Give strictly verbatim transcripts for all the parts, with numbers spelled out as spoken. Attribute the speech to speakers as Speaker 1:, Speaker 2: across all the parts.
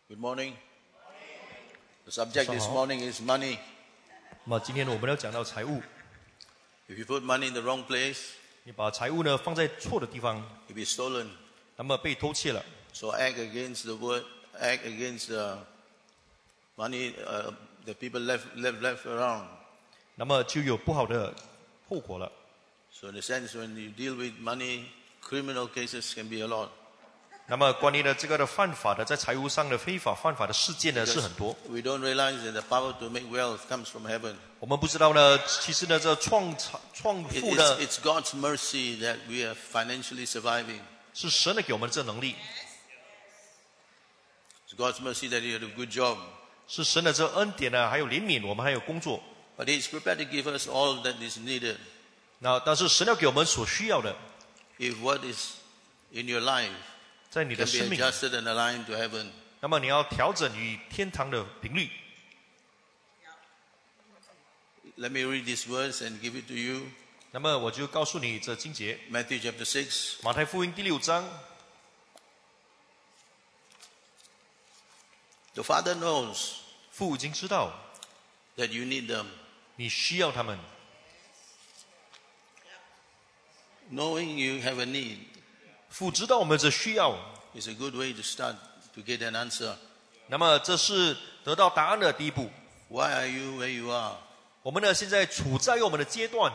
Speaker 1: Good morning. The subject this morning is money.
Speaker 2: 那么今天呢，我们要讲到财务。
Speaker 1: If you put money in the wrong place,
Speaker 2: 你把财物呢放在错的地方，
Speaker 1: you'll be stolen.
Speaker 2: 那么被偷窃了。
Speaker 1: So act against the word, act against the money uh, that people left, left, left around.
Speaker 2: 那么就有不好的后果了。
Speaker 1: So in a sense, when you deal with money, criminal cases can be a lot.
Speaker 2: 那么关于呢这个的犯法的，在财务上的非法犯法的事件呢是很多。
Speaker 1: We don't realize that the power to make wealth comes from heaven.
Speaker 2: 我们不知道呢，其实呢这创财创
Speaker 1: It-
Speaker 2: 富的
Speaker 1: It's, it's God's mercy that we are financially surviving.
Speaker 2: 是神呢给我们这能力，
Speaker 1: It's God's mercy that you had a good job.
Speaker 2: 是神的这恩典呢，还有怜悯，我们还有工作。
Speaker 1: But He's prepared to give us all that is needed.
Speaker 2: 那但是神要给我们所需要的，
Speaker 1: If what is in your life
Speaker 2: 在你的
Speaker 1: can be
Speaker 2: 生命，
Speaker 1: adjusted and aligned to heaven,
Speaker 2: 那么你要调整与天堂的频率。
Speaker 1: let me read this verse and give it to you.
Speaker 2: 那么我就告诉你这经节，
Speaker 1: Matthew chapter six.
Speaker 2: 马太福音第六章，
Speaker 1: The Father knows
Speaker 2: 父已经知道
Speaker 1: that you need them.
Speaker 2: 你需要他们，
Speaker 1: Knowing you have a need
Speaker 2: 父知道我们这需要，
Speaker 1: is a good way to start to get an answer.
Speaker 2: 那么这是得到答案的第一步。
Speaker 1: Why are you where you are?
Speaker 2: 我们呢现在处在我们的阶段，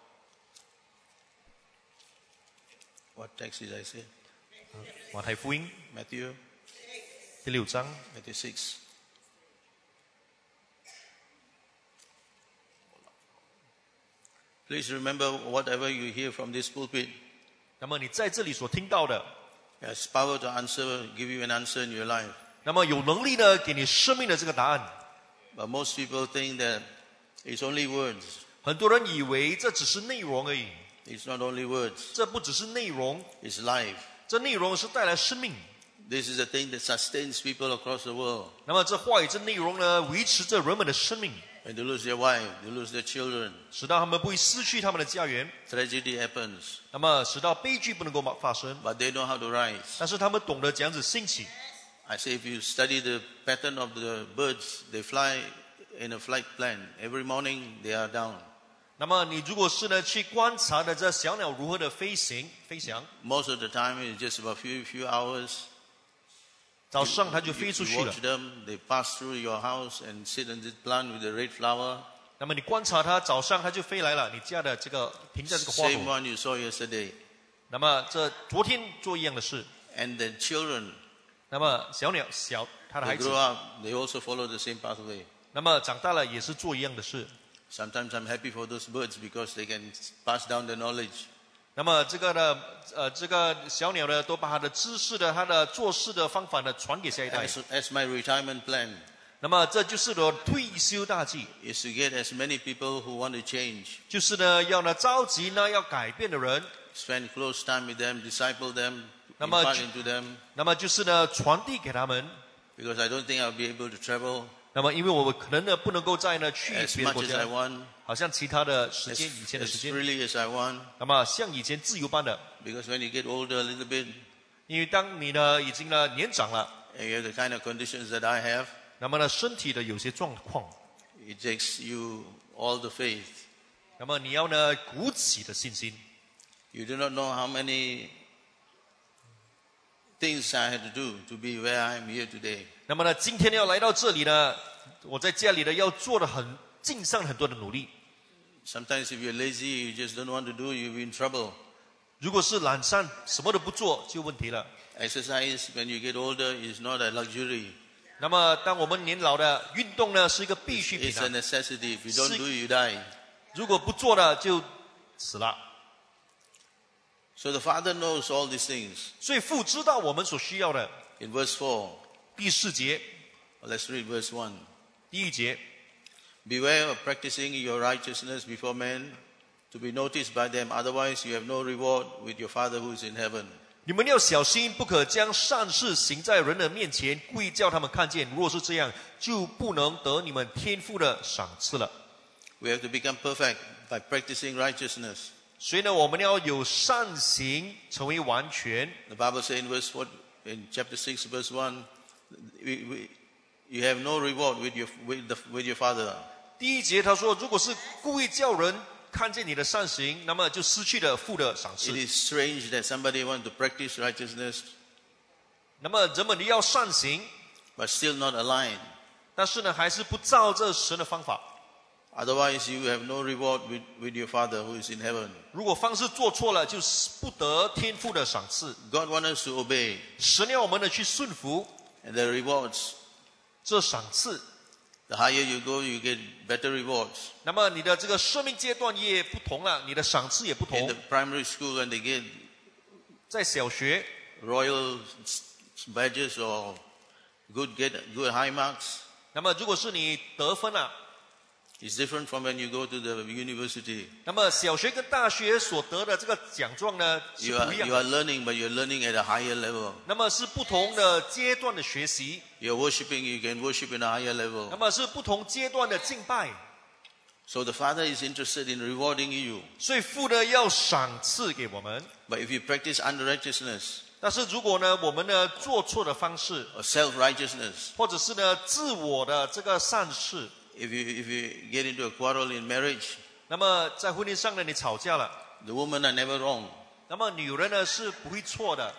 Speaker 1: What text did I say?
Speaker 2: 马太福音
Speaker 1: Matthew?
Speaker 2: 第六章，
Speaker 1: Matthew six. Please remember whatever you hear from this pulpit
Speaker 2: 那么你在这里所听到的，
Speaker 1: has power to answer, give you an answer in your life.
Speaker 2: 那么有能力呢给你生命的这个答案。
Speaker 1: But most people think that it's only words.
Speaker 2: 很多人以为这只是内容而已，
Speaker 1: It's not only words.
Speaker 2: 这不只是内容，
Speaker 1: It's life.
Speaker 2: 这内容是带来生命。
Speaker 1: This is the thing that sustains people across the world.
Speaker 2: 那么这话语这内容呢，维持着人们的生命，
Speaker 1: When they lose their wife, they lose their children.
Speaker 2: 使到他们不会失去他们的家园，
Speaker 1: Tragedy happens.
Speaker 2: 那么使到悲剧不能够发生。
Speaker 1: But they know how to rise.
Speaker 2: 但是他们懂得这样子兴起。
Speaker 1: I say if you study the pattern of the birds, they fly in a flight plan. Every morning they are down.
Speaker 2: 那么你如果是呢去观察的这小鸟如何的飞行飞翔，
Speaker 1: Most of the time it's just about few few hours.
Speaker 2: 早上它就
Speaker 1: You,
Speaker 2: 飞出
Speaker 1: you
Speaker 2: 去了
Speaker 1: watch。them, they pass through your house and sit on this plant with the red flower.
Speaker 2: 那么你观察它，早上它就飞来了，你家的这个停在这个花
Speaker 1: Same
Speaker 2: 朵。
Speaker 1: one you saw yesterday.
Speaker 2: 那么这昨天做一样的事，
Speaker 1: And the children,
Speaker 2: 那么小鸟小它的
Speaker 1: they
Speaker 2: 孩
Speaker 1: grow
Speaker 2: 子，
Speaker 1: up, they also follow the same pathway.
Speaker 2: 那么长大了也是做一样的事。
Speaker 1: Sometimes I'm happy for those birds because they can pass down the knowledge.
Speaker 2: 那么这个呢，呃，这个小鸟呢，都把它的知识的、它的做事的方法呢，传给下一代。
Speaker 1: As, as my retirement plan
Speaker 2: 那么这就是我退休大计，
Speaker 1: is to get as many people who want to change,
Speaker 2: 就是呢要呢召集呢要改变的人，
Speaker 1: spend close time with them, disciple them,
Speaker 2: 那么
Speaker 1: impart into them,
Speaker 2: 那么就是呢传递给他们。
Speaker 1: because I don't think I'll be able to travel
Speaker 2: 那么因为我们可能呢不能够在呢去
Speaker 1: as
Speaker 2: 别的
Speaker 1: much
Speaker 2: 国
Speaker 1: as I
Speaker 2: 家，
Speaker 1: want,
Speaker 2: 好像其他的时
Speaker 1: as,
Speaker 2: 间以前的时
Speaker 1: as
Speaker 2: 间，
Speaker 1: freely as I want,
Speaker 2: 那么像以前自由般的，
Speaker 1: because when you get older a little bit,
Speaker 2: 因为当你呢已经呢年长了，
Speaker 1: and you have the kind of conditions that I have,
Speaker 2: 那么呢身体的有些状况，
Speaker 1: it takes you all the faith.
Speaker 2: 那么你要呢鼓起的信心。
Speaker 1: You do not know how many things I had to do to be where I am here today.
Speaker 2: 那么呢，今天要来到这里呢，我在家里呢要做的很尽上很多的努力。
Speaker 1: Sometimes if you're lazy, you just don't want to do, you'll be in trouble.
Speaker 2: 如果是懒散，什么都不做，就有问题了。
Speaker 1: Exercise when you get older is not a luxury.
Speaker 2: 那么，当我们年老的运动呢，是一个必需品
Speaker 1: It's a
Speaker 2: 啊。
Speaker 1: necessity. If you don't
Speaker 2: Si-
Speaker 1: do it, you die.
Speaker 2: 如果不做了，就死了。
Speaker 1: So the Father knows all these things.
Speaker 2: 所以父知道我们所需要的。
Speaker 1: In verse four,
Speaker 2: 第四节，
Speaker 1: let's read verse one.
Speaker 2: 第一节，
Speaker 1: Beware of practicing your righteousness before men to be noticed by them. Otherwise, you have no reward with your Father who is in heaven.
Speaker 2: 你们要小心，不可将善事行在人的面前，故意叫他们看见。若是这样，就不能得你们天父的赏赐了。
Speaker 1: We have to become perfect by practicing righteousness.
Speaker 2: 所以呢，我们要有善行，成为完全。
Speaker 1: The Bible says in verse four, in chapter six, verse one, we, we, you have no reward with your, with, the, with your father.
Speaker 2: 第一节他说，如果是故意叫人看见你的善行，那么就失去了父的赏
Speaker 1: It
Speaker 2: 赐。
Speaker 1: is strange that somebody wants to practice righteousness
Speaker 2: 那么人们要善行，
Speaker 1: but still not aligned.
Speaker 2: 但是呢，还是不照这神的方法。
Speaker 1: Otherwise, you have no reward with, with your Father who is in heaven.
Speaker 2: 如果方式做错了，就是不得天父的赏赐。
Speaker 1: God wants us to obey,
Speaker 2: 神要我们的去顺服
Speaker 1: and the rewards,
Speaker 2: 这赏赐。
Speaker 1: the higher you go, you get better rewards.
Speaker 2: 那么你的这个生命阶段也不同了，你的赏赐也不
Speaker 1: In
Speaker 2: 同
Speaker 1: the。primary school, when they get
Speaker 2: 在小学，
Speaker 1: royal badges or good get good high marks,
Speaker 2: 那么如果是你得分了，
Speaker 1: it's different from when you go to the university.
Speaker 2: 那么小学跟大学所得的这个奖状呢是
Speaker 1: You
Speaker 2: 不
Speaker 1: are
Speaker 2: 一样
Speaker 1: you are
Speaker 2: 的。
Speaker 1: learning, but you're learning at a higher level.
Speaker 2: 那么是不同的阶段的学习，
Speaker 1: You're worshiping, you can worship in a higher
Speaker 2: 那
Speaker 1: level.
Speaker 2: 么是不同阶段的敬拜。
Speaker 1: So the Father is interested in rewarding you.
Speaker 2: 所以父呢要赏赐给我们，
Speaker 1: But if you practice unrighteousness
Speaker 2: 但是如果呢我们呢做错的方式，
Speaker 1: or self-righteousness,
Speaker 2: 或者是呢自我的这个善事，
Speaker 1: if you if you get into a quarrel in marriage,
Speaker 2: 那么在婚姻上呢你吵架了，
Speaker 1: the women are never wrong
Speaker 2: 那么女人呢是不会错的，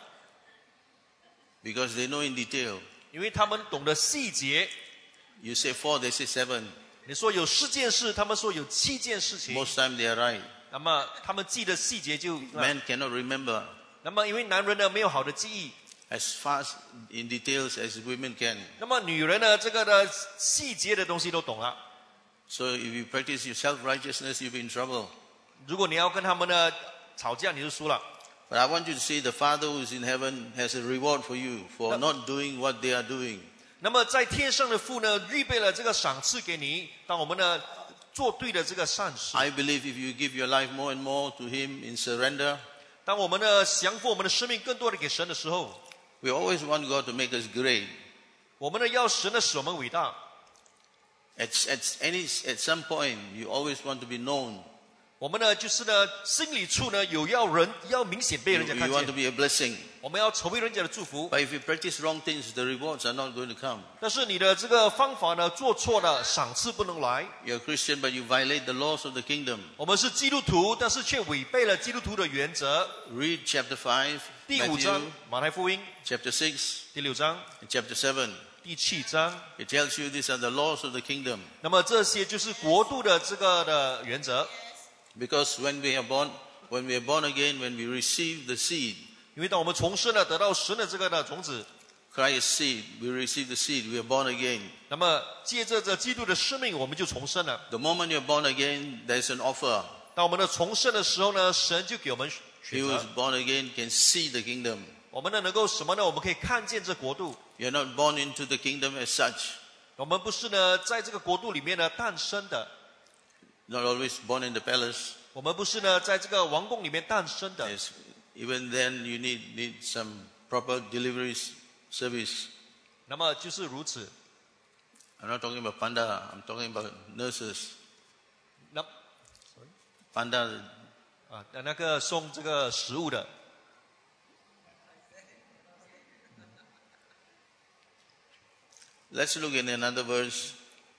Speaker 1: because they know in detail.
Speaker 2: 因为他们懂得细节。
Speaker 1: You say four, they say seven.
Speaker 2: 你说有四件事，他们说有七件事情，
Speaker 1: Most time they are right.
Speaker 2: 那么他们记的细节就，
Speaker 1: Men cannot remember
Speaker 2: 那么因为男人呢没有好的记忆，
Speaker 1: as fast in details as women can.
Speaker 2: 那么女人呢这个的细节的东西都懂了。
Speaker 1: So if you practice your self-righteousness, you'll be in trouble.
Speaker 2: 如果你要跟他们呢吵架，你就输了。
Speaker 1: But I want you to see the Father who is in heaven has a reward for you for not doing what they are doing.
Speaker 2: 那么在天上的父呢，预备了这个赏赐给你，当我们呢做对的这个善事。
Speaker 1: I believe if you give your life more and more to Him in surrender,
Speaker 2: 当我们呢降服我们的生命更多的给神的时候，
Speaker 1: we always want God to make us great.
Speaker 2: 我们呢要神的使我们伟大。
Speaker 1: At, at, any, at some point, you always want to be known.
Speaker 2: 我们呢就是呢心里处呢有要人要明显被
Speaker 1: You,
Speaker 2: 人家
Speaker 1: you
Speaker 2: 看
Speaker 1: want to
Speaker 2: 见，
Speaker 1: be a blessing.
Speaker 2: 我们要成为人家的祝福。
Speaker 1: But if you practice wrong things, the rewards are not going to come.
Speaker 2: 但是你的这个方法呢做错了，赏赐不能来。
Speaker 1: You're a Christian, but you violate the laws of the kingdom.
Speaker 2: 我们是基督徒，但是却违背了基督徒的原则。
Speaker 1: Read chapter five,
Speaker 2: 第五章
Speaker 1: Matthew,
Speaker 2: 马太福音
Speaker 1: chapter six,
Speaker 2: 第六章、
Speaker 1: and chapter seven.
Speaker 2: 第七章，
Speaker 1: It tells you these are the laws of the kingdom.
Speaker 2: 那么这些就是国度的这个的原则。
Speaker 1: Because when we are born, when we are born again, when we receive the seed,
Speaker 2: 因为当我们重生了，得到神的这个的种子，
Speaker 1: Christ's seed, we receive the seed, we are born again.
Speaker 2: 那么借着这基督的生命，我们就重生了。
Speaker 1: The moment you're born again, there's an offer.
Speaker 2: 当我们的重生的时候呢，神就给我们
Speaker 1: He
Speaker 2: 选
Speaker 1: who is
Speaker 2: 择。
Speaker 1: born again can see the kingdom.
Speaker 2: 我们呢能够什么呢？我们可以看见这国度。
Speaker 1: You're not born into the kingdom as such.
Speaker 2: 我们不是呢在这个国度里面呢诞生的，
Speaker 1: Not always born in the palace.
Speaker 2: 我们不是呢在这个王宫里面诞生的。
Speaker 1: Yes. Even then, you need, need some proper delivery s- service.
Speaker 2: 那么就是如此。
Speaker 1: I'm not talking about panda. I'm talking about nurses.
Speaker 2: 那
Speaker 1: Panda,
Speaker 2: 啊那个送这个食物的，
Speaker 1: let's look in another verse.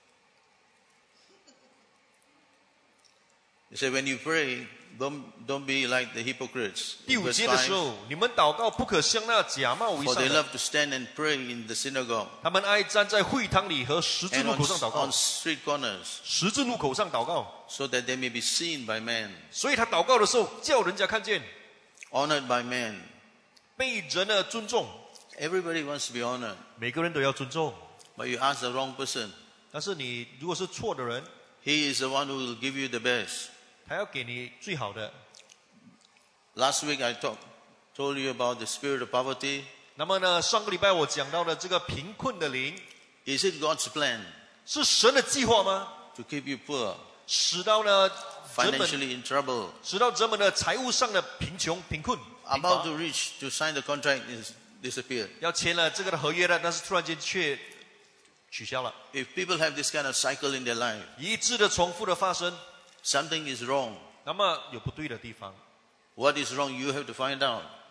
Speaker 1: He said, when you pray, don't, don't be like the hypocrites.
Speaker 2: 第
Speaker 1: In
Speaker 2: 五
Speaker 1: verse
Speaker 2: 节的时
Speaker 1: five,
Speaker 2: 候，你们祷告不可像那假冒为
Speaker 1: for
Speaker 2: 善
Speaker 1: they
Speaker 2: 的，
Speaker 1: love to stand and pray in the synagogue
Speaker 2: 他们爱站在会堂里和十字
Speaker 1: and
Speaker 2: 路
Speaker 1: on,
Speaker 2: 口上祷告
Speaker 1: on，street corners,
Speaker 2: 十字路口上祷告，
Speaker 1: so that they may be seen by men,
Speaker 2: 所以他祷告的时候叫人家看见，
Speaker 1: honored by men.
Speaker 2: 被人的尊重，
Speaker 1: Everybody wants to be honored,
Speaker 2: 每个人都要尊重。
Speaker 1: but you ask the wrong person.
Speaker 2: 但是你如果是错的人，
Speaker 1: He is the one who will give you the best.
Speaker 2: 他要给你最好的。
Speaker 1: Last week I talk, told you about the spirit of poverty.
Speaker 2: 那么呢，上个礼拜我讲到的这个贫困的灵，
Speaker 1: Is it God's plan
Speaker 2: 是神的计划吗？
Speaker 1: to keep you poor,
Speaker 2: 使到呢人们，
Speaker 1: financially in trouble,
Speaker 2: 使到人们的财务上的贫穷、贫困，贫
Speaker 1: about
Speaker 2: 乏
Speaker 1: to reach to sign the contract is disappeared?
Speaker 2: 要签了这个的合约了，但是突然间却取消了，
Speaker 1: If people have this kind of cycle in their life,
Speaker 2: 一致的重复的发生，
Speaker 1: something is wrong.
Speaker 2: 那么有不对的地方。
Speaker 1: What is wrong, you have to find out.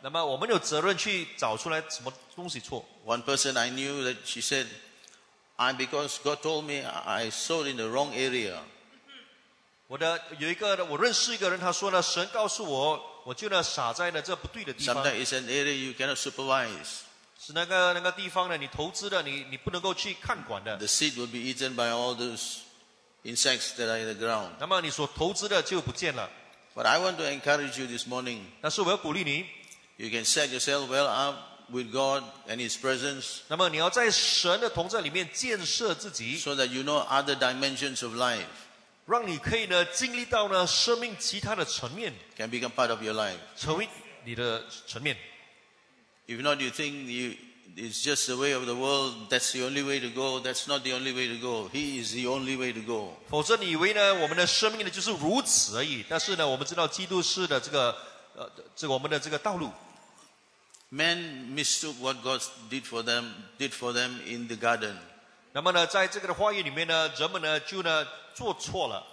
Speaker 2: 那么我们有责任去找出来什么东西错。
Speaker 1: One person I knew that she said, I because God told me I sowed in the wrong area.
Speaker 2: 我的有一个我认识一个人，他说呢，神告诉我，我就呢撒在了这不对的地方。
Speaker 1: Sometimes it's an area you cannot supervise.
Speaker 2: 是那个那个地方呢，你投资的，你你不能够去看管的。
Speaker 1: The seed will be eaten by all those insects that are in the ground.
Speaker 2: 那么你所投资的就不见了。
Speaker 1: But I want to encourage you this morning.
Speaker 2: 但是我要鼓励你，
Speaker 1: You can set yourself well up with God and His presence
Speaker 2: 那么你要在神的同在里面建设自己，
Speaker 1: so that you know other dimensions of life
Speaker 2: 让你可以呢经历到呢生命其他的层面，
Speaker 1: can become part of your life.
Speaker 2: 成为你的层面。
Speaker 1: If not, you think you, it's just the way of the world, that's the only way to go. That's not the only way to go. He is the only way to go.
Speaker 2: 否则你以为呢我们的生命呢就是如此而已。但是呢，我们知道基督是的这个呃这个我们的这个道路。
Speaker 1: Men mistook what God did for them, did for them in the garden.
Speaker 2: 那么呢，在这个的花园里面呢，人们呢就呢做错了。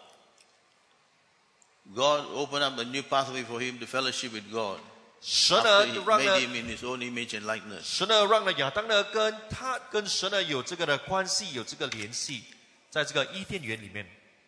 Speaker 1: God opened up a new pathway for him to fellowship with God.
Speaker 2: 神
Speaker 1: After
Speaker 2: 呢
Speaker 1: he
Speaker 2: 就让
Speaker 1: made
Speaker 2: 呢
Speaker 1: him in his own image and likeness.
Speaker 2: 神呢让呢亚当呢跟他跟神呢有这个的关系，有这个联系，在这个伊甸园里面。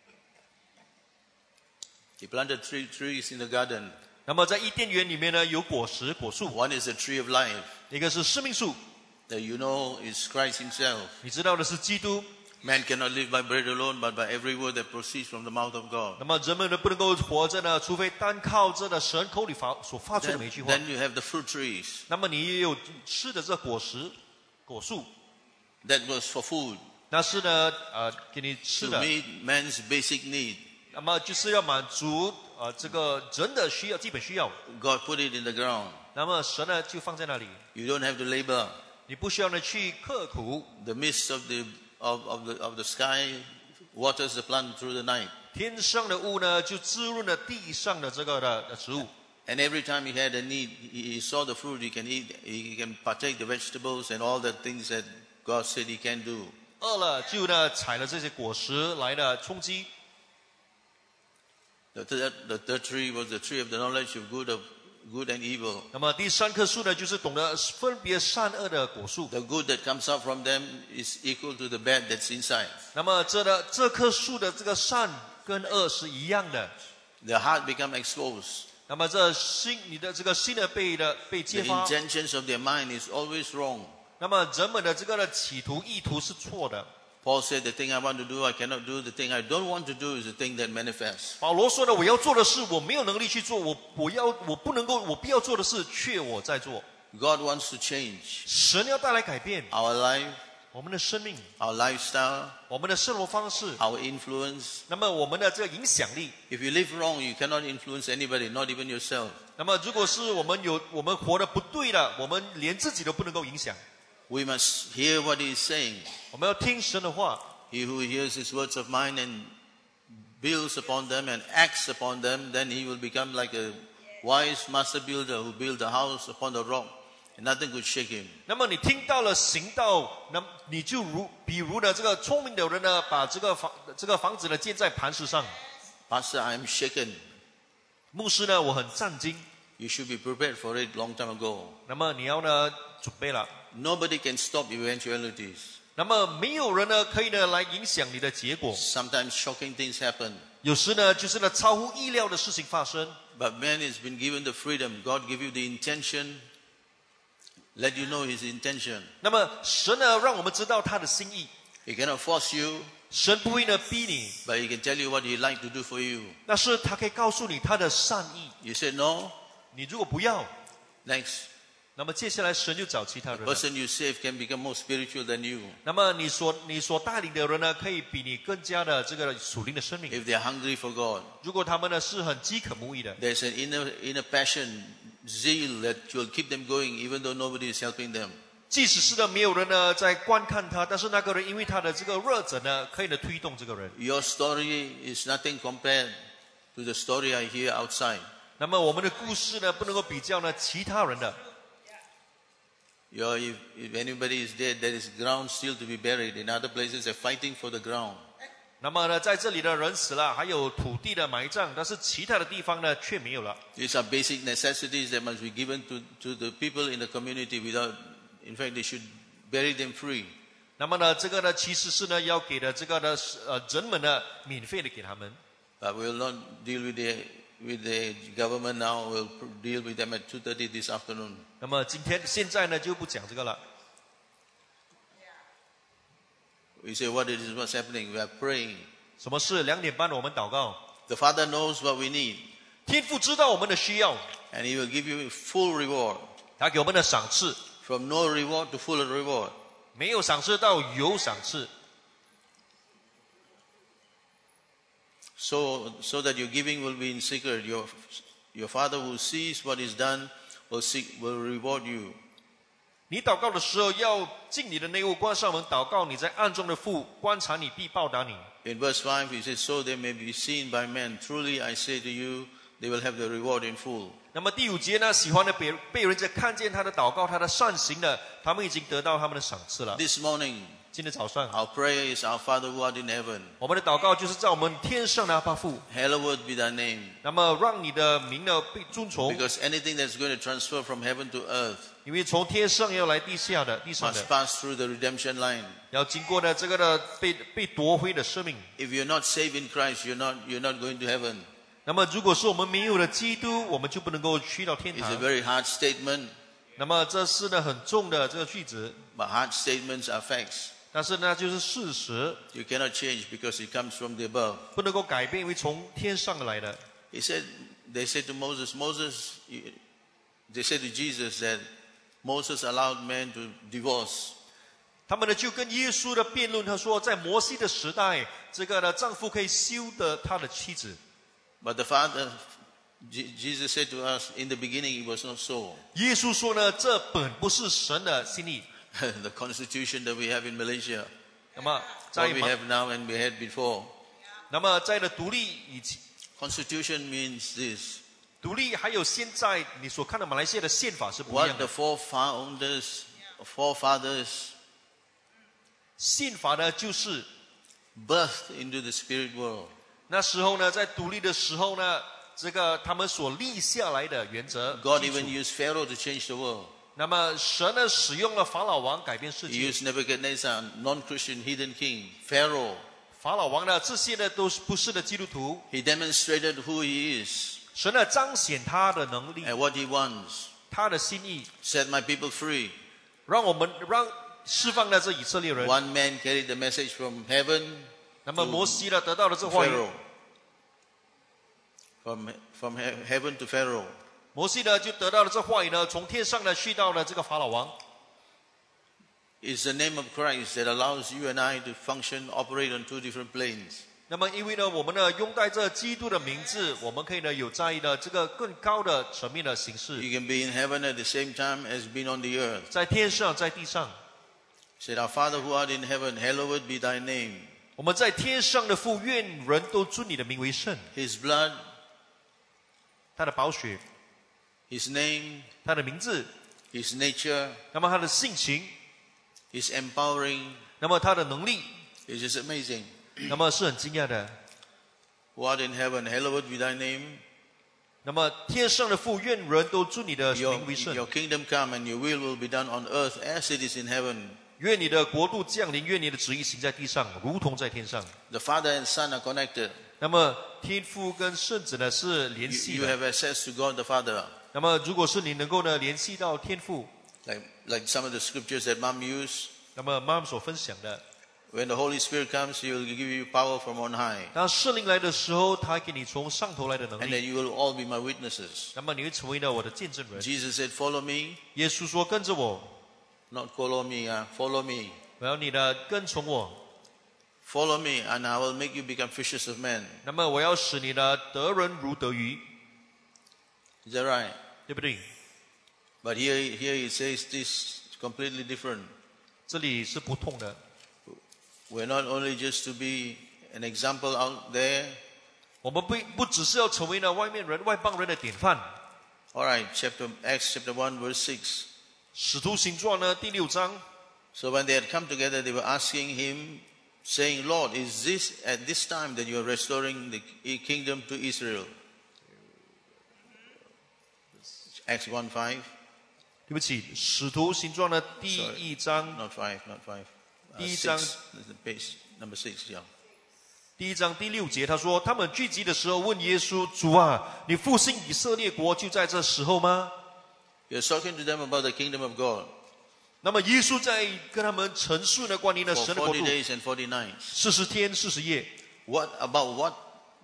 Speaker 1: He planted three trees in the garden.
Speaker 2: 那么在伊甸园里面呢有果实果树，
Speaker 1: One is the tree of life
Speaker 2: 一个是生命树，
Speaker 1: that you know is Christ himself.
Speaker 2: 你知道的是基督。
Speaker 1: Man cannot live by bread alone, but by every word that proceeds from the mouth of God.
Speaker 2: 那么人们呢不能够活着呢，除非单靠着呢神口里发所发出的
Speaker 1: Then,
Speaker 2: 每一句话。
Speaker 1: then you have the fruit trees.
Speaker 2: 那么你也有吃的这果实果树，
Speaker 1: That was for food,
Speaker 2: 那是呢呃给你吃
Speaker 1: to
Speaker 2: 的。
Speaker 1: meet man's basic need.
Speaker 2: 那么就是要满足呃这个人的需要，基本需要。
Speaker 1: God put it in the ground.
Speaker 2: 那么神呢就放在那里，
Speaker 1: You don't have to labor.
Speaker 2: 你不需要呢去刻苦。
Speaker 1: The mist of the of, of the of the sky waters the plant through the night.
Speaker 2: 天上的雾呢就滋润了地上的这个的植物。
Speaker 1: And every time he had a need, he, he saw the fruit, he can eat, he can partake the vegetables and all the things that God said he can do.
Speaker 2: 饿了就呢采了这些果实来呢充饥。
Speaker 1: The third, the third tree was the tree of the knowledge of good of good and evil.
Speaker 2: 那么第三棵树呢，就是懂得分别善恶的果树。
Speaker 1: The good that comes out from them is equal to the bad that's inside.
Speaker 2: 那么这的这棵树的这个善跟恶是一样的。
Speaker 1: The heart become exposed.
Speaker 2: 那么这心，你的这个心呢被的被
Speaker 1: The
Speaker 2: 揭发。
Speaker 1: intentions of their mind is always wrong.
Speaker 2: 那么人们的这个的企图意图是错的。
Speaker 1: Paul said, the thing I want to do, I cannot do. The thing I don't want to do is the thing that manifests.
Speaker 2: 保罗说呢，我要做的事我没有能力去做，我我要我不能够我必要做的事却我在做。
Speaker 1: God wants to change
Speaker 2: 神要带来改变，
Speaker 1: our life,
Speaker 2: 我们的生命，
Speaker 1: our lifestyle,
Speaker 2: 我们的生活方式，
Speaker 1: our influence.
Speaker 2: 那么我们的这个影响力。
Speaker 1: If you live wrong, you cannot influence anybody, not even yourself.
Speaker 2: 那么如果是我们有我们活得不对了，我们连自己都不能够影响。
Speaker 1: We must hear what he is saying.
Speaker 2: 我们要听神的话。
Speaker 1: He who hears his words of mine and builds upon them and acts upon them, then he will become like a wise master builder who built a house upon the rock, and nothing could shake him.
Speaker 2: 那么你听到了行道，那你就如比如呢，这个聪明的人呢，把这个房这个房子呢建在磐石上。
Speaker 1: Pastor, I am shaken.
Speaker 2: 牧师呢，我很震惊。
Speaker 1: You should be prepared for it long time ago.
Speaker 2: 那么你要呢准备了。
Speaker 1: Nobody can stop eventualities.
Speaker 2: 那么没有人呢可以呢来影响你的结果。
Speaker 1: Sometimes shocking things happen.
Speaker 2: 有时呢就是呢超乎意料的事情发生。
Speaker 1: But man has been given the freedom. God give you the intention. Let you know his intention.
Speaker 2: 那么神呢让我们知道他的心意。
Speaker 1: He cannot force you,
Speaker 2: 神不会呢逼你，
Speaker 1: but he can tell you what he'd like to do for you.
Speaker 2: 但是他可以告诉你他的善意。
Speaker 1: You say no,
Speaker 2: 你如果不要，
Speaker 1: next.
Speaker 2: 那么接下来神就找其他人
Speaker 1: The
Speaker 2: 了。
Speaker 1: person you save can become more spiritual than you.
Speaker 2: 那么你所你所带领的人呢，可以比你更加的这个属灵的生命。
Speaker 1: If they're hungry for God,
Speaker 2: 如果他们呢是很饥渴慕义的，
Speaker 1: there's an inner inner passion, zeal that will keep them going even though nobody is helping them.
Speaker 2: 即使是呢没有人呢在观看他，但是那个人因为他的这个热忱呢，可以呢推动这个人。
Speaker 1: Your story is nothing compared to the story I hear outside.
Speaker 2: 那么我们的故事呢，不能够比较呢其他人的。
Speaker 1: Your, if, if anybody is dead, there is ground still to be buried. In other places, they're fighting for the ground.
Speaker 2: 那么呢，在这里的人死了，还有土地的埋葬，但是其他的地方呢却没有了。
Speaker 1: These are basic necessities that must be given to, to the people in the community without, in fact, they should bury them free.
Speaker 2: 那么呢，这个呢其实是呢要给的这个呢呃人们呢免费的给他们。
Speaker 1: But we will not deal with the, with the government now. We'll deal with them at two thirty this afternoon.
Speaker 2: 那么今天现在呢就不讲这个了。
Speaker 1: We say, what is what's happening? We are praying.
Speaker 2: 什么事？两点半我们祷告。
Speaker 1: The Father knows what we need.
Speaker 2: 天父知道我们的需要，
Speaker 1: And He will give you full reward.
Speaker 2: 他给我们的赏赐，
Speaker 1: From no reward to full reward.
Speaker 2: 没有赏赐到有赏赐。
Speaker 1: So, so that your giving will be in secret. Your, your Father who sees what is done will, seek, will reward you.
Speaker 2: 你祷告的时候要进你的内屋，关上门祷告。你在暗中的父观察你，必报答你。
Speaker 1: In verse five, He says, so they may be seen by men. Truly I say to you, they will have the reward in full.
Speaker 2: 那么第五节呢，喜欢的被被人家看见他的祷告，他的善行的，他们已经得到他们的赏赐了。
Speaker 1: This morning,
Speaker 2: 今天早上，
Speaker 1: our prayer is, Our Father who art in heaven,
Speaker 2: 我们的祷告就是在我们天上的阿爸父。
Speaker 1: hallowed be thy name.
Speaker 2: 那么让你的名呢被尊崇，
Speaker 1: Because anything that's going to transfer from heaven to earth
Speaker 2: 因为从天上要来地下的，地上
Speaker 1: must
Speaker 2: 的
Speaker 1: pass through the redemption line.
Speaker 2: 要经过呢这个的被被夺回的生命。
Speaker 1: If you're not saved in Christ, you're not, you're not going to heaven.
Speaker 2: 那么如果是我们没有了基督，我们就不能够去到天
Speaker 1: It's
Speaker 2: 堂
Speaker 1: a。very hard statement,
Speaker 2: 那么这是呢很重的这个句子，
Speaker 1: but hard statements are facts.
Speaker 2: 但是呢就是事实，
Speaker 1: You cannot change because it comes from the above.
Speaker 2: 不能够改变，因为从天上来的。
Speaker 1: He said, they said to Moses, Moses, they said to Jesus that Moses allowed men to divorce.
Speaker 2: 他们呢就跟耶稣的辩论，他说在摩西的时代，这个呢丈夫可以休得他的妻子。
Speaker 1: But the Father, Je- Jesus said to us, in the beginning it was not so.
Speaker 2: 耶稣说呢，这本不是神的心意。
Speaker 1: The constitution that we have in Malaysia,
Speaker 2: 那么在
Speaker 1: what we
Speaker 2: 马
Speaker 1: have now and we had before.
Speaker 2: 那么在的独立以及
Speaker 1: Constitution means this.
Speaker 2: 独立，还有现在你所看的马来西亚的宪法是不一
Speaker 1: What
Speaker 2: 样
Speaker 1: the
Speaker 2: 的。
Speaker 1: forefounders, forefathers
Speaker 2: 宪法呢就是
Speaker 1: birthed into the spirit world.
Speaker 2: 那时候呢，在独立的时候呢，这个他们所立下来的原则。
Speaker 1: God
Speaker 2: 基础
Speaker 1: even used Pharaoh to change the world.
Speaker 2: 那么神呢使用了法老王改变世
Speaker 1: He
Speaker 2: 界。
Speaker 1: used Nebuchadnezzar, non-Christian heathen king, Pharaoh.
Speaker 2: 法老王呢这些呢都是不是的基督徒。
Speaker 1: He demonstrated who he is
Speaker 2: 神呢彰显他的能力，
Speaker 1: and what he wants.
Speaker 2: 他的心意，
Speaker 1: Set my people free.
Speaker 2: 让我们让释放了这以色列人。
Speaker 1: One man carried the message from heaven
Speaker 2: 那么摩西呢得到了这话语，
Speaker 1: Pharaoh. From, from he- heaven to Pharaoh.
Speaker 2: 摩西呢就得到了这话语呢，从天上呢去到了这个法老王。
Speaker 1: It's the name of Christ that allows you and I to function, operate on two different planes.
Speaker 2: 那么因为呢，我们呢拥戴着基督的名字，我们可以呢有在呢这个更高的层面的形式，
Speaker 1: You can be in heaven at the same time as being on the earth.
Speaker 2: 在天上，在地上。
Speaker 1: Said, Our Father who art in heaven, hallowed be thy name.
Speaker 2: 我们在天上的父，愿人都尊你的名为圣。
Speaker 1: His blood,
Speaker 2: 他的宝血，
Speaker 1: his name,
Speaker 2: 他的名字，
Speaker 1: his nature,
Speaker 2: 那么他的性情，
Speaker 1: his empowering,
Speaker 2: 那么他的能力，
Speaker 1: is just amazing.
Speaker 2: 那么是很惊讶的。
Speaker 1: Who art in heaven, hallowed be thy name.
Speaker 2: 那么天上的父，愿人都尊你的
Speaker 1: Your,
Speaker 2: 名为圣。
Speaker 1: your kingdom come and your will will be done on earth as it is in heaven.
Speaker 2: 愿你的国度降临，愿你的旨意行在地上，如同在天上。
Speaker 1: The Father and Son are connected.
Speaker 2: 那么天父跟圣子呢是联
Speaker 1: You,
Speaker 2: 系
Speaker 1: you
Speaker 2: 的。
Speaker 1: have access to God the Father.
Speaker 2: 那么如果是你能够呢联系到天父，
Speaker 1: Like, like some of the scriptures that Mom used.
Speaker 2: 那么妈妈所分享的，
Speaker 1: When the Holy Spirit comes, He will give you power from on high.
Speaker 2: 当圣灵来的时候，他给你从上头来的能
Speaker 1: And
Speaker 2: 力，
Speaker 1: then you will all be my witnesses.
Speaker 2: 那么你会成为呢我的见证人。
Speaker 1: Jesus said, follow me.
Speaker 2: 耶稣说：“跟着我，
Speaker 1: Not follow me, uh, follow me.
Speaker 2: 我要你的跟从我。
Speaker 1: Follow me and I will make you become fishers of men.
Speaker 2: 那么我要使你呢得人如得鱼，
Speaker 1: Is that right?
Speaker 2: 对不对？
Speaker 1: But here, here He says this completely different.
Speaker 2: 这里是不同的。
Speaker 1: We're not only just to be an example out there.
Speaker 2: 我们不不只是要成为呢外面人、外邦人的典范。
Speaker 1: All right, chapter Acts chapter one verse six.
Speaker 2: 使徒行传呢第六章，
Speaker 1: So when they had come together, they were asking him saying, Lord, is this at this time that you are restoring the kingdom to Israel? Acts one five.
Speaker 2: 对不起，使徒行传的第
Speaker 1: Sorry.
Speaker 2: 一章
Speaker 1: Not five, not five. Uh,
Speaker 2: 第一
Speaker 1: six.
Speaker 2: 章
Speaker 1: This is the page number six, yeah.
Speaker 2: 第一章第六节，他说：“他们聚集的时候，问耶稣：主啊，你复兴以色列国就在这时候吗？”
Speaker 1: He was talking to them about the kingdom of God
Speaker 2: 那么耶稣在跟他们陈述呢关于呢
Speaker 1: for
Speaker 2: 神的国
Speaker 1: forty
Speaker 2: 度，
Speaker 1: days and forty nights.
Speaker 2: 四十天四十夜。
Speaker 1: What about what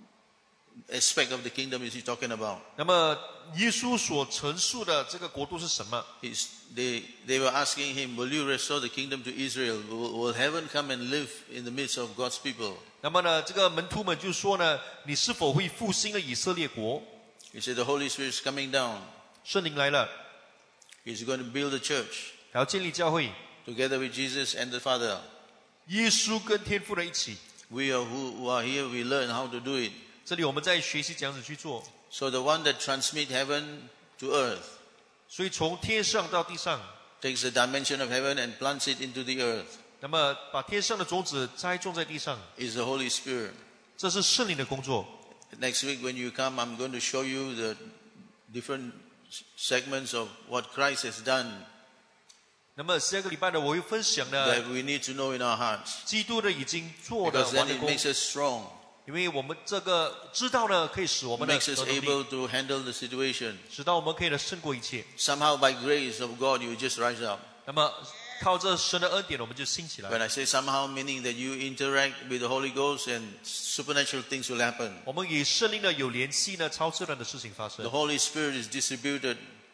Speaker 1: aspect of the kingdom is he talking about?
Speaker 2: 那么耶稣所陈述的这个国度是什么？
Speaker 1: He's, they, they were asking him, will you restore the kingdom to Israel? Will, will heaven come and live in the midst of God's people?
Speaker 2: 那么呢，这个门徒们就说呢，你是否会复兴了以色列国？
Speaker 1: He said, the Holy Spirit is coming down.
Speaker 2: 圣灵来了，
Speaker 1: He's going to build a church
Speaker 2: 还要建立教会。
Speaker 1: together with Jesus and the Father.
Speaker 2: 耶稣跟天父的一起，
Speaker 1: We are who, who are here, we learn how to do it.
Speaker 2: 这里我们在学习这样子去做。
Speaker 1: So the one that transmits heaven to earth
Speaker 2: 所以从天上到地上，
Speaker 1: takes the dimension of heaven and plants it into the earth
Speaker 2: 那么把天上的种子栽种在地上，
Speaker 1: is the Holy Spirit.
Speaker 2: 这是圣灵的工作。
Speaker 1: Next week when you come, I'm going to show you the different segments of what Christ has done
Speaker 2: 那么下个礼拜呢，我会分享呢，
Speaker 1: that we need to know in our hearts.
Speaker 2: 基督的已经做的
Speaker 1: Because
Speaker 2: 完
Speaker 1: then
Speaker 2: 的
Speaker 1: it
Speaker 2: 工，
Speaker 1: makes us strong.
Speaker 2: 因为我们这个知道呢，可以使我
Speaker 1: It
Speaker 2: 们呢
Speaker 1: makes us
Speaker 2: 得能力，
Speaker 1: able to handle the situation.
Speaker 2: 使到我们可以呢胜过一切。
Speaker 1: Somehow by grace of God, you just rise up.
Speaker 2: 那么靠着神的恩典，我们就兴起来。
Speaker 1: When I say somehow, meaning that you interact with the Holy Ghost and supernatural things will happen.
Speaker 2: 我们与圣灵呢有联系呢，超自然的事情发
Speaker 1: The
Speaker 2: 生。
Speaker 1: Holy Spirit is distributed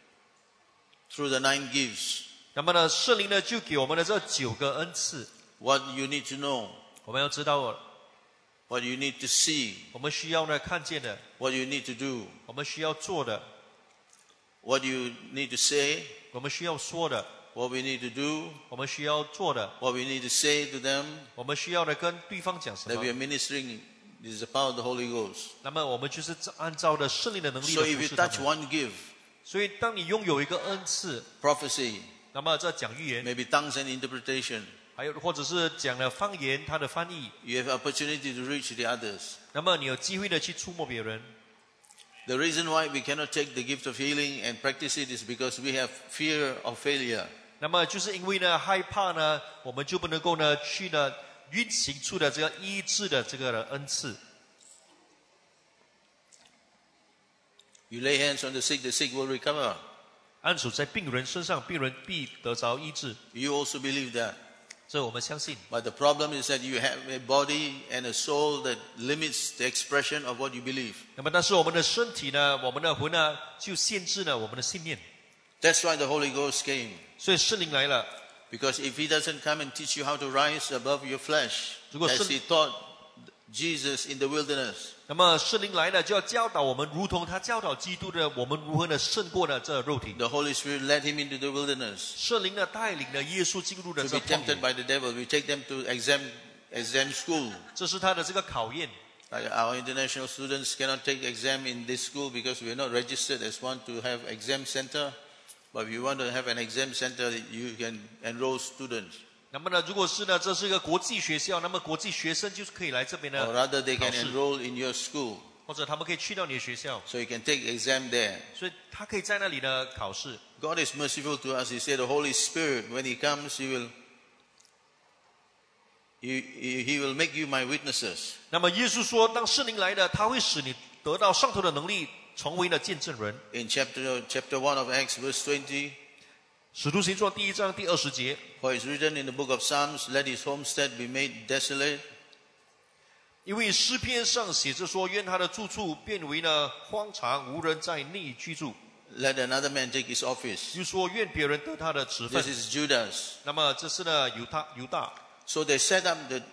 Speaker 1: through the nine gifts.
Speaker 2: 那么呢，圣灵呢就给我们的这九个恩赐，
Speaker 1: What you need to know,
Speaker 2: 我们要知道，
Speaker 1: what you need to see,
Speaker 2: 我们需要呢看见的，
Speaker 1: what you need to do,
Speaker 2: 我们需要做的，
Speaker 1: what you need to say,
Speaker 2: 我们需要说的，
Speaker 1: what we need to do,
Speaker 2: 我们需要做的，
Speaker 1: what we need to say to them,
Speaker 2: 我们需要呢跟对方讲什
Speaker 1: that we are
Speaker 2: 么。
Speaker 1: ministering. This is the power of the Holy Ghost.
Speaker 2: 那么我们就是按照的圣灵的能力
Speaker 1: So
Speaker 2: 的
Speaker 1: if
Speaker 2: 服
Speaker 1: you
Speaker 2: 侍他
Speaker 1: touch
Speaker 2: 们。
Speaker 1: one gift,
Speaker 2: 所以当你拥有一个恩赐，
Speaker 1: prophecy,
Speaker 2: 那么这讲预言，
Speaker 1: maybe tongues and interpretation,
Speaker 2: 还有或者是讲了方言，它的翻译，
Speaker 1: you have opportunity to reach the others.
Speaker 2: 那么你有机会的去触摸别人。
Speaker 1: The reason why we cannot take the gift of healing and practice it is because we have fear of failure.
Speaker 2: 那么就是因为呢害怕呢，我们就不能够呢去呢运行出的这个医治的这个的恩赐。
Speaker 1: You lay hands on the sick, the sick will recover.
Speaker 2: 按手在病人身上，病人必得着医治。
Speaker 1: You also believe that.
Speaker 2: 这我们相信。
Speaker 1: But the problem is that you have a body and a soul that limits the expression of what you believe.
Speaker 2: 那么但是我们的身体呢，我们的魂呢，就限制了我们的信念。
Speaker 1: That's why the Holy Ghost came.
Speaker 2: 所以圣灵来了，
Speaker 1: Because if He doesn't come and teach you how to rise above your flesh,
Speaker 2: 如果
Speaker 1: as
Speaker 2: 圣-
Speaker 1: He taught Jesus in the wilderness,
Speaker 2: 那么圣灵来了，就要教导我们，如同他教导基督的，我们如何的胜过了这肉体。
Speaker 1: the Holy Spirit led Him into the wilderness
Speaker 2: 圣灵呢带领了耶稣进入了
Speaker 1: to
Speaker 2: 这
Speaker 1: be
Speaker 2: 旷
Speaker 1: tempted
Speaker 2: 野，
Speaker 1: by the devil. We take them to exam, exam school.
Speaker 2: 这是他的这个考验。
Speaker 1: Like our international students cannot take exam in this school because we are not registered as one to have exam center. But if you want to have an exam center, you can enroll students.
Speaker 2: 那么呢，如果是呢，这是一个国际学校，那么国际学生就是可以来这边
Speaker 1: Or
Speaker 2: 呢，
Speaker 1: rather, they
Speaker 2: 考
Speaker 1: can
Speaker 2: 试，
Speaker 1: enroll in your school.
Speaker 2: 或者他们可以去到你的學校，
Speaker 1: So you can take exam there.
Speaker 2: 所以他可以在那里呢考試。
Speaker 1: God is merciful to us. He said the Holy Spirit, when He comes, He will, he, he, he will make you my witnesses.
Speaker 2: 那么耶穌說，當聖靈來的，他會使你得到上頭的能力，成為了見證人。
Speaker 1: In chapter, chapter one of Acts, verse twenty,
Speaker 2: 使徒行傳第一章第二十節，
Speaker 1: for it's written in the book of Psalms, let His homestead be made desolate.
Speaker 2: 因為詩篇上寫着說，願他的住處變為呢荒場，無人在內居住。
Speaker 1: Let another man take his office.
Speaker 2: 就說願別人得他的職分
Speaker 1: This。is Judas.
Speaker 2: 那麼這是呢猶大猶大。
Speaker 1: So they set up the,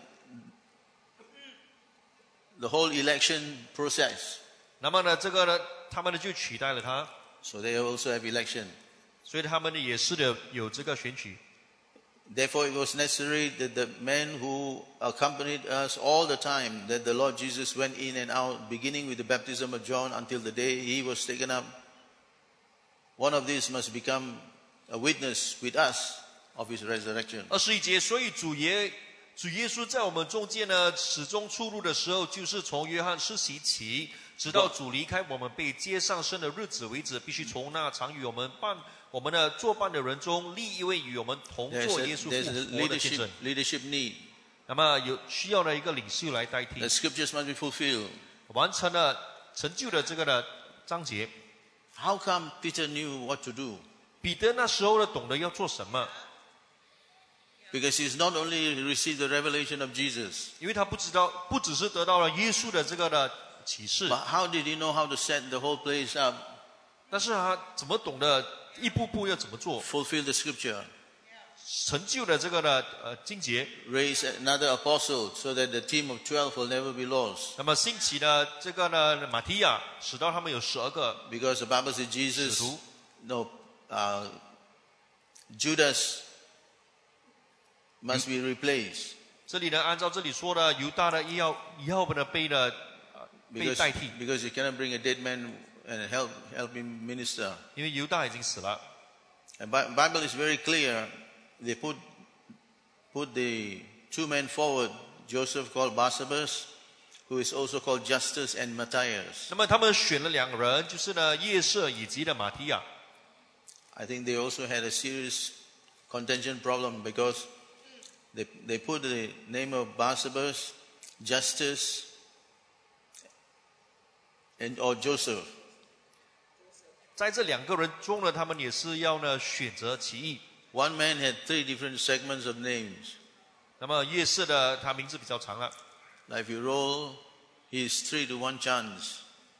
Speaker 1: the whole election process.
Speaker 2: 那麼呢這個呢，他們呢就取代了他，
Speaker 1: So they also have election.
Speaker 2: 所以他們呢也是的有這個選舉。
Speaker 1: Therefore, it was necessary that the men who accompanied us all the time, that the Lord Jesus went in and out, beginning with the baptism of John until the day He was taken up, one of these must become a witness with us of His resurrection.
Speaker 2: 二十一節，所以主耶主耶稣在我们中间呢，始终出入的时候，就是从约翰施洗起，直到主离开我们被接上升的日子为止，必须从那常与我们伴我们的作伴的人中立一位与我们同
Speaker 1: There's
Speaker 2: 做
Speaker 1: a,
Speaker 2: 耶稣
Speaker 1: there's a
Speaker 2: 复活的见
Speaker 1: leadership,
Speaker 2: 证。
Speaker 1: leadership need.
Speaker 2: 那么有需要的一个领袖来代替
Speaker 1: The，scriptures must be fulfilled.
Speaker 2: 完成了成就了这个的章节。
Speaker 1: How come Peter knew what to do?
Speaker 2: 彼得那时候呢，懂得要做什么，
Speaker 1: Because he's not only received the revelation of Jesus,
Speaker 2: 因为他不知道，不只是得到了耶稣的这个的启示，
Speaker 1: but how did he know how to set the whole place up,
Speaker 2: 但是他怎么懂得一步步要怎么做，
Speaker 1: fulfill the scripture,
Speaker 2: 成就了这个的呃经节。
Speaker 1: raise another apostle so that the team of twelve will never be lost?
Speaker 2: 那么兴起的这个呢，马提亚，使到他们有十二个
Speaker 1: Because the Bible says
Speaker 2: 使
Speaker 1: Jesus,
Speaker 2: 徒。
Speaker 1: no, uh, Judas must be replaced
Speaker 2: 这里呢，按照这里说的，犹大的要要不呢被呢呃被
Speaker 1: because,
Speaker 2: 代替，
Speaker 1: because you cannot bring a dead man and help, help him minister.
Speaker 2: 因为犹大已经死了。
Speaker 1: The Bi- Bible is very clear. They put, put the two men forward, Joseph called Barsabbas, who is also called Justus, and Matthias.
Speaker 2: 那么他们选了两个人，就是呢叶瑟以及的马提亚。
Speaker 1: I think they also had a serious contention problem because they, they put the name of Barsabbas, Justus, and or Joseph.
Speaker 2: 在这两个人中呢，他们也是要呢选择其一。
Speaker 1: One man had three different segments of names.
Speaker 2: 那么叶瑟的他名字比较长了，
Speaker 1: Now if you roll, he's three to one chance.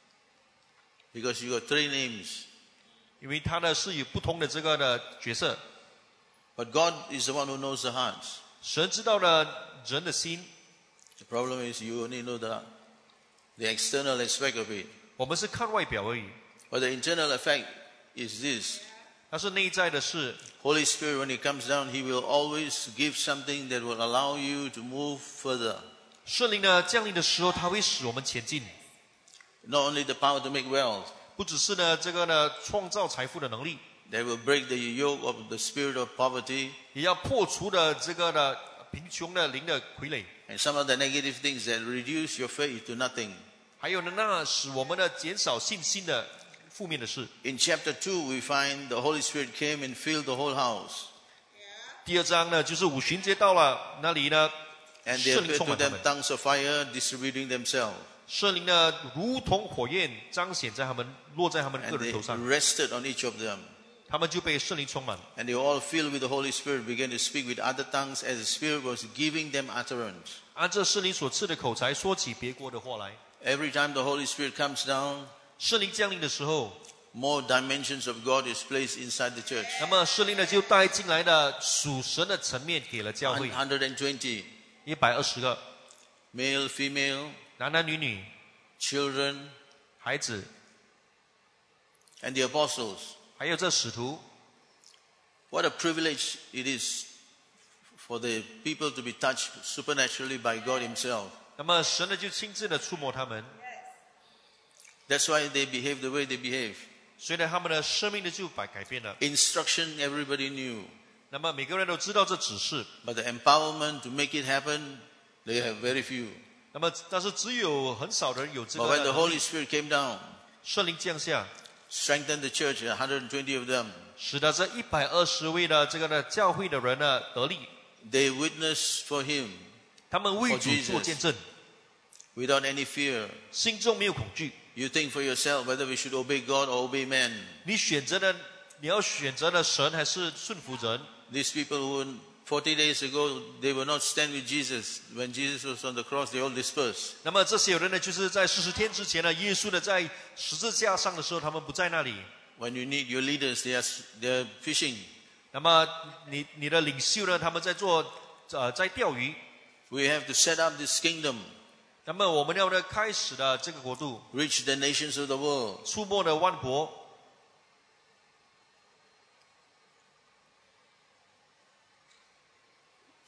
Speaker 1: Because you got three names.
Speaker 2: 因为他呢是有不同的这个的角色。
Speaker 1: But God is the one who knows the hearts.
Speaker 2: 神知道了人的心，
Speaker 1: The problem is you only know the, the external aspect of it.
Speaker 2: 我们是看外表而已，
Speaker 1: But the internal effect is this.
Speaker 2: 但是内在的是
Speaker 1: Holy Spirit, when He comes down, He will always give something that will allow you to move further.
Speaker 2: 圣灵呢降临的时候，他会使我们前进，
Speaker 1: Not only the power to make wealth,
Speaker 2: 不只是呢这个呢创造财富的能力，
Speaker 1: that will break the yoke of the spirit of poverty
Speaker 2: 也要破除的这个的贫穷的灵的傀儡，
Speaker 1: and some of the negative things that reduce your faith to nothing.
Speaker 2: 还有呢那使我们呢减少信心的负面的事。
Speaker 1: In chapter two, we find the Holy Spirit came and filled the whole house.
Speaker 2: 第二章呢就是五旬节到了，那里呢
Speaker 1: And there
Speaker 2: 圣灵
Speaker 1: appeared
Speaker 2: 充
Speaker 1: to
Speaker 2: 满他
Speaker 1: them
Speaker 2: 们，
Speaker 1: tongues of fire distributing themselves.
Speaker 2: 圣灵呢如同火焰彰显在他们，落在他们个
Speaker 1: And
Speaker 2: 人
Speaker 1: they
Speaker 2: 头上，
Speaker 1: rested on each of them.
Speaker 2: 他们就被圣灵充满。
Speaker 1: And they were all filled with the Holy Spirit, began to speak with other tongues as the Spirit was giving them utterance.
Speaker 2: 按照圣灵所赐的口才说起别国的话来。
Speaker 1: Every time the Holy Spirit comes down,
Speaker 2: 圣灵降临的时候，
Speaker 1: more dimensions of God is placed inside the church.
Speaker 2: 那么圣灵呢就带进来的属神的层面给了教会，
Speaker 1: one hundred twenty,
Speaker 2: 一百二十个
Speaker 1: male, female,
Speaker 2: 男男女女、
Speaker 1: children,
Speaker 2: 孩子，
Speaker 1: and the apostles.
Speaker 2: 还有这使徒。
Speaker 1: What a privilege it is for the people to be touched supernaturally by God Himself.
Speaker 2: 那么神呢就亲自的触摸他们，
Speaker 1: That's why they behave the way they behave.
Speaker 2: 所以呢他们的生命呢就改改变了。
Speaker 1: Instruction everybody knew,
Speaker 2: 那么每个人都知道这指示，
Speaker 1: but the empowerment to make it happen, they have very few.
Speaker 2: 那么但是只有很少的人有这
Speaker 1: But
Speaker 2: 个
Speaker 1: when the
Speaker 2: 的
Speaker 1: Holy Spirit came down,
Speaker 2: 圣灵降下，
Speaker 1: strengthened the church, one hundred twenty of them,
Speaker 2: 使得这一百二十位的这个的教会的人呢得力，
Speaker 1: they witnessed for Him
Speaker 2: 他们为
Speaker 1: For
Speaker 2: 主
Speaker 1: Jesus
Speaker 2: 做见证，
Speaker 1: without any fear.
Speaker 2: 心中没有恐惧。
Speaker 1: You think for yourself whether we should obey God or obey man.
Speaker 2: 你选择的，你要选择的神还是顺服人？
Speaker 1: These people who forty days ago, they were not stand with Jesus. When Jesus was on the cross, they all dispersed.
Speaker 2: 那么这些人呢，就是在四十天之前呢，耶稣呢在十字架上的时候，他们不在那里。
Speaker 1: When you need your leaders, they are, they are fishing.
Speaker 2: 那么你你的领袖呢，他们在做呃在钓鱼。
Speaker 1: We have to set up this kingdom,
Speaker 2: 那么我们要呢开始的这个国度，
Speaker 1: reach the nations of the world.
Speaker 2: 触摸的万国。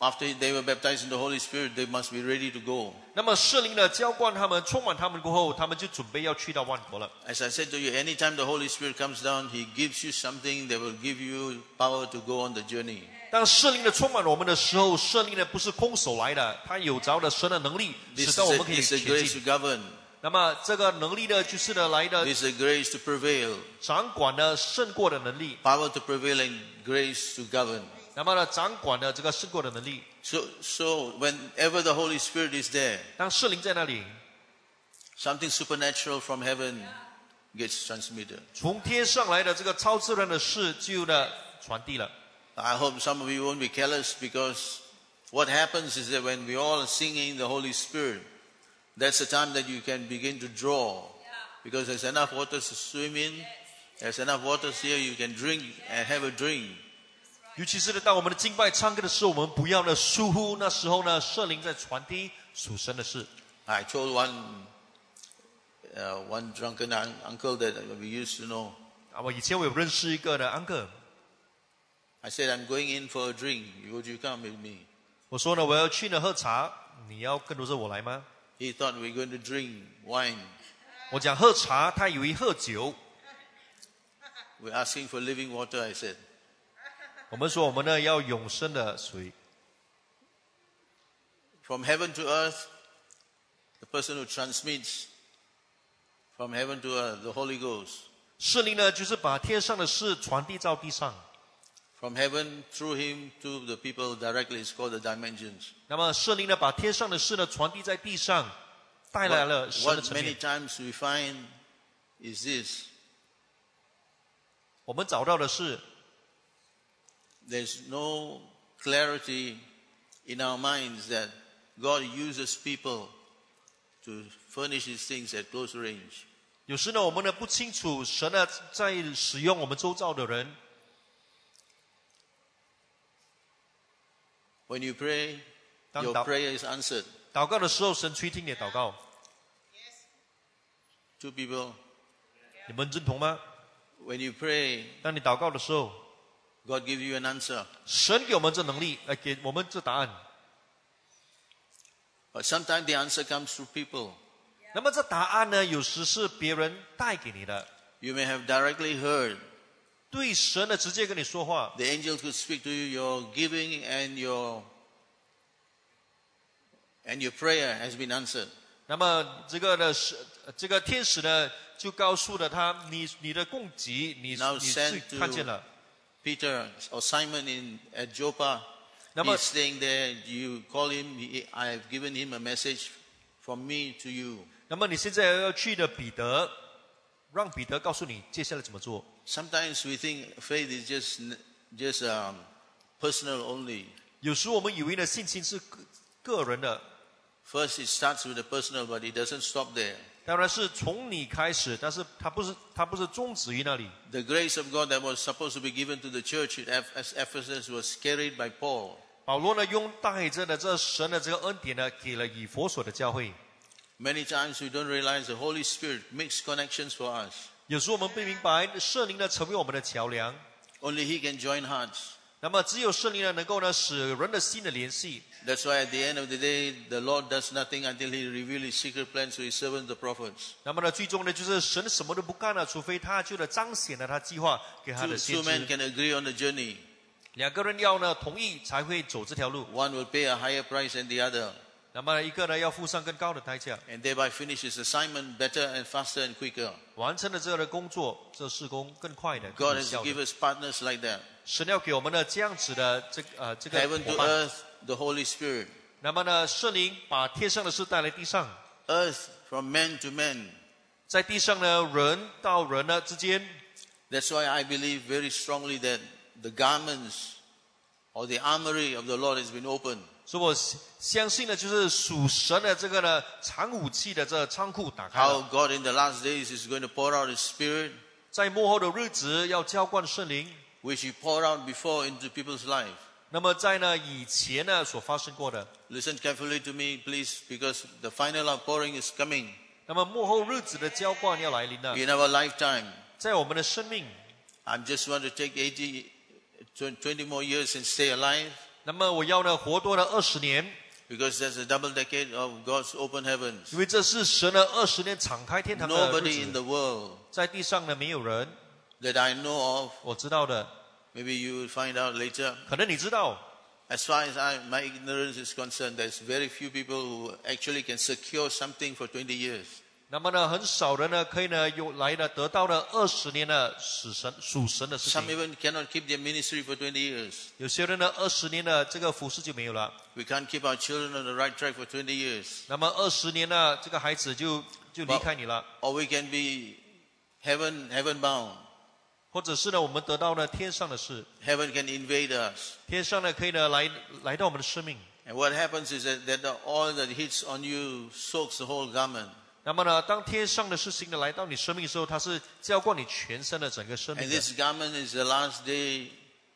Speaker 1: after they were baptized in the Holy Spirit, they must be ready to go.
Speaker 2: 那么圣灵呢浇灌他们，充满他们过后，他们就准备要去到万国了。
Speaker 1: As I said to you, anytime the Holy Spirit comes down, He gives you something that will give you power to go on the journey.
Speaker 2: 当圣灵的充满我们的时候，圣灵呢不是空手来的，他有着的神的能力，
Speaker 1: This
Speaker 2: 使
Speaker 1: is
Speaker 2: 到我
Speaker 1: a,
Speaker 2: 们可以
Speaker 1: it's a
Speaker 2: 前
Speaker 1: grace
Speaker 2: 进。
Speaker 1: to govern.
Speaker 2: 那么这个能力呢，就是呢来的
Speaker 1: This is a grace to prevail.
Speaker 2: 掌管呢胜过的能力。
Speaker 1: Power to prevail and grace to govern.
Speaker 2: 那么呢掌管的这个胜过的能力。
Speaker 1: So, so whenever the Holy Spirit is there,
Speaker 2: 当圣灵在那里，
Speaker 1: something supernatural from heaven gets transmitted.
Speaker 2: 从天上来的这个超自然的事就呢传递了。
Speaker 1: I hope some of you won't be careless, because what happens is that when we all are singing the Holy Spirit, that's the time that you can begin to draw. Because there's enough water to swim in, there's enough water here you can drink and have a drink.
Speaker 2: 尤其是呢，当我们的敬拜唱歌的时候，我们不要呢疏忽那时候呢，圣灵在传递属神的事。
Speaker 1: I told one uh, one drunken un- uncle that we used to know.
Speaker 2: 啊，我以前我有认识一个呢安哥，
Speaker 1: I said, I'm going in for a drink. Would you come with me?
Speaker 2: 我说呢我要去呢喝茶，你要跟着我来吗？
Speaker 1: He thought we were going to drink wine.
Speaker 2: 我讲喝茶，他以为喝酒。
Speaker 1: We're asking for living water, I said.
Speaker 2: 我们说我们呢要永生的水。
Speaker 1: From heaven to earth, the person who transmits from heaven to earth, the Holy Ghost.
Speaker 2: 圣灵呢就是把天上的事传递到地上。
Speaker 1: From heaven through him to the people directly is called the dimensions.
Speaker 2: 那么圣灵呢把天上的事呢传递在地上，带来了
Speaker 1: What,
Speaker 2: 神的
Speaker 1: what
Speaker 2: 层
Speaker 1: many
Speaker 2: 面。
Speaker 1: times we find is this.
Speaker 2: 我们找到的是
Speaker 1: There's no clarity in our minds that God uses people to furnish these things at close range.
Speaker 2: 有时呢我们呢不清楚神呢在使用我们周遭的人。
Speaker 1: When you pray,
Speaker 2: 当
Speaker 1: your
Speaker 2: 祷
Speaker 1: prayer is answered.
Speaker 2: 祷告的时候，神垂听你的祷告。
Speaker 1: Two people,
Speaker 2: 你们认同吗？
Speaker 1: when you pray,
Speaker 2: 当你祷告的时候，
Speaker 1: God gives you an answer.
Speaker 2: 神给我们这能力，来给我们这答案。
Speaker 1: But sometimes the answer comes through people.
Speaker 2: 那么这答案呢，有时是别人带给你的。
Speaker 1: You may have directly heard.
Speaker 2: 对神呢直接跟你说话，
Speaker 1: The angel could speak to you. Your giving and your and your prayer has been answered.
Speaker 2: 那么这个呢是这个天使呢就告诉了他，你你的供给，你
Speaker 1: Now
Speaker 2: 你
Speaker 1: send
Speaker 2: 去看见了。
Speaker 1: Peter or Simon in at Joppa.
Speaker 2: 那么
Speaker 1: He's staying there. You call him. He, I have given him a message from me to you.
Speaker 2: 那么你现在要去的彼得，让彼得告诉你接下来怎么做。
Speaker 1: Sometimes we think faith is just just um, personal only.
Speaker 2: 有时我们以为呢信心是个个人的，
Speaker 1: First, it starts with the personal, but it doesn't stop there.
Speaker 2: 当然是从你开始，但是它不是它不是终止于那里。
Speaker 1: The grace of God that was supposed to be given to the church at Eph- Ephesus was carried by Paul.
Speaker 2: 保罗呢用带着的这神的这个恩典呢，给了以弗所的教会。
Speaker 1: Many times we don't realize the Holy Spirit makes connections for us.
Speaker 2: 有时我们不明白圣灵呢成为我们的桥梁，
Speaker 1: Only He can join hearts.
Speaker 2: 那么只有圣灵呢能够呢使人的心的联系。
Speaker 1: That's why at the end of the day, the Lord does nothing until He reveals His secret plans to His servants, the prophets.
Speaker 2: 那么呢，最终呢，就是神什么都不干了，除非他就呢彰显了他计划给他
Speaker 1: Two,
Speaker 2: 的
Speaker 1: two
Speaker 2: 先
Speaker 1: men
Speaker 2: 知。
Speaker 1: can agree on the journey.
Speaker 2: 两个人要呢同意才会走这条路。
Speaker 1: One will pay a higher price than the other,
Speaker 2: 那么一个呢要付上更高的代价，
Speaker 1: and thereby finish his assignment better and faster and quicker.
Speaker 2: 完成了这个的工作，这事工更快的、
Speaker 1: God
Speaker 2: 更有
Speaker 1: has
Speaker 2: 效
Speaker 1: given
Speaker 2: 的。
Speaker 1: us partners like that.
Speaker 2: 神要给我们呢这样子的这个呃这个
Speaker 1: Heaven
Speaker 2: 伙
Speaker 1: to
Speaker 2: 伴。
Speaker 1: earth, the Holy Spirit.
Speaker 2: 那么呢，圣灵把天上的事带来地上，
Speaker 1: Earth from man to man.
Speaker 2: 在地上呢，人到人呢之间。
Speaker 1: That's why I believe very strongly that the garments or the armory of the Lord has been opened.
Speaker 2: 所以我相信呢，就是属神的这个呢藏武器的这个仓库打开
Speaker 1: How
Speaker 2: 了。
Speaker 1: God in the last days is going to pour out His Spirit,
Speaker 2: 在末后的日子要浇灌圣灵。
Speaker 1: which He poured out before into people's life.
Speaker 2: 那么在呢以前呢所发生过的，
Speaker 1: Listen carefully to me, please, because the final outpouring is coming
Speaker 2: 那么末后日子的浇灌要来临了。
Speaker 1: in our lifetime.
Speaker 2: 在我们的生命，
Speaker 1: I just want to take eighty, twenty more years and stay alive.
Speaker 2: 那么我要呢活多了二十年，
Speaker 1: because that's a double decade of God's open heavens.
Speaker 2: 因为这是神的二十年敞开天堂的日
Speaker 1: Nobody in
Speaker 2: 子。
Speaker 1: the world
Speaker 2: 在地上呢没有人，
Speaker 1: that I know of,
Speaker 2: 我知道的，
Speaker 1: maybe you will find out later.
Speaker 2: 可能你知道。
Speaker 1: As far as I, my ignorance is concerned, there's very few people who actually can secure something for twenty years.
Speaker 2: 那么呢，很少人呢可以呢有来呢得到了二十年的属神属神的事
Speaker 1: Some
Speaker 2: 情。
Speaker 1: even cannot keep their ministry for twenty years.
Speaker 2: 有些人呢二十年的这个服饰就没有了。
Speaker 1: We can't keep our children on the right track for twenty years.
Speaker 2: 那么二十年呢，这个孩子就就离开你了，
Speaker 1: Or we can be heaven, heaven bound.
Speaker 2: 或者是呢我们得到了天上的事，
Speaker 1: Heaven can invade us.
Speaker 2: 天上呢可以呢来来到我们的生命。
Speaker 1: And what happens is that, that the oil that hits on you soaks the whole garment.
Speaker 2: 那么呢，当天上的事情呢来到你生命的时候，它是浇灌你全身的整个生
Speaker 1: And
Speaker 2: 命的。
Speaker 1: this garment is the last day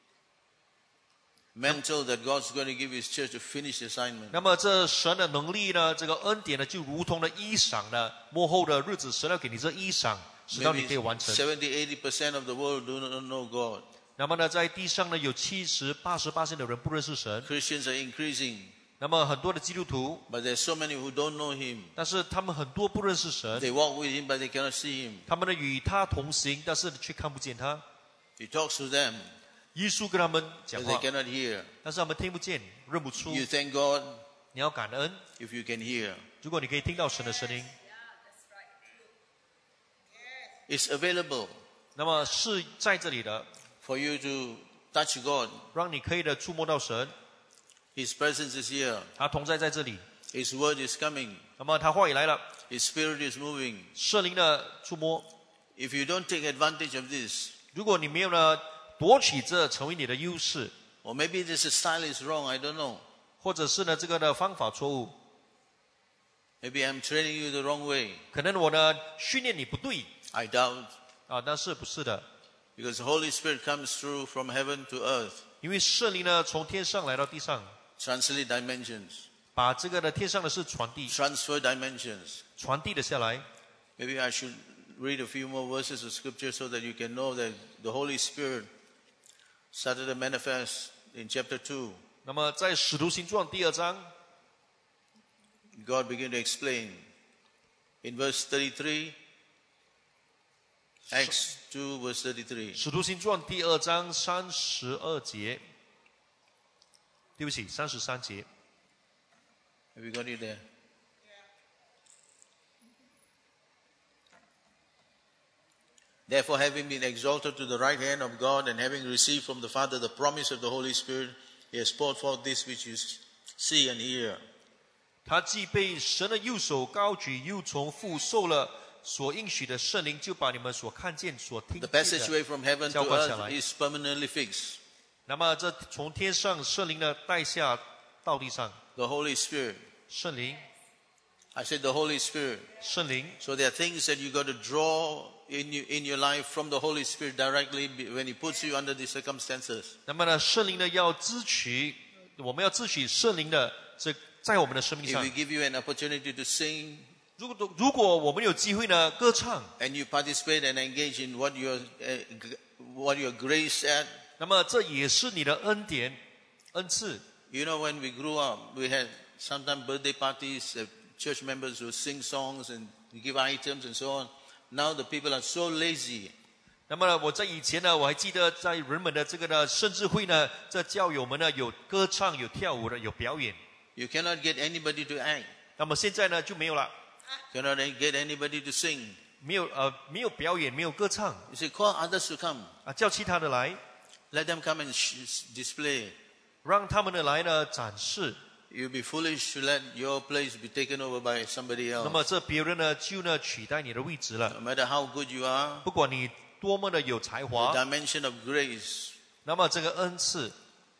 Speaker 1: mantle that God's going to give His church to finish the assignment.
Speaker 2: 那么这神的能力呢，这个恩典呢，就如同的衣裳呢，幕后的日子，神要给你这衣裳，使到你可以
Speaker 1: Maybe
Speaker 2: 完成。
Speaker 1: seventy, eighty percent of the world do not know God.
Speaker 2: 那么呢，在地上呢，有七十、八十八线的人不认识神。
Speaker 1: Christians are increasing,
Speaker 2: 那么很多的基督徒，
Speaker 1: but there's so many who don't know Him.
Speaker 2: 但是他们很多不认识神，
Speaker 1: They walk with Him, but they cannot see Him.
Speaker 2: 他们呢与他同行，但是却看不见他。
Speaker 1: He talks to them,
Speaker 2: 耶稣跟他们讲
Speaker 1: but
Speaker 2: 话
Speaker 1: they，cannot hear.
Speaker 2: 但是他们听不见，认不出。
Speaker 1: You thank God
Speaker 2: 你要感恩，
Speaker 1: if you can hear.
Speaker 2: 如果你可以听到神的声音，
Speaker 1: It's available
Speaker 2: 那么是在这里的，
Speaker 1: for you to touch God.
Speaker 2: 让你可以的触摸到神，
Speaker 1: His presence is here.
Speaker 2: 他同在在这里。
Speaker 1: His word is coming.
Speaker 2: 那么他话语来了，
Speaker 1: His spirit is moving.
Speaker 2: 圣灵的触摸。
Speaker 1: If you don't take advantage of this,
Speaker 2: 如果你没有呢夺取这成为你的优势，
Speaker 1: or maybe this style is wrong, I don't know.
Speaker 2: 或者是呢这个的方法错误，
Speaker 1: Maybe I'm training you the wrong way.
Speaker 2: 可能我呢训练你不对
Speaker 1: I doubt.
Speaker 2: 啊，但是不是的，
Speaker 1: Because the Holy Spirit comes through from heaven to earth,
Speaker 2: 因为圣灵呢从天上来到地上，
Speaker 1: translate dimensions,
Speaker 2: 把这个的天上的事传递
Speaker 1: transfer dimensions.
Speaker 2: 传递了下来。
Speaker 1: Maybe I should read a few more verses of scripture so that you can know that the Holy Spirit started to manifest in chapter two.
Speaker 2: 那么在使徒行传第二章，
Speaker 1: God began to explain in verse thirty-three, Acts two verse thirty-three.
Speaker 2: 使徒行传第二章三十二节，对不起，三十三节。
Speaker 1: Have you got it there? Therefore, having been exalted to the right hand of God and having received from the Father the promise of the Holy Spirit, He has poured forth this which you see and hear.
Speaker 2: 他既被神的右手高举，又从父受了所应许的圣灵，就把你们所看见、所听
Speaker 1: The
Speaker 2: 见
Speaker 1: passageway
Speaker 2: 的
Speaker 1: from heaven to
Speaker 2: 浇灌下来。
Speaker 1: earth is permanently fixed.
Speaker 2: 那么这从天上圣灵呢带下到地上，
Speaker 1: The Holy Spirit.
Speaker 2: 圣灵，
Speaker 1: I said the Holy Spirit.
Speaker 2: 圣灵。
Speaker 1: So there are things that you got to draw in you, in your life from the Holy Spirit directly when He puts you under these circumstances.
Speaker 2: 那么呢，圣灵呢要支取，我们要支取圣灵的这在我们的生命
Speaker 1: If
Speaker 2: 上
Speaker 1: we。give you an opportunity to sing
Speaker 2: 如果如果我们有机会呢歌唱，
Speaker 1: and you participate and engage in what your uh, g- what your grace at,
Speaker 2: 那么这也是你的恩典、恩赐。
Speaker 1: you know, when we grew up, we had sometimes birthday parties, uh, church members who sing songs and give items and so on. Now the people are so lazy.
Speaker 2: 那么呢，我在以前呢，我还记得在人们的这个呢圣智会呢，这教友们呢有歌唱、有跳舞的、有表演。
Speaker 1: You cannot get anybody to act.
Speaker 2: 那么现在呢就没有了，
Speaker 1: Cannot get anybody to sing.
Speaker 2: 没有呃没有表演，没有歌唱
Speaker 1: You say, call others to come.
Speaker 2: 啊，叫其他的来，
Speaker 1: Let them come and sh- display.
Speaker 2: 让他们的来呢展示。
Speaker 1: You'll be foolish to let your place be taken over by somebody
Speaker 2: 那
Speaker 1: else.
Speaker 2: 么这别人呢就呢取代你的位置了。
Speaker 1: No matter how good you are,
Speaker 2: 不管你多么的有才
Speaker 1: the
Speaker 2: 华，
Speaker 1: dimension of grace,
Speaker 2: 那么这个恩赐，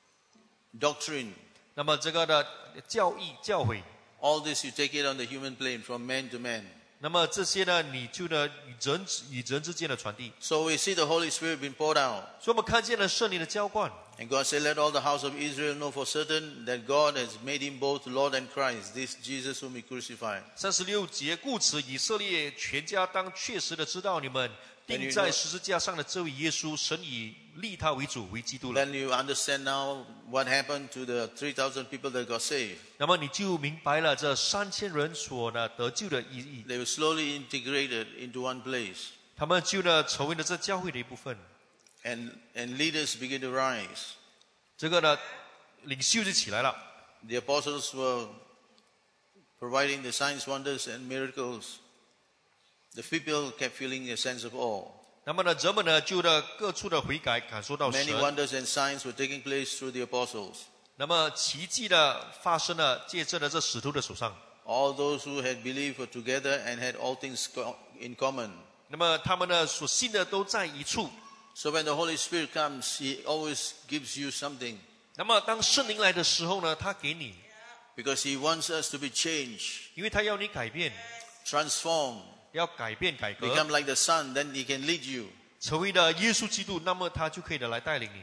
Speaker 1: doctrine,
Speaker 2: 那么这个的教义教诲，
Speaker 1: all this you take it on the human plane from man to man.
Speaker 2: 那么这些呢你就呢与人与人之间的传递。
Speaker 1: So we see the Holy Spirit being poured out.
Speaker 2: 所以我们看见了圣灵的浇灌。
Speaker 1: And God said, let all the house of Israel know for certain that God has made him both Lord and Christ, this Jesus whom he crucified.
Speaker 2: 三十六节，故此以色列全家当确实的知道，你们钉在十字架上的这位耶稣，神已立他为主为基督了。
Speaker 1: Then you understand now what happened to the three thousand people that got saved.
Speaker 2: 那么你就明白了这三千人所呢得救的意义，
Speaker 1: They were slowly integrated into one place.
Speaker 2: 他们就呢成为了这教会的一部分。
Speaker 1: And, and leaders began to rise.
Speaker 2: 这个呢领袖就起来了，
Speaker 1: The apostles were providing the signs, wonders, and miracles. The people kept feeling a sense of awe.
Speaker 2: 那么呢人们呢就呢各处的悔改，感受到
Speaker 1: Many
Speaker 2: 神。
Speaker 1: wonders and signs were taking place through the apostles.
Speaker 2: 那么奇迹呢发生了，借着了这使徒的手上。
Speaker 1: All those who had believed were together and had all things co- in common.
Speaker 2: 那么他们呢所信的都在一处。
Speaker 1: So when the Holy Spirit comes, He always gives you something
Speaker 2: 那么当圣灵来的时候呢，他给你，
Speaker 1: because He wants us to be changed,
Speaker 2: 因为他要你改变，
Speaker 1: transformed,
Speaker 2: 要改变改革，
Speaker 1: become like the Son, then He can lead you.
Speaker 2: 成为了耶稣基督，那么他就可以的来带领你。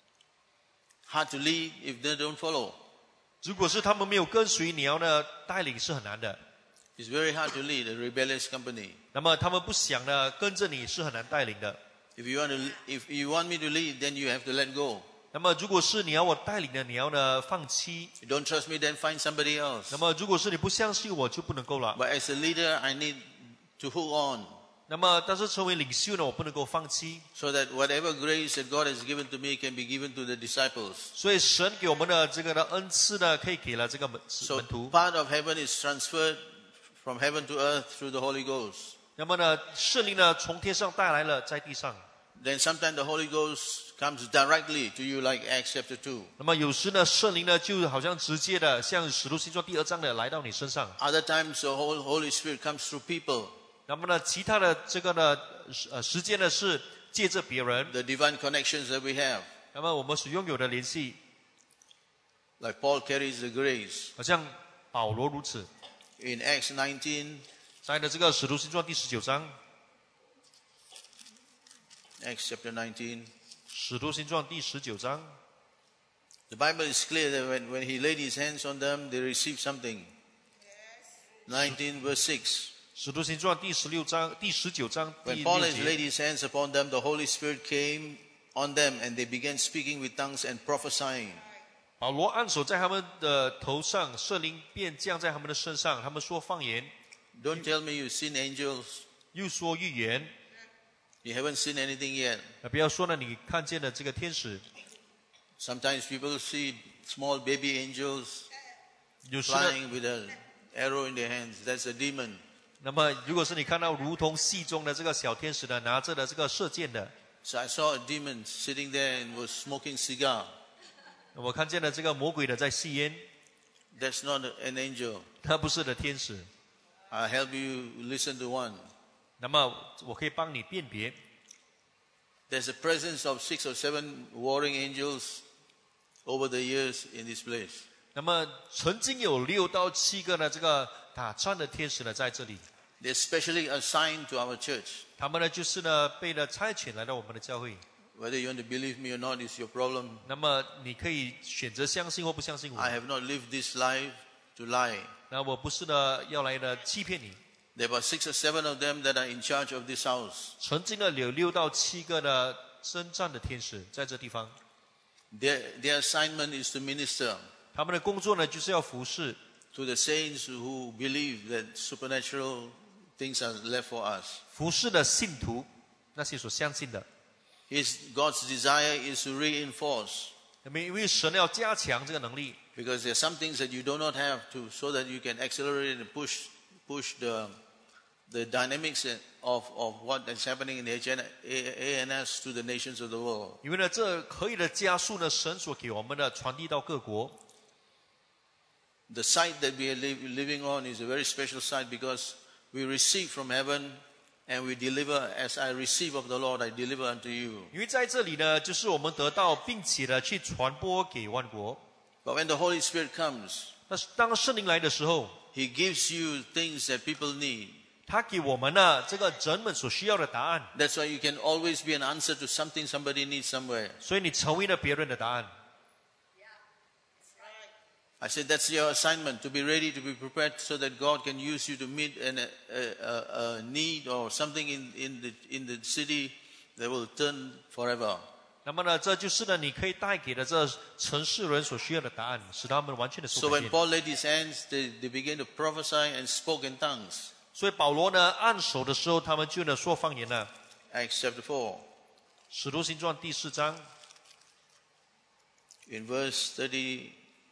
Speaker 1: Hard to lead if they don't follow.
Speaker 2: 如果是他们没有跟随，你要呢带领是很难的。
Speaker 1: It's very hard to lead a rebellious company.
Speaker 2: 那么他们不想呢跟着你是很难带领的。
Speaker 1: If you want to, if you want me to lead, then you have to let go.
Speaker 2: 那么如果是你要我带领的，你要呢放弃。
Speaker 1: You don't trust me, then find somebody else.
Speaker 2: 那么如果是你不相信我，就不能够了。
Speaker 1: But as a leader, I need to hold on
Speaker 2: 那么但是成为领袖呢，我不能够放弃。
Speaker 1: so that whatever grace that God has given to me can be given to the disciples.
Speaker 2: 所以神给我们的这个的恩赐呢，可以给了这个门
Speaker 1: So
Speaker 2: 门徒。
Speaker 1: part of heaven is transferred from heaven to earth through the Holy Ghost.
Speaker 2: 那么呢，圣灵呢从天上带来了，在地上。
Speaker 1: Then sometimes the Holy Ghost comes directly to you like Acts chapter two.
Speaker 2: 那么有时呢，圣灵呢就好像直接的，像使徒行传第二章的来到你身上。
Speaker 1: Other times the whole Holy Spirit comes through people.
Speaker 2: 那么呢，其他的这个呢，呃，时间呢是借着别人。
Speaker 1: The divine connections that we have.
Speaker 2: 那么我们所拥有的联系，
Speaker 1: Like Paul carries the grace.
Speaker 2: 好像保罗如此。
Speaker 1: In Acts nineteen,
Speaker 2: 在的这个使徒行传第十九章，
Speaker 1: Acts chapter nineteen,
Speaker 2: 使徒行传第十九章，
Speaker 1: the Bible is clear that when, when he laid his hands on them, they received something. nineteen verse six.
Speaker 2: 使徒行传第十六章、第十九章第
Speaker 1: When
Speaker 2: 六
Speaker 1: Paul has laid
Speaker 2: 节。
Speaker 1: his hands upon them, the Holy Spirit came on them and they began speaking with tongues and prophesying.
Speaker 2: 保罗按手在他们的头上，圣灵便降在他们的身上，他们说方言，
Speaker 1: Don't tell me you've seen angels.
Speaker 2: 又说预言。
Speaker 1: You haven't seen anything yet.
Speaker 2: 啊，不要说呢，你看见了这个天使，
Speaker 1: Sometimes people see small baby angels
Speaker 2: 有时呢，
Speaker 1: flying with an arrow in their hands. That's a demon.
Speaker 2: 那么如果是你看到如同戏中的这个小天使呢，拿着的这个射箭的，
Speaker 1: So I saw a demon sitting there and was smoking cigar.
Speaker 2: 我看见了这个魔鬼的在吸烟，
Speaker 1: That's not an angel.
Speaker 2: 他不是的天使。
Speaker 1: I'll help you listen to one.
Speaker 2: 那么我可以帮你辨别，
Speaker 1: There's a presence of six or seven warring angels over the years in this place.
Speaker 2: 那么曾经有六到七个呢这个打仗的天使呢在这里，
Speaker 1: They're specially assigned to our church.
Speaker 2: 他们呢就是呢被呢差遣来到我们的教会。
Speaker 1: Whether you want to believe me or not is your problem.
Speaker 2: 那么你可以选择相信或不相信我。
Speaker 1: I have not lived this life to lie.
Speaker 2: 那我不是呢要来呢欺骗你。
Speaker 1: There were six or seven of them that are in charge of this house.
Speaker 2: 曾经呢有六到七个呢征战的天使在这地方，
Speaker 1: Their, their assignment is to minister
Speaker 2: 他们的工作呢就是要服侍
Speaker 1: to the saints who believe that supernatural things are left for us.
Speaker 2: 服侍的信徒，那些所相信的。
Speaker 1: His, God's desire is to reinforce
Speaker 2: 那么因为神要加强这个能力，
Speaker 1: because there are some things that you do not have to so that you can accelerate and push, push the, the dynamics of, of what is happening in the A N S to the nations of the world.
Speaker 2: 因为呢这可以的加速呢神所给我们的传递到各国。
Speaker 1: The site that we are li- living on is a very special site because we receive from heaven and we deliver as I receive of the Lord, I deliver unto you.
Speaker 2: 因为在这里呢，就是我们得到，并且呢去传播给万国。
Speaker 1: But when the Holy Spirit comes,
Speaker 2: 但是当圣灵来的时候，
Speaker 1: He gives you things that people need.
Speaker 2: 他给我们呢这个人们所需要的答案，
Speaker 1: That's why you can always be an answer to something somebody needs somewhere.
Speaker 2: 所以你成为了别人的答案。
Speaker 1: I said that's your assignment, to be ready, to be prepared so that God can use you to meet an, a, a, a need or something in, in, the, in the city that will turn forever.
Speaker 2: 那么呢，这就是呢，你可以带给的这城市人所需要的答案，使他们完全的
Speaker 1: So
Speaker 2: 受改
Speaker 1: when
Speaker 2: 变。
Speaker 1: Paul laid his hands, they, they began to prophesy and spoke in tongues.
Speaker 2: 所以保罗呢按手的时候，他们就呢说方言了。
Speaker 1: Acts chapter four,
Speaker 2: 使徒行传第四章
Speaker 1: in verse thirty.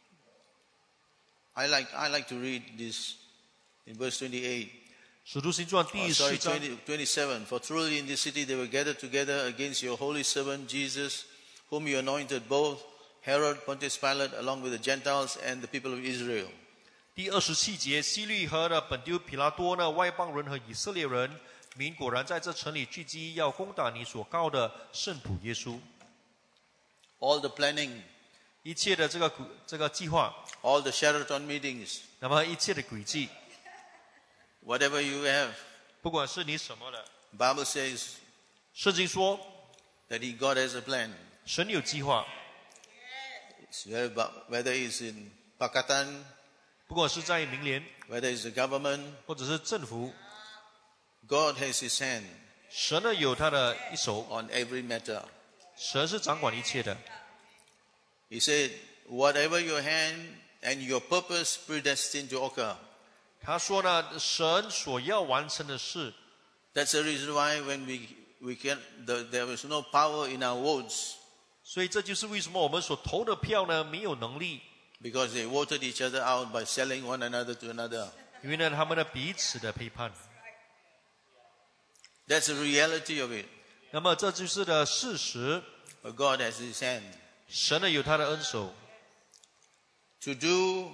Speaker 1: I like I like to read this in verse twenty-eight.
Speaker 2: 使徒行传
Speaker 1: Oh,
Speaker 2: 第
Speaker 1: sorry,
Speaker 2: 四章
Speaker 1: twenty, twenty-seven. For truly in this city they were gathered together against your holy servant Jesus, whom you anointed, both Herod, Pontius Pilate, along with the Gentiles and the people of Israel.
Speaker 2: 第二十七节，希律和呢本丢皮拉多呢外邦人和以色列人民果然在这城里聚集，要攻打你所告的圣仆耶稣。
Speaker 1: All the planning,
Speaker 2: 一切的这个这个计划，
Speaker 1: all the Sheraton meetings,
Speaker 2: 那么一切的轨迹，
Speaker 1: whatever you have,
Speaker 2: 不管是你什么的，
Speaker 1: Bible says
Speaker 2: 圣经说
Speaker 1: that he, God has a plan.
Speaker 2: 神有计划，
Speaker 1: It's very bu- Whether it's in Pakatan,
Speaker 2: 不管是在民联
Speaker 1: whether it's the government,
Speaker 2: 或者是政府，
Speaker 1: God has his hand
Speaker 2: 神呢有他的一手，
Speaker 1: on every matter.
Speaker 2: 神是掌管一切的。
Speaker 1: He said, whatever your hand and your purpose predestined to occur.
Speaker 2: 他说呢，神所要完成的事，
Speaker 1: That's the reason why when we, we can, the, there was no power in our votes
Speaker 2: 所以这就是为什么我们所投的票呢没有能力，
Speaker 1: because they voted each other out by selling one another to another.
Speaker 2: 因为呢他们的彼此的背叛。
Speaker 1: That's the reality of it.
Speaker 2: 那么这就是的事实，
Speaker 1: But God has his hand
Speaker 2: 神呢有他的恩手，
Speaker 1: to do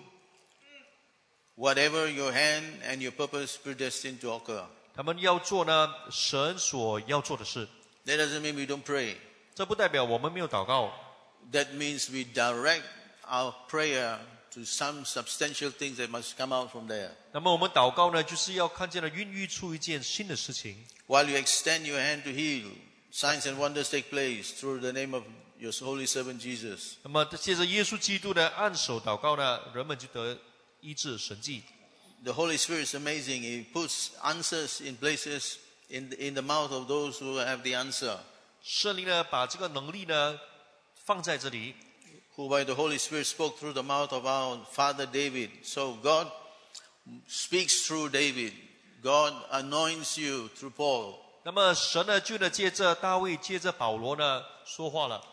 Speaker 1: whatever your hand and your purpose predestined to occur.
Speaker 2: 他们要做呢神所要做的事。
Speaker 1: That doesn't mean we don't pray.
Speaker 2: 这不代表我们没有祷告，
Speaker 1: That means we direct our prayer to some substantial things that must come out from there.
Speaker 2: 那么我们祷告呢，就是要看见了孕育出一件新的事情。
Speaker 1: While you extend your hand to heal, signs and wonders take place through the name of your holy servant Jesus.
Speaker 2: 那么借着耶稣基督的按手祷告呢，人们就得医治神迹。
Speaker 1: The Holy Spirit is amazing. He puts answers in places in the, in the mouth of those who have the answer,
Speaker 2: 圣灵呢，把这个能力呢放在这里，
Speaker 1: who by the Holy Spirit spoke through the mouth of our father David. So God speaks through David. God anoints you through Paul.
Speaker 2: 那么神呢，就呢借着大卫，借着保罗呢说话了。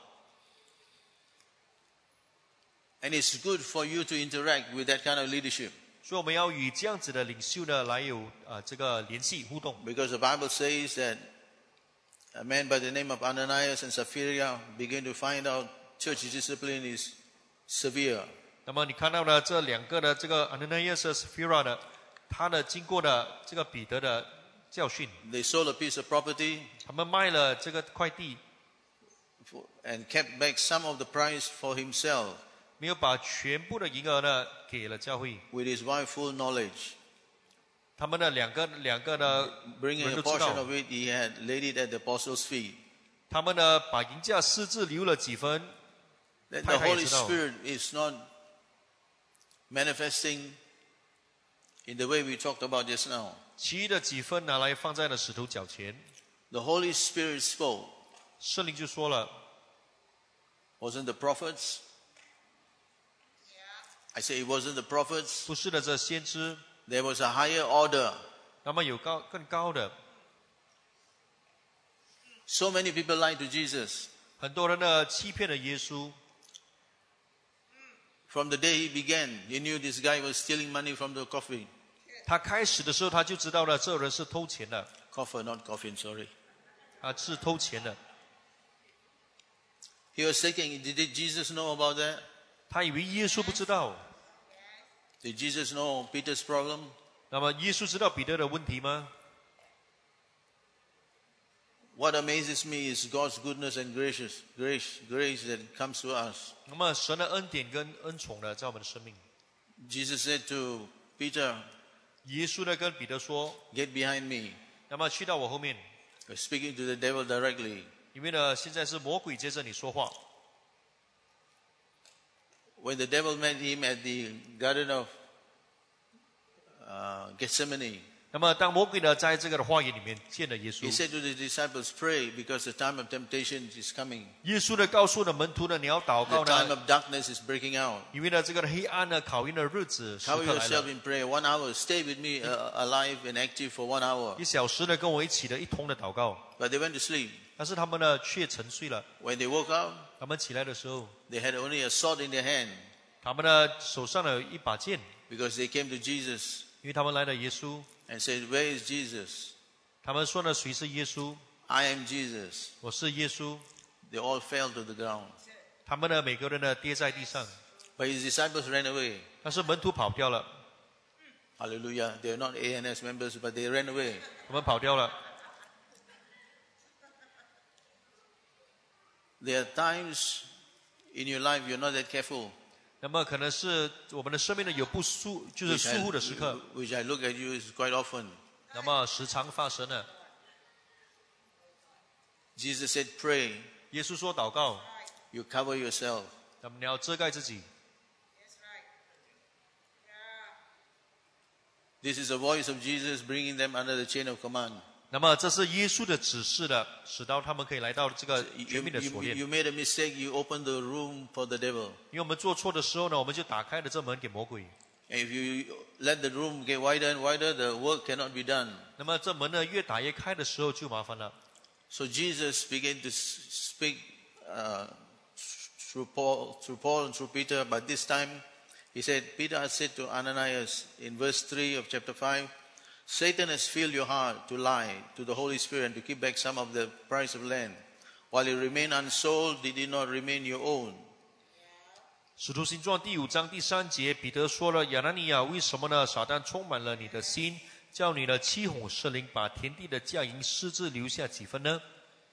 Speaker 1: And it's good for you to interact with that kind of leadership,
Speaker 2: 所以我们要与这样子的领袖呢来有啊、呃、这个联系互动，
Speaker 1: because the Bible says that a man by the name of Ananias and Sapphira began to find out church discipline is severe.
Speaker 2: 那么你看到呢这两个的这个 Ananias 和 Sapphira 呢，他呢经过了这个彼得的教训，
Speaker 1: They sold a piece of property
Speaker 2: 他们卖了这个块地，
Speaker 1: for- and kept back some of the price for himself
Speaker 2: 没有把全部的银额呢给了教会。
Speaker 1: with his wife full knowledge.
Speaker 2: 他们的两个两个呢
Speaker 1: Bringing
Speaker 2: 人
Speaker 1: a
Speaker 2: 都知
Speaker 1: portion
Speaker 2: 道，
Speaker 1: of it, he had laid it at the apostles' feet.
Speaker 2: 他们呢把银价私自留了几分，
Speaker 1: That the
Speaker 2: 太太也
Speaker 1: Holy
Speaker 2: 知道。
Speaker 1: Spirit is not manifesting in the way we talked about just now.
Speaker 2: 其余的几分拿来放在了石头脚前。
Speaker 1: The Holy Spirit spoke.
Speaker 2: 圣灵就说了，
Speaker 1: Wasn't the prophets? I say it wasn't the prophets.
Speaker 2: 不是的，这先知，
Speaker 1: There was a higher order.
Speaker 2: 那么有高更高的，
Speaker 1: So many people lied to Jesus.
Speaker 2: 很多人呢欺骗了耶稣。
Speaker 1: From the day he began, he knew this guy was stealing money from the coffee.
Speaker 2: 他开始的时候他就知道了，这人是偷钱的，
Speaker 1: Coffer, not coffin, sorry.
Speaker 2: 啊是偷钱的。
Speaker 1: He was thinking, did Jesus know about that?
Speaker 2: 他以为耶稣不知道，
Speaker 1: Did Jesus know Peter's problem?
Speaker 2: 那么耶稣知道彼得的问题吗？
Speaker 1: What amazes me is God's goodness and gracious, grace, grace that comes to us.
Speaker 2: 那么神的恩典跟恩宠呢，在我们的生命。
Speaker 1: Jesus said to Peter,
Speaker 2: 耶稣呢跟彼得说，
Speaker 1: get behind me.
Speaker 2: 那么去到我后面，
Speaker 1: He was speaking to the devil directly.
Speaker 2: 因为呢现在是魔鬼接着你说话。
Speaker 1: When the devil met him at the Garden of uh, Gethsemane,
Speaker 2: 那么当魔鬼呢在这个的话语里面见了耶稣
Speaker 1: He，said to the disciples, pray because the time of temptation is coming.
Speaker 2: 耶稣呢告诉了门徒呢，你要祷
Speaker 1: The
Speaker 2: 告
Speaker 1: time
Speaker 2: 呢，
Speaker 1: of darkness is breaking out.
Speaker 2: 因为呢这个黑暗呢考验的日子时
Speaker 1: Cover
Speaker 2: 刻来
Speaker 1: yourself
Speaker 2: 了。
Speaker 1: in prayer. One hour. Stay with me uh, alive and active for one hour.
Speaker 2: 一小时呢跟我一起的一同的祷告，
Speaker 1: But they went to sleep.
Speaker 2: 但是他们呢却沉睡了。
Speaker 1: When they woke up,
Speaker 2: 他们起来的时候，
Speaker 1: they had only a sword in their hand
Speaker 2: 他们呢手上呢有一把剑，
Speaker 1: because they came to Jesus
Speaker 2: 因为他们来了耶稣，
Speaker 1: and said, where is Jesus?
Speaker 2: 他们说呢谁是耶稣？
Speaker 1: I am Jesus.
Speaker 2: 我是耶稣。
Speaker 1: They all fell to the ground.
Speaker 2: 他们呢每个人呢跌在地上，
Speaker 1: But his disciples ran away.
Speaker 2: 但是门徒跑掉了，
Speaker 1: Hallelujah. They are not A N S members, but they ran away.
Speaker 2: 他们跑掉了。
Speaker 1: There are times in your life you're not that careful.
Speaker 2: 那么可能是我们的生命呢有不疏，就是
Speaker 1: Which
Speaker 2: 疏
Speaker 1: I,
Speaker 2: 忽的时刻，
Speaker 1: which I look at you is quite often.
Speaker 2: 那么时常发生了。
Speaker 1: Jesus said, pray.
Speaker 2: 耶稣说祷告，
Speaker 1: You cover yourself.
Speaker 2: 那么你要遮盖自己。
Speaker 1: This is the voice of Jesus bringing them under the chain of command.
Speaker 2: 那么这是耶稣的指示的，使到他们可以来到这个
Speaker 1: You,
Speaker 2: 绝密的锁
Speaker 1: you,
Speaker 2: 链。
Speaker 1: you made a mistake. You opened the room for the devil.
Speaker 2: 因为我们做错的时候呢，我们就打开了这门给魔鬼。
Speaker 1: And if you let the room get wider and wider, the work cannot be done.
Speaker 2: 那么这门呢越打越开的时候就麻烦了。
Speaker 1: So Jesus began to speak uh, through Paul, through Paul and through Peter. But this time, he said, Peter had said to Ananias in verse three of chapter five, Satan has filled your heart to lie to the Holy Spirit and to keep back some of the price of land. While it remained unsold, did it not remain your own?
Speaker 2: 使徒行传第五章第三节，彼得说了：“亚拿尼亚，为什么呢？撒旦充满了你的心，叫你呢欺哄圣灵，把田地的价银私自留下几分呢？”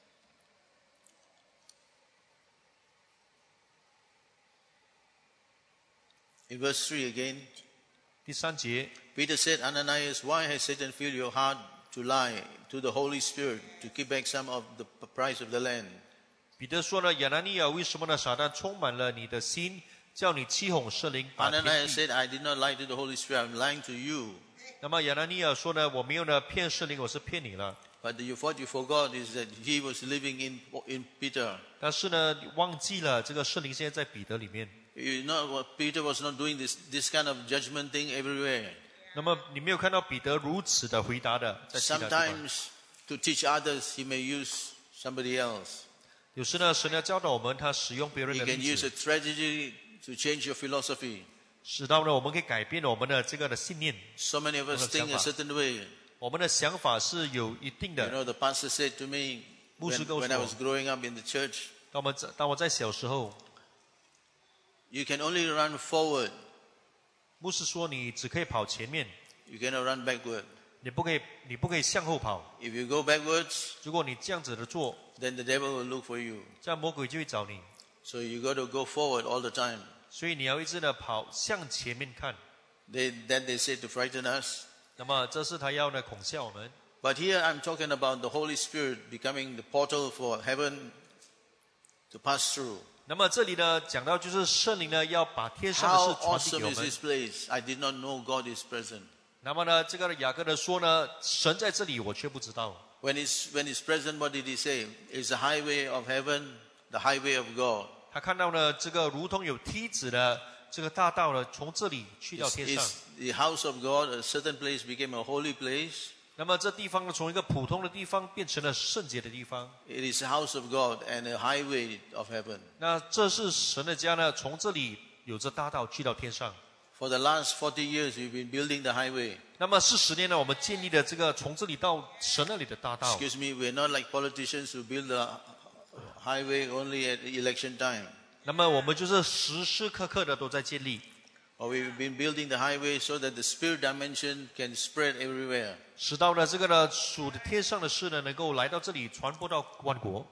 Speaker 1: In verse three again,
Speaker 2: 第三节，
Speaker 1: Peter said, Ananias, why has Satan filled your heart to lie to the Holy Spirit to keep back some of the price of the land?
Speaker 2: 彼得说了：“亚拿尼亚，为什么呢？撒旦充满了你的心，叫你欺哄圣灵，把田
Speaker 1: Ananias
Speaker 2: 地。”
Speaker 1: said, I did not lie to the Holy Spirit, I'm lying to you.
Speaker 2: 那么亚拿尼亚说呢：“我没有呢骗圣灵，我是骗你了。
Speaker 1: But you, what you forgot is that he was living in, in Peter.
Speaker 2: 但是呢，你忘记了这个圣灵现在在彼得里面。
Speaker 1: You know what Peter was not doing this, this kind of judgment thing everywhere.
Speaker 2: 那么你没有看到彼得如此的回答的，在其他地方。
Speaker 1: Sometimes to teach others, he may use somebody else.
Speaker 2: 有时呢，神要教导我们，他使用别人
Speaker 1: He
Speaker 2: 的
Speaker 1: can
Speaker 2: 例
Speaker 1: use a
Speaker 2: 子，
Speaker 1: tragedy to change your philosophy.
Speaker 2: 使到呢我们可以改变我们的这个的信念。
Speaker 1: So many of us
Speaker 2: 我们的想法。
Speaker 1: think a certain way.
Speaker 2: 我们的想法是有一定
Speaker 1: You
Speaker 2: 的。
Speaker 1: know, the pastor said to me
Speaker 2: 牧师
Speaker 1: when,
Speaker 2: 告诉
Speaker 1: when I
Speaker 2: 我。
Speaker 1: was growing up in the church,
Speaker 2: 当我们在当我在小时候，
Speaker 1: you can only run forward.
Speaker 2: 牧师说你只可以跑前面，
Speaker 1: You cannot run backward.
Speaker 2: 你不可以你不可以向后跑。
Speaker 1: If you go backwards,
Speaker 2: 如果你这样子的做，
Speaker 1: then the devil will look for you.
Speaker 2: 这样魔鬼就会找你。
Speaker 1: So you got to go forward all the time.
Speaker 2: 所以你要一直的跑向前面看。
Speaker 1: They, that they say to frighten us.
Speaker 2: 那么这是他要呢恐吓我们。
Speaker 1: But here I'm talking about the Holy Spirit becoming the portal for heaven to pass through.
Speaker 2: 那么这里呢讲到就是圣灵呢要把天上的
Speaker 1: How
Speaker 2: 事传递
Speaker 1: awesome
Speaker 2: 给我
Speaker 1: is
Speaker 2: 们
Speaker 1: this。place? I did not know God is present.
Speaker 2: 那么呢这个雅各的说呢，神在这里，我却不知道。
Speaker 1: When he's, when he's present, what did he say? It's the highway of heaven, the highway of God.
Speaker 2: 他看到呢这个如同有梯子的这个大道呢，从这里去到
Speaker 1: It's,
Speaker 2: 天上。
Speaker 1: it's the house of God, a certain place became a holy place.
Speaker 2: 那么这地方呢，从一个普通的地方变成了圣洁的地方。
Speaker 1: It is the house of God and a highway of heaven.
Speaker 2: 那这是神的家呢，从这里有着大道去到天上。
Speaker 1: For the last forty years, we've been building the highway.
Speaker 2: 那么四十年呢，我们建立了这个从这里到神那里的大道。
Speaker 1: Excuse me, we're not like politicians who build the highway only at election time.
Speaker 2: 那么我们就是时时刻刻的都在建立，
Speaker 1: Or we've been building the highway so that the spirit dimension can spread everywhere.
Speaker 2: 使到呢这个呢属的天上的事呢，能够来到这里传播到万国。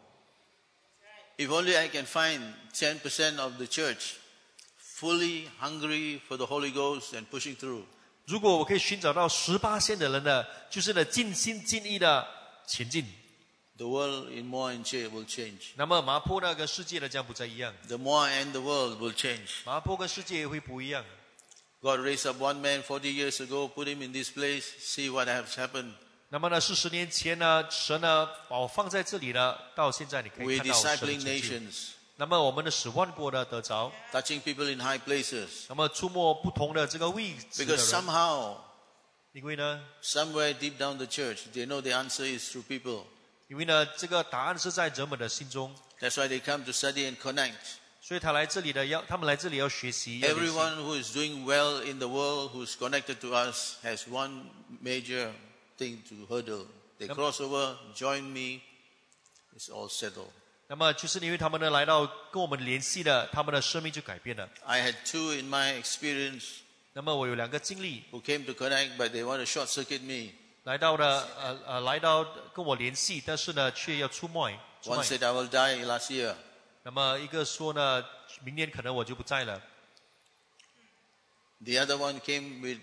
Speaker 1: If only I can find ten percent of the church fully hungry for the Holy Ghost and pushing through.
Speaker 2: 如果我可以寻找到十八线的人呢，就是呢尽心尽意的前进。
Speaker 1: The world in Moa and Che will change.
Speaker 2: 那么麻坡呢跟世界呢将不再一样，
Speaker 1: The Moa and the world will change.
Speaker 2: 麻坡跟世界会不一样。
Speaker 1: God raised up one man forty years ago, put him in this place, see what has happened.
Speaker 2: 那么呢，四十年前呢，神呢把我放在这里呢，到现在你可以
Speaker 1: We're
Speaker 2: 看到神的
Speaker 1: discipling
Speaker 2: 成就。
Speaker 1: nations,
Speaker 2: 那么我们的使万国呢得着，
Speaker 1: touching people in high places.
Speaker 2: 那么触摸不同的这个位置的
Speaker 1: Because
Speaker 2: 人，
Speaker 1: somehow,
Speaker 2: 因为呢，
Speaker 1: somewhere deep down the church, they know the answer is through people.
Speaker 2: 因为呢，这个答案是在人们的心中，
Speaker 1: That's why they come to study and connect.
Speaker 2: 所以他来这里的要，他们来这里要学习。要联系
Speaker 1: Everyone who is doing well in the world, who's connected to us, has one major thing to hurdle. They cross over, join me, it's all settled.
Speaker 2: 那么就是因为他们呢来到跟我们联系了，他们的生命就改变了。
Speaker 1: I had two in my experience
Speaker 2: 那么我有两个经历，
Speaker 1: who came to connect, but they want to short circuit me.
Speaker 2: 来到了呃呃来到跟我联系，但是呢却要出卖。出
Speaker 1: One
Speaker 2: 卖
Speaker 1: said, I will die last year.
Speaker 2: 那么一个说呢，明年可能我就不在了。
Speaker 1: The other one came with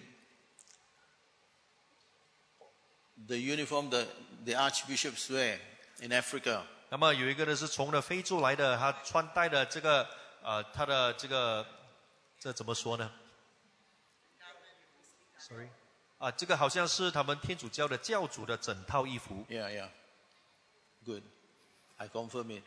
Speaker 1: the uniform the, the archbishops wear in Africa.
Speaker 2: 那么有一个呢是从了非洲来的，他穿戴的这个呃他的这个这怎么说呢 ？Sorry， 啊，这个好像是他们天主教的教主的整套衣服。
Speaker 1: Yeah, yeah. Good. I confirm it.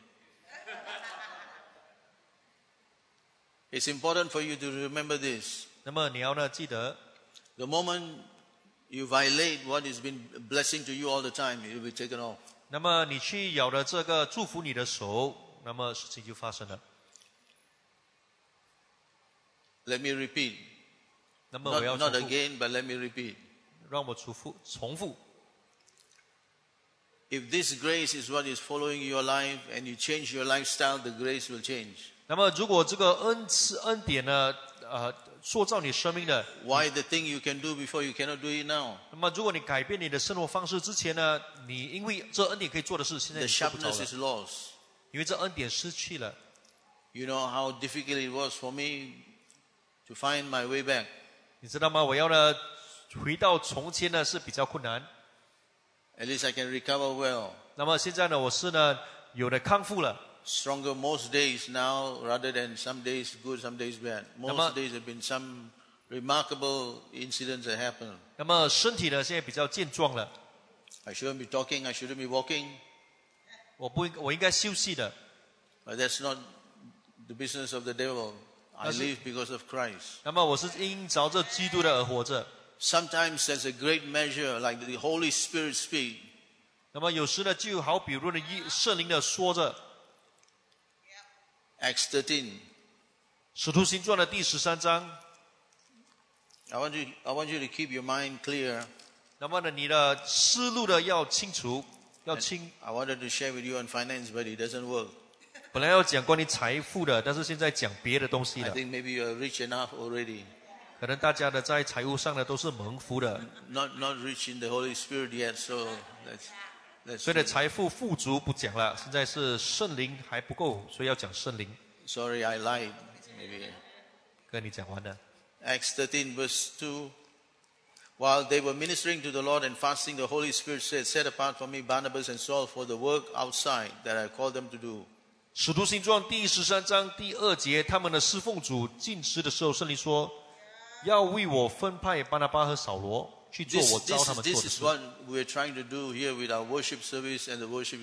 Speaker 1: It's important for you to remember this.
Speaker 2: 那么你要呢记得，
Speaker 1: The moment you violate what has been a blessing to you all the time, it will be taken off.
Speaker 2: 那么你去咬了这个祝福你的手，那么事情就发生了。
Speaker 1: Let me repeat.
Speaker 2: 那么我要
Speaker 1: Not,
Speaker 2: 重
Speaker 1: not
Speaker 2: 复，
Speaker 1: again, but let me repeat.
Speaker 2: 让我重复重复。
Speaker 1: If this grace is what is following your life and you change your lifestyle, the grace will change.
Speaker 2: 那么如果这个恩赐恩典呢，呃，塑造你生命的，
Speaker 1: Why the thing you can do before you cannot do it now?
Speaker 2: 那么如果你改变你的生活方式之前呢，你因为这恩典可以做的事，现在
Speaker 1: The
Speaker 2: 你做不着
Speaker 1: sharpness
Speaker 2: 了，
Speaker 1: is lost.
Speaker 2: 因为这恩典失去了。
Speaker 1: You know how difficult it was for me to find my way back.
Speaker 2: 你知道吗？我要呢回到从前呢是比较困难。
Speaker 1: At least I can recover well.
Speaker 2: 那么现在呢，我是呢有了康复了。
Speaker 1: Stronger most days now rather than some days good, some days bad. Most
Speaker 2: Nama-
Speaker 1: days have been some remarkable incidents that happen.
Speaker 2: 那么身体呢现在比较健壮了，
Speaker 1: I shouldn't be talking, I shouldn't be walking,
Speaker 2: 我不应我应该休息的。
Speaker 1: but that's not the business of the devil. I
Speaker 2: That's it.
Speaker 1: live because of Christ.
Speaker 2: 那么我是因着这基督的而活着。
Speaker 1: Sometimes there's a great measure like the Holy Spirit speak.
Speaker 2: 那么有时呢，就好比如呢，一圣灵的说着，《
Speaker 1: Acts thirteen.
Speaker 2: 使徒行传》的第十三章。
Speaker 1: I want you, I want you to keep your mind clear.
Speaker 2: 那么呢，你的思路呢要清楚，要清。
Speaker 1: I wanted to share with you on finance, but it doesn't work.
Speaker 2: 本来要讲关于财富的，但是现在讲别的东西
Speaker 1: I
Speaker 2: 了。
Speaker 1: think maybe you're rich enough already.
Speaker 2: 可能大家的在财务上呢都是蒙福的，
Speaker 1: Not, not rich in the Holy Spirit yet, so let's, let's
Speaker 2: 所以呢财富富足不讲了，现在是圣灵还不够，所以要讲圣灵。
Speaker 1: Sorry, I lied. Maybe.
Speaker 2: 跟你讲完了。
Speaker 1: Acts thirteen, verse two. While they were ministering to the Lord and fasting, the Holy Spirit said, Set apart for me Barnabas and Saul for the work outside that I called them to do.
Speaker 2: 使徒行传第十三章第二节，他们的侍奉主进食的时候，圣灵说，要为我分派巴拿巴和扫罗去做
Speaker 1: This,
Speaker 2: 我召
Speaker 1: this,
Speaker 2: 他
Speaker 1: is,
Speaker 2: 们做
Speaker 1: this
Speaker 2: 的
Speaker 1: is
Speaker 2: 事。
Speaker 1: what we're trying to do here with our worship service and the worship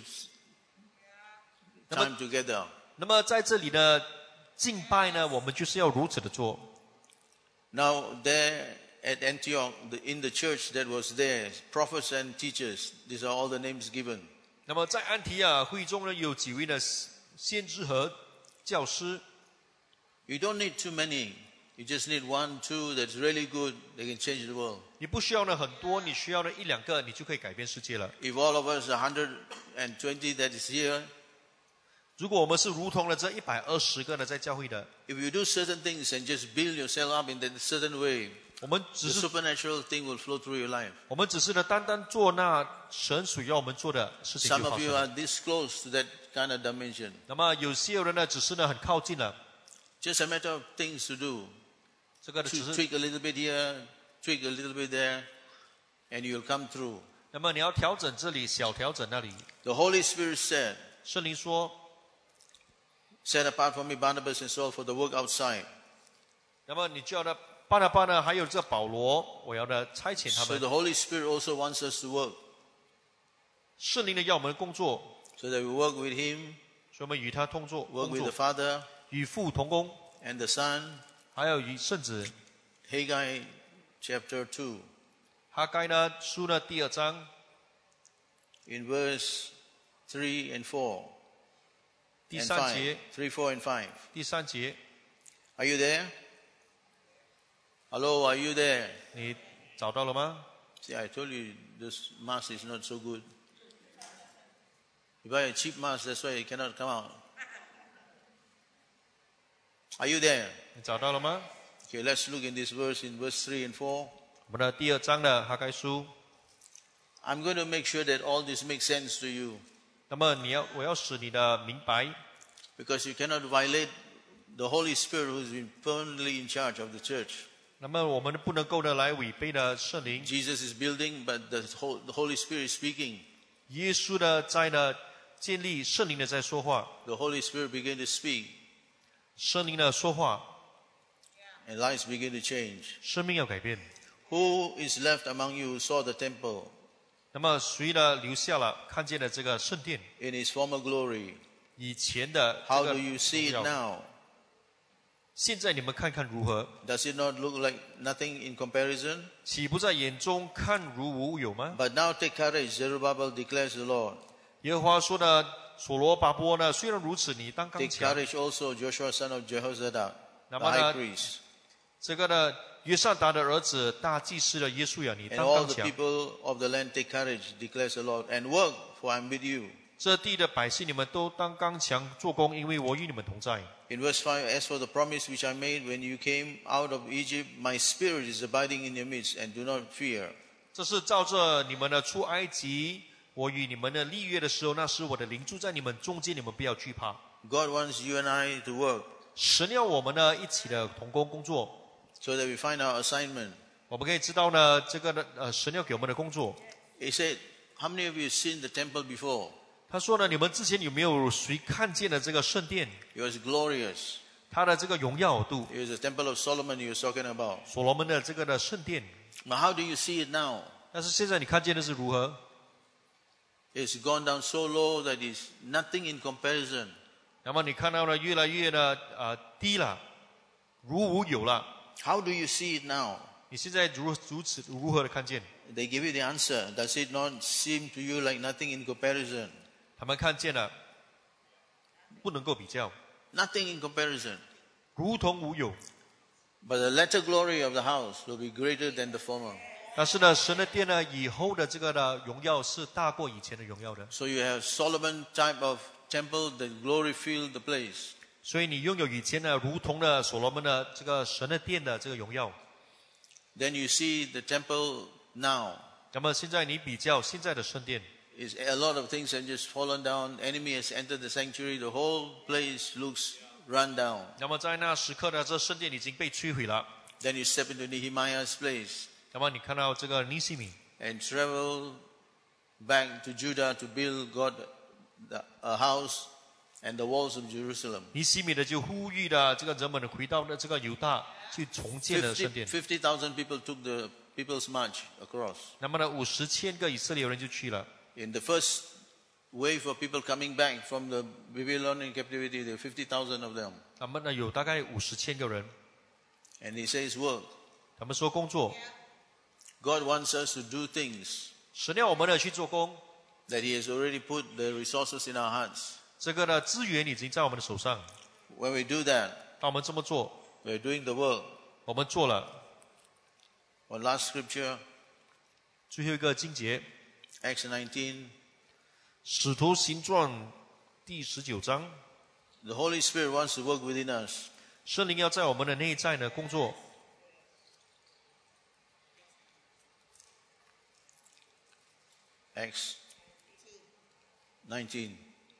Speaker 2: Nama-
Speaker 1: time together.
Speaker 2: 那么在这里呢，敬拜呢，我们就是要如此的做。
Speaker 1: Now, there at Antioch, the, in the church that was there, prophets and teachers, these are all the names given.
Speaker 2: 那么在安提亚会中呢，有几位呢先知和教师。
Speaker 1: You don't need too many. You just need one, two that's really good. They can change the world.
Speaker 2: 你不需要呢很多，你需要呢一两个，你就可以改变世界了。
Speaker 1: If all of us, one hundred twenty that is here,
Speaker 2: 如果我们是如同了这一百二十个呢在教会的，
Speaker 1: if you do certain things and just build yourself up in that certain way,
Speaker 2: 我们
Speaker 1: the
Speaker 2: 只是
Speaker 1: supernatural thing will flow through your life.
Speaker 2: 我们只是呢单单做那神属要我们做的事情就
Speaker 1: Some
Speaker 2: 发
Speaker 1: of
Speaker 2: 生
Speaker 1: you
Speaker 2: 了。
Speaker 1: are this close to that kind of dimension.
Speaker 2: 那么有些人呢只是呢很靠近了，
Speaker 1: Just a matter of things to do.
Speaker 2: 这个呢只
Speaker 1: To
Speaker 2: 是，
Speaker 1: tweak a little bit here, tweak a little bit there, and you'll come through.
Speaker 2: 那么你要调整这里，小调整那里。
Speaker 1: The Holy Spirit said,
Speaker 2: 圣灵说，
Speaker 1: Set apart for me Barnabas and Saul for the work outside.
Speaker 2: 那么你就要呢巴拿巴呢，还有这保罗，我要呢差遣他
Speaker 1: So
Speaker 2: 们。
Speaker 1: the Holy Spirit also wants us to work,
Speaker 2: 圣灵呢要我们工作，
Speaker 1: so that we work with Him,
Speaker 2: 所以我们与他同作
Speaker 1: work
Speaker 2: 工
Speaker 1: with the
Speaker 2: 作，
Speaker 1: Father
Speaker 2: 与父同工，
Speaker 1: and the Son.
Speaker 2: 还有与圣子。
Speaker 1: Haggai chapter two,
Speaker 2: 哈该呢书呢第二章
Speaker 1: in verse three and four
Speaker 2: 第
Speaker 1: and
Speaker 2: 三
Speaker 1: five.
Speaker 2: 节，
Speaker 1: three, four, and five.
Speaker 2: 第三节，
Speaker 1: Are you there? Hello, are you there?
Speaker 2: 你找到了吗？
Speaker 1: See, I told you this mask is not so good. You buy a cheap mask, that's why it cannot come out. Are you there?
Speaker 2: 你找到了吗？
Speaker 1: Okay, let's look in this verse in verse three and four.
Speaker 2: 我们的第二章的哈该书。
Speaker 1: I'm going to make sure that all this makes sense to you,
Speaker 2: 那么你要，我要使你的明白，
Speaker 1: because you cannot violate the Holy Spirit who's been permanently in charge of the church.
Speaker 2: 那么我们不能够呢来违背的圣灵。
Speaker 1: Jesus is building, but the, whole, the Holy Spirit is speaking.
Speaker 2: 耶稣呢在呢建立，圣灵呢在说话，
Speaker 1: The Holy Spirit began to speak,
Speaker 2: 圣灵呢说话，
Speaker 1: and lives begin to change.
Speaker 2: 生命要改变。
Speaker 1: Who is left among you who saw the temple
Speaker 2: 那么谁呢留下了看见了这个圣殿
Speaker 1: in its former glory?
Speaker 2: 以前的这
Speaker 1: How
Speaker 2: 个
Speaker 1: do you see it
Speaker 2: 荣耀？
Speaker 1: now?
Speaker 2: 现在你们看看如何？
Speaker 1: Does it not look like nothing in comparison?
Speaker 2: 岂不在眼中看如无有吗？
Speaker 1: But now take courage, Zerubbabel declares the Lord.
Speaker 2: 耶和华说呢，所罗巴伯呢，虽然如此，你当刚
Speaker 1: Take
Speaker 2: 强。
Speaker 1: courage also, Joshua son of Jehozadak, the
Speaker 2: 那么呢
Speaker 1: high priest,
Speaker 2: 这个呢，约上达的儿子大祭司的耶稣呀，你
Speaker 1: and
Speaker 2: 当
Speaker 1: all
Speaker 2: 刚
Speaker 1: the
Speaker 2: 强。
Speaker 1: people of the land take courage, declares the Lord, and work, for I am with you.
Speaker 2: 这地的百姓，你们都当刚强做工，因为我与你们同在。
Speaker 1: In verse five, as for the promise which I made when you came out of Egypt, my spirit is abiding in your midst, and do not fear.
Speaker 2: 这是照着你们的出埃及，我与你们的立约的时候，那时我的灵住在你们中间，你们不要惧怕。
Speaker 1: God wants you and I to work
Speaker 2: 神要我们呢一起的同工工作，
Speaker 1: so that we find our assignment.
Speaker 2: 我们可以知道呢，这个呢，呃，神要给我们的工作。
Speaker 1: He said, how many of you have seen the temple before?
Speaker 2: 他说呢，你们之前有没有谁看见了这个圣殿？
Speaker 1: It was glorious.
Speaker 2: 它的这个荣耀度，
Speaker 1: It was the temple of Solomon he was talking about.
Speaker 2: 所罗门的这个的圣殿。
Speaker 1: But how do you see it now?
Speaker 2: 但是现在你看见的是如何？
Speaker 1: It's gone down so low that it's nothing in comparison.
Speaker 2: 那么你看到呢，越来越呢，呃，低了，如无有了。
Speaker 1: How do you see it now?
Speaker 2: 你现在如如此如何的看见？
Speaker 1: They give you the answer. Does it not seem to you like nothing in comparison?
Speaker 2: 他们看见了，不能够比较，
Speaker 1: Nothing in comparison.
Speaker 2: 如同无有。
Speaker 1: But the latter glory of the house will be greater than the former.
Speaker 2: 但是呢，神的殿呢，以后的这个的荣耀是大过以前的荣耀的。
Speaker 1: So you have Solomon type of temple, the glory filled the place.
Speaker 2: 所以你拥有以前呢，如同的所罗门的这个神的殿的这个荣耀。
Speaker 1: Then you see the temple now.
Speaker 2: 那么现在你比较现在的圣殿，
Speaker 1: Is a lot of things have just fallen down. Enemy has entered the sanctuary. The whole place looks run down.
Speaker 2: 那么在那时刻呢，这圣殿已经被摧毁了。
Speaker 1: Then you step into Nehemiah's place
Speaker 2: 那么你看到这个尼西米，
Speaker 1: and travel back to Judah to build God the- a house and the walls of Jerusalem.
Speaker 2: 尼西米的就呼吁的这个人们回到了这个犹大去重建了圣
Speaker 1: fifty
Speaker 2: 殿。
Speaker 1: fifty thousand people took the people's march across.
Speaker 2: 那么呢，五十千个以色列人就去了。
Speaker 1: In the first wave of people coming back from the Babylonian captivity, there were fifty thousand of them.
Speaker 2: 那么呢，有大概五十千个人。
Speaker 1: And he says, work.
Speaker 2: 他们说工作，
Speaker 1: God wants us to do things
Speaker 2: 神要我们呢去做工，
Speaker 1: that he has already put the resources in our hearts.
Speaker 2: 这个呢资源已经在我们的手上。
Speaker 1: When we do that,
Speaker 2: 当我们这么做，
Speaker 1: we're doing the work.
Speaker 2: 我们做了。
Speaker 1: One last scripture,
Speaker 2: 最后一个经节，
Speaker 1: Acts nineteen.
Speaker 2: 使徒行传第十九章，
Speaker 1: The Holy Spirit wants to work within us.
Speaker 2: 圣灵要在我们的内在呢工作。
Speaker 1: Acts nineteen.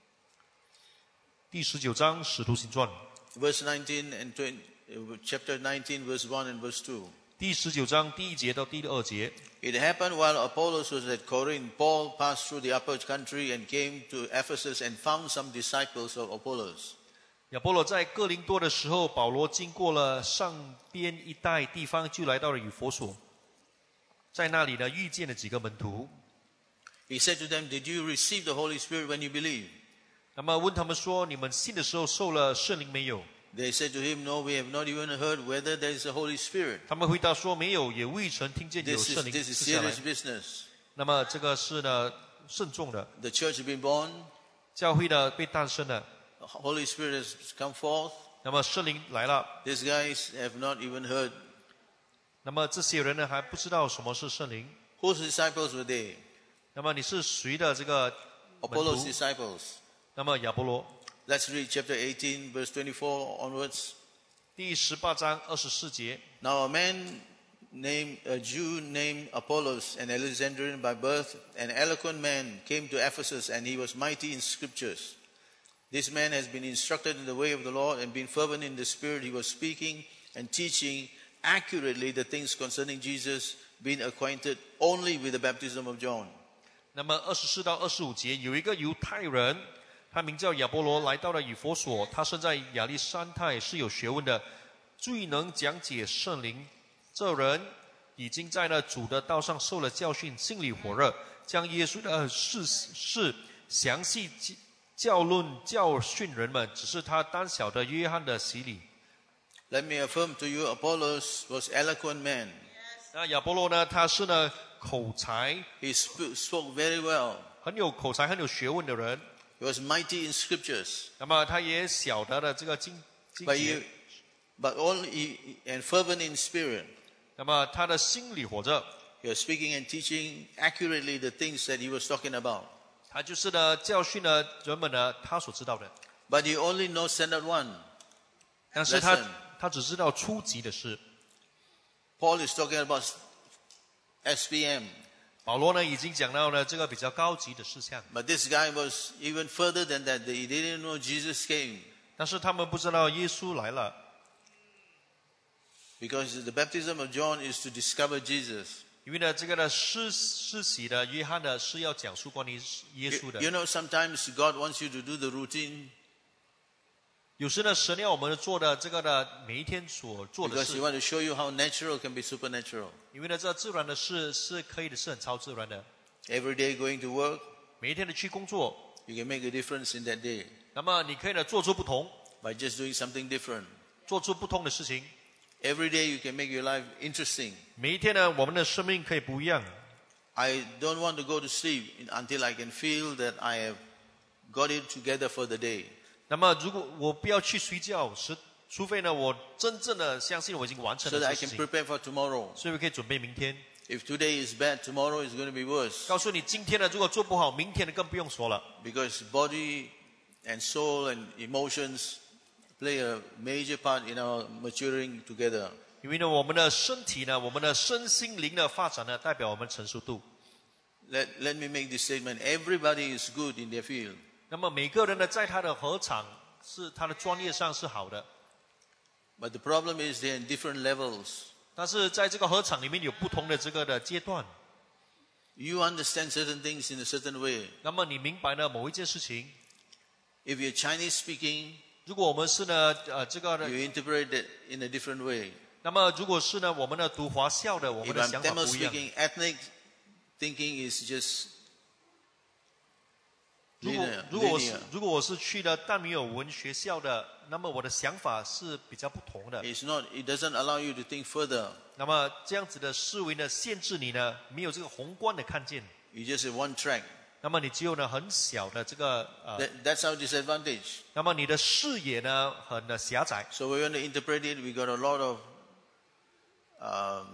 Speaker 2: 第十九章使徒行传
Speaker 1: Verse nineteen and twenty, uh, chapter nineteen, verse one and verse two.
Speaker 2: 第十九章第一节到第二节。
Speaker 1: It happened while Apollos was at Corinth, Paul passed through the upper country and came to Ephesus and found some disciples of Apollos.
Speaker 2: 亚波罗在哥林多的时候，保罗经过了上边一带地方，就来到了以弗所，在那里呢遇见了几个门徒。
Speaker 1: He said to them, "Did you receive the Holy Spirit when you believed?"
Speaker 2: 那么问他们说：“你们信的时候受了圣灵没有？”
Speaker 1: They said to him, "No, we have not even heard whether there is a Holy Spirit."
Speaker 2: 他们回答说：“没有，也未曾听见有
Speaker 1: This
Speaker 2: 圣
Speaker 1: is
Speaker 2: 灵
Speaker 1: this is
Speaker 2: 赐下来。”
Speaker 1: serious business.
Speaker 2: 那么这个是呢慎重的，
Speaker 1: The church has been born.
Speaker 2: 教会呢被诞生了，
Speaker 1: The Holy Spirit has come forth.
Speaker 2: 那么圣灵来了，
Speaker 1: These guys have not even heard.
Speaker 2: 那么这些人呢还不知道什么是圣灵。
Speaker 1: Whose disciples were they?
Speaker 2: 那么你是谁的这个门
Speaker 1: Apollos'
Speaker 2: 徒？
Speaker 1: disciples.
Speaker 2: 那么亚波罗
Speaker 1: Let's read chapter eighteen, verse twenty-four onwards.
Speaker 2: 第十八章二十四节。
Speaker 1: Now a man named a Jew named Apollos, an Alexandrian by birth, an eloquent man, came to Ephesus, and he was mighty in scriptures. This man has been instructed in the way of the Lord and been fervent in the Spirit. He was speaking and teaching accurately the things concerning Jesus, being acquainted only with the baptism of John.
Speaker 2: 那么二十四到二十五节，有一个犹太人，他名叫亚波罗，来到了以弗所，他生在亚历山太，是有学问的，最能讲解圣灵。这人已经在那主的道上受了教训，心里火热，将耶稣的事事详细教论教训人们，只是他单晓得约翰的洗礼。
Speaker 1: Let me affirm to you, Apollos was eloquent man.
Speaker 2: 那亚波罗呢，他是呢口才
Speaker 1: He sp- spoke very well.
Speaker 2: 很有口才、很有学问的人。
Speaker 1: He was mighty in scriptures.
Speaker 2: 那么他也晓得了这个经经
Speaker 1: But,
Speaker 2: 节
Speaker 1: he, but only and fervent in spirit.
Speaker 2: 那么他的心里活着，
Speaker 1: He was speaking and teaching accurately the things that he was talking about.
Speaker 2: 他就是呢教训了人们呢他所知道的，
Speaker 1: But he only knows standard one.
Speaker 2: 但是他
Speaker 1: Lesson.
Speaker 2: 他只知道初级的事。
Speaker 1: Paul is talking about S P M.
Speaker 2: 保罗呢已经讲到了这个比较高级的事项，
Speaker 1: But this guy was even further than that. He didn't know Jesus came.
Speaker 2: 但是他们不知道耶稣来了，
Speaker 1: Because the baptism of John is to discover Jesus.
Speaker 2: 因为呢这个呢施施洗的约翰呢是要讲述关于耶
Speaker 1: You,
Speaker 2: 稣的。
Speaker 1: you know, sometimes God wants you to do the routine
Speaker 2: 有时呢神要我们做的这个呢每一天所做的
Speaker 1: because He
Speaker 2: 事，
Speaker 1: wants to show you how natural can be supernatural.
Speaker 2: 因为呢这自然的事是可以的，是很超自然的。
Speaker 1: Every day going to work,
Speaker 2: 每一天的去工作，
Speaker 1: you can make a difference in that day
Speaker 2: 那么你可以呢做出不同，
Speaker 1: by just doing something different.
Speaker 2: 做出不同的事情。
Speaker 1: Every day you can make your life interesting.
Speaker 2: 每一天呢，我们的生命可以不一样。
Speaker 1: I don't want to go to sleep until I can feel that I have got it together for the day.
Speaker 2: 那么，如果我不要去睡觉，是除非呢，我真正的相信我已经完成
Speaker 1: So
Speaker 2: 了
Speaker 1: that I
Speaker 2: 这
Speaker 1: can
Speaker 2: 事情，
Speaker 1: prepare for tomorrow.
Speaker 2: 所以我可以准备明天。
Speaker 1: If today is bad, tomorrow is going to be worse.
Speaker 2: 告诉你，今天呢，如果做不好，明天的更不用说了。
Speaker 1: Because body and soul and emotions play a major part in our maturing together.
Speaker 2: 因为呢，我们的身体呢，我们的身心灵的发展呢，代表我们成熟度。
Speaker 1: Let, let me make this statement. Everybody is good in their field.
Speaker 2: 那么每个人呢，在他的合场是他的专业上是好的，
Speaker 1: But the problem is they're in different levels.
Speaker 2: 但是在这个合场里面有不同的这个的阶段。
Speaker 1: You understand certain things in a certain way.
Speaker 2: 那么你明白呢某一件事情，
Speaker 1: If you're Chinese speaking,
Speaker 2: 如果我们是呢呃这个呢
Speaker 1: you interpret it in a different way.
Speaker 2: 那么如果是呢，我们呢读华校的，我们
Speaker 1: If
Speaker 2: 的
Speaker 1: I'm
Speaker 2: 想法
Speaker 1: Tamil
Speaker 2: 不一样。
Speaker 1: speaking, ethnic thinking is just
Speaker 2: 如果
Speaker 1: linear.
Speaker 2: 如果我是
Speaker 1: linear.
Speaker 2: 如果我是去了淡米尔文学校的，那么我的想法是比较不同的。
Speaker 1: It's not. It doesn't allow you to think further.
Speaker 2: 那么这样子的思维呢，限制你呢没有这个宏观的看见，
Speaker 1: You just have one track.
Speaker 2: 那么你只有呢很小的这个呃，
Speaker 1: That, that's our disadvantage.
Speaker 2: 那么你的视野呢很的狭窄。
Speaker 1: So we want to interpret it. We got a lot of um,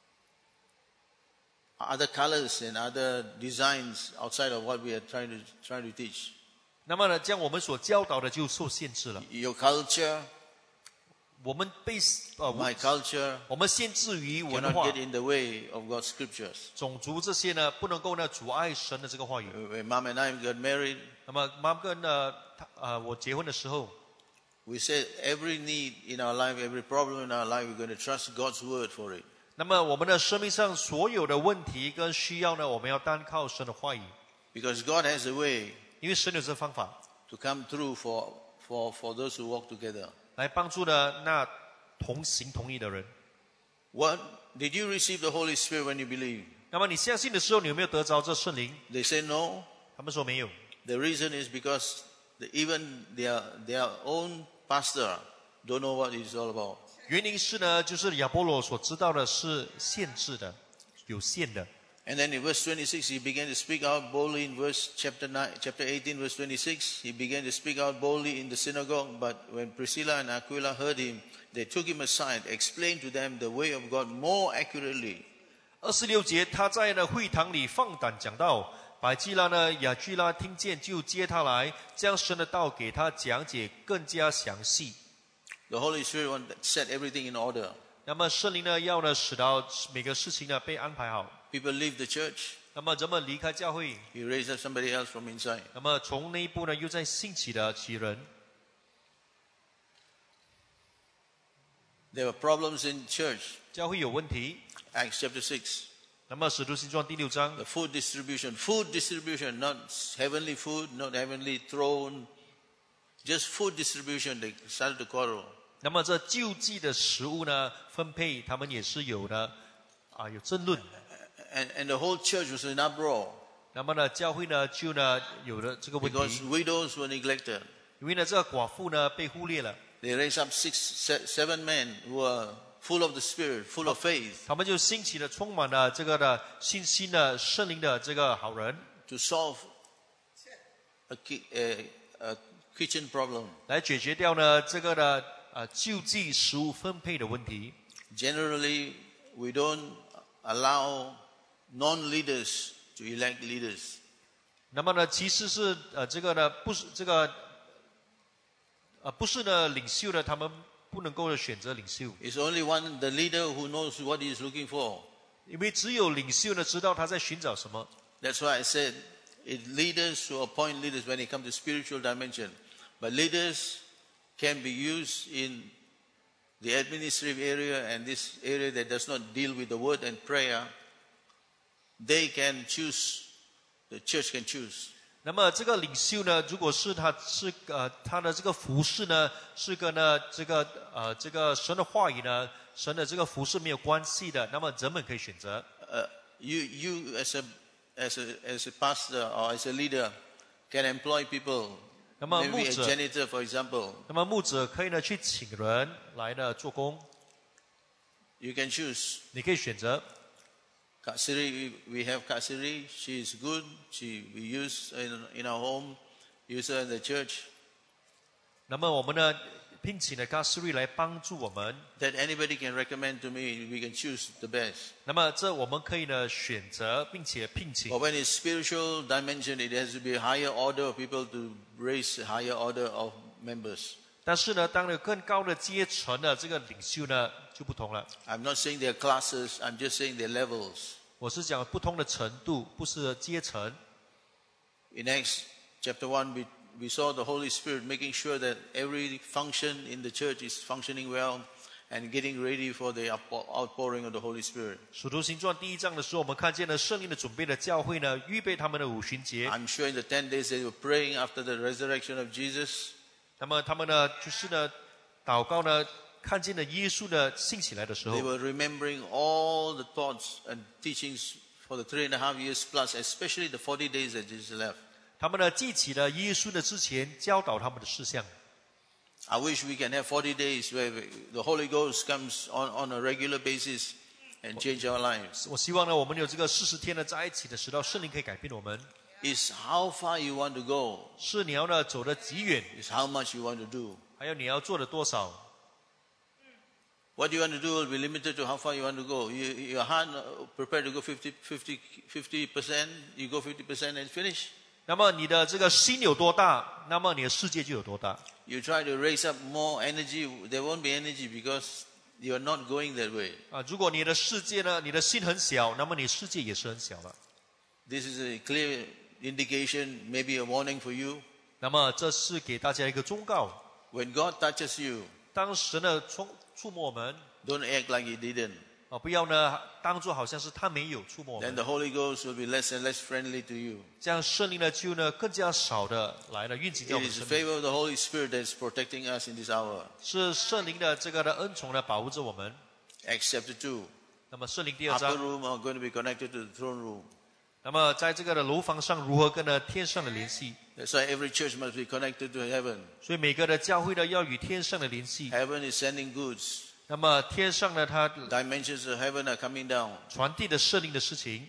Speaker 1: other colors and other designs outside of what we are trying to trying to teach.
Speaker 2: 那么呢，将我们所教导的就受限制了。
Speaker 1: Your culture,
Speaker 2: 我们被呃
Speaker 1: my culture,
Speaker 2: 我们限制于文
Speaker 1: cannot
Speaker 2: 化、
Speaker 1: get in the way of God's scriptures.
Speaker 2: 种族这些呢，不能够呢阻碍神的这个话语。
Speaker 1: When Mom and I got married,
Speaker 2: 那么妈跟呢他呃我结婚的时候，
Speaker 1: we said every need in our life, every problem in our life, we're going to trust God's word for it.
Speaker 2: 那么我们的生命上所有的问题跟需要呢，我们要单靠神的话语，
Speaker 1: Because God has a way
Speaker 2: 因为神有这方法，
Speaker 1: to come through for, for, for those who walk together.
Speaker 2: 来帮助呢那同行同意的人。
Speaker 1: What did you receive the Holy Spirit when you believe?
Speaker 2: 那么你相信的时候，你有没有得着这圣灵？
Speaker 1: They say no.
Speaker 2: 他们说没有。
Speaker 1: The reason is because the, even their, their own pastor don't know what it's all about.
Speaker 2: 原因是呢，就是亚波罗所知道的是限制的、有限的。
Speaker 1: And then in verse twenty-six, he began to speak out boldly. In verse chapter nine, chapter eighteen, verse twenty-six, he began to speak out boldly in the synagogue. But when Priscilla and Aquila heard him, they took him aside, explained to them the way of God more accurately.
Speaker 2: 二十六节，他在呢会堂里放胆讲道，百基拉呢雅居拉听见，就接他来，将神的道给他讲解更加详细。
Speaker 1: The Holy Spirit want to set everything in order.
Speaker 2: 那么圣灵呢，要呢使到每个事情呢被安排好。
Speaker 1: People leave the church.
Speaker 2: 那么人们离开教会，
Speaker 1: He raised up somebody else from inside.
Speaker 2: 那么从内部呢又在兴起的其人。
Speaker 1: There were problems in church.
Speaker 2: 教会有问题。
Speaker 1: Acts chapter six.
Speaker 2: 那么使徒行传第六章，
Speaker 1: The food distribution. Food distribution, not heavenly food, not heavenly throne. Just food distribution. They started to quarrel.
Speaker 2: 那么这救济的食物呢分配，他们也是有的啊有争论。
Speaker 1: And, and the whole church was in uproar
Speaker 2: 那么呢教会呢就呢有了这个问
Speaker 1: because
Speaker 2: 题，
Speaker 1: widows were neglected.
Speaker 2: 因为呢这个寡妇呢被忽略了。
Speaker 1: They raised up six, se- seven men who were full of the Spirit, full of faith,
Speaker 2: 他们就兴起了充满了这个的信心的圣灵的这个好人，
Speaker 1: to solve a, ki- a, a kitchen problem.
Speaker 2: 来解决掉呢这个的呃救济食物分配的问题。
Speaker 1: Generally, we don't allow non-leaders to elect leaders.
Speaker 2: 那么呢其实是呃这个呢不是这个呃不是呢领袖呢他们不能够选择领袖，
Speaker 1: It's only one, the leader who knows what he is looking for.
Speaker 2: 因为只有领袖呢知道他在寻找什么。
Speaker 1: That's why I said it leaders who appoint leaders when it comes to spiritual dimension. But leaders can be used in the administrative area and this area that does not deal with the word and prayer. They can choose, the church can choose.
Speaker 2: 那么这个领袖呢，如果是他是呃他的这个服饰呢，是跟呢这个呃这个神的话语呢，神的这个服饰没有关系的，那么人们可以选择。
Speaker 1: Uh, you, you as a, as a, as a pastor or as a leader can employ people.
Speaker 2: 那么
Speaker 1: Maybe
Speaker 2: 牧
Speaker 1: a
Speaker 2: 者，
Speaker 1: janitor, for example.
Speaker 2: 那么牧者可以呢去请人来呢做工，
Speaker 1: You can choose.
Speaker 2: 你可以选择。
Speaker 1: Kasiri, we have Kasiri. She is good. She we use in, in our home, use her in the church.
Speaker 2: 那么我们呢聘请了卡斯瑞来帮助我们。
Speaker 1: That anybody can recommend to me. We can choose the best.
Speaker 2: 那么这我们可以呢选择并且聘请
Speaker 1: But。when it's spiritual dimension, it has to be a higher order of people to raise a higher order of members.
Speaker 2: 但是呢，当有更高的阶层的这个领袖呢就不同了。
Speaker 1: I'm not saying they're classes. I'm just saying they're levels.
Speaker 2: 我是讲不同的程度，不是阶层。
Speaker 1: In Acts chapter one, we we saw the Holy Spirit making sure that every function in the church is functioning well and getting ready for the outpour- outpouring of the Holy Spirit.
Speaker 2: 使徒行传第一章的时候，我们看见了圣灵的准备的教会呢，预备他们的五旬节。
Speaker 1: I'm sure in the ten days they were praying after the resurrection of Jesus.
Speaker 2: 那么他们呢，就是呢，祷告呢，看见了耶稣的兴起来的时
Speaker 1: They
Speaker 2: 候，
Speaker 1: were remembering all the thoughts and teachings for the three and a half years plus, especially the forty days that Jesus left.
Speaker 2: 他们呢记起了耶稣的之前教导他们的事项。
Speaker 1: I wish we can have forty days where the Holy Ghost comes on, on a regular basis and change our lives.
Speaker 2: 我希望呢，我们有这个四十天呢在一起的，使到圣灵可以改变我们。
Speaker 1: It's how far you want to go.
Speaker 2: 是你要呢走得极远，
Speaker 1: It's how much you want to do.
Speaker 2: 还有你要做的多少。
Speaker 1: What you want to do will be limited to how far you want to go. You, your heart uh, prepared to go fifty, fifty, fifty percent, you go fifty percent and finish.
Speaker 2: 那么你的这个心有多大，那么你的世界就有多大。
Speaker 1: You try to raise up more energy, there won't be energy because you're not going that way.
Speaker 2: 啊，如果你的世界呢，你的心很小，那么你世界也是很小了。
Speaker 1: This is a clear indication, maybe a warning for you.
Speaker 2: 那么这是给大家一个忠告：
Speaker 1: When God touches you,
Speaker 2: 当神呢触触摸我们，
Speaker 1: don't act like He didn't.
Speaker 2: 啊，不要呢当作好像是他没有触摸我
Speaker 1: then
Speaker 2: 们，
Speaker 1: the Holy Ghost will be less and less friendly to you.
Speaker 2: 这样圣灵呢就呢更加少的来了运行在
Speaker 1: It
Speaker 2: 我们
Speaker 1: is the
Speaker 2: 生命。
Speaker 1: favor of the Holy Spirit that is protecting us in this hour.
Speaker 2: 是圣灵的这个的恩宠呢保护着我们。
Speaker 1: Acts chapter two.
Speaker 2: 那么圣灵第二
Speaker 1: Upper
Speaker 2: 章，
Speaker 1: room are going to be connected to the throne room.
Speaker 2: 那么在这个的楼房上如何跟呢天上的联系？
Speaker 1: That's why every church must be connected to heaven.
Speaker 2: 所以每个的教会呢要与天上的联系。
Speaker 1: Heaven is sending goods.
Speaker 2: 那么天上呢它
Speaker 1: Dimensions of heaven are coming down.
Speaker 2: 传递的圣灵的事情。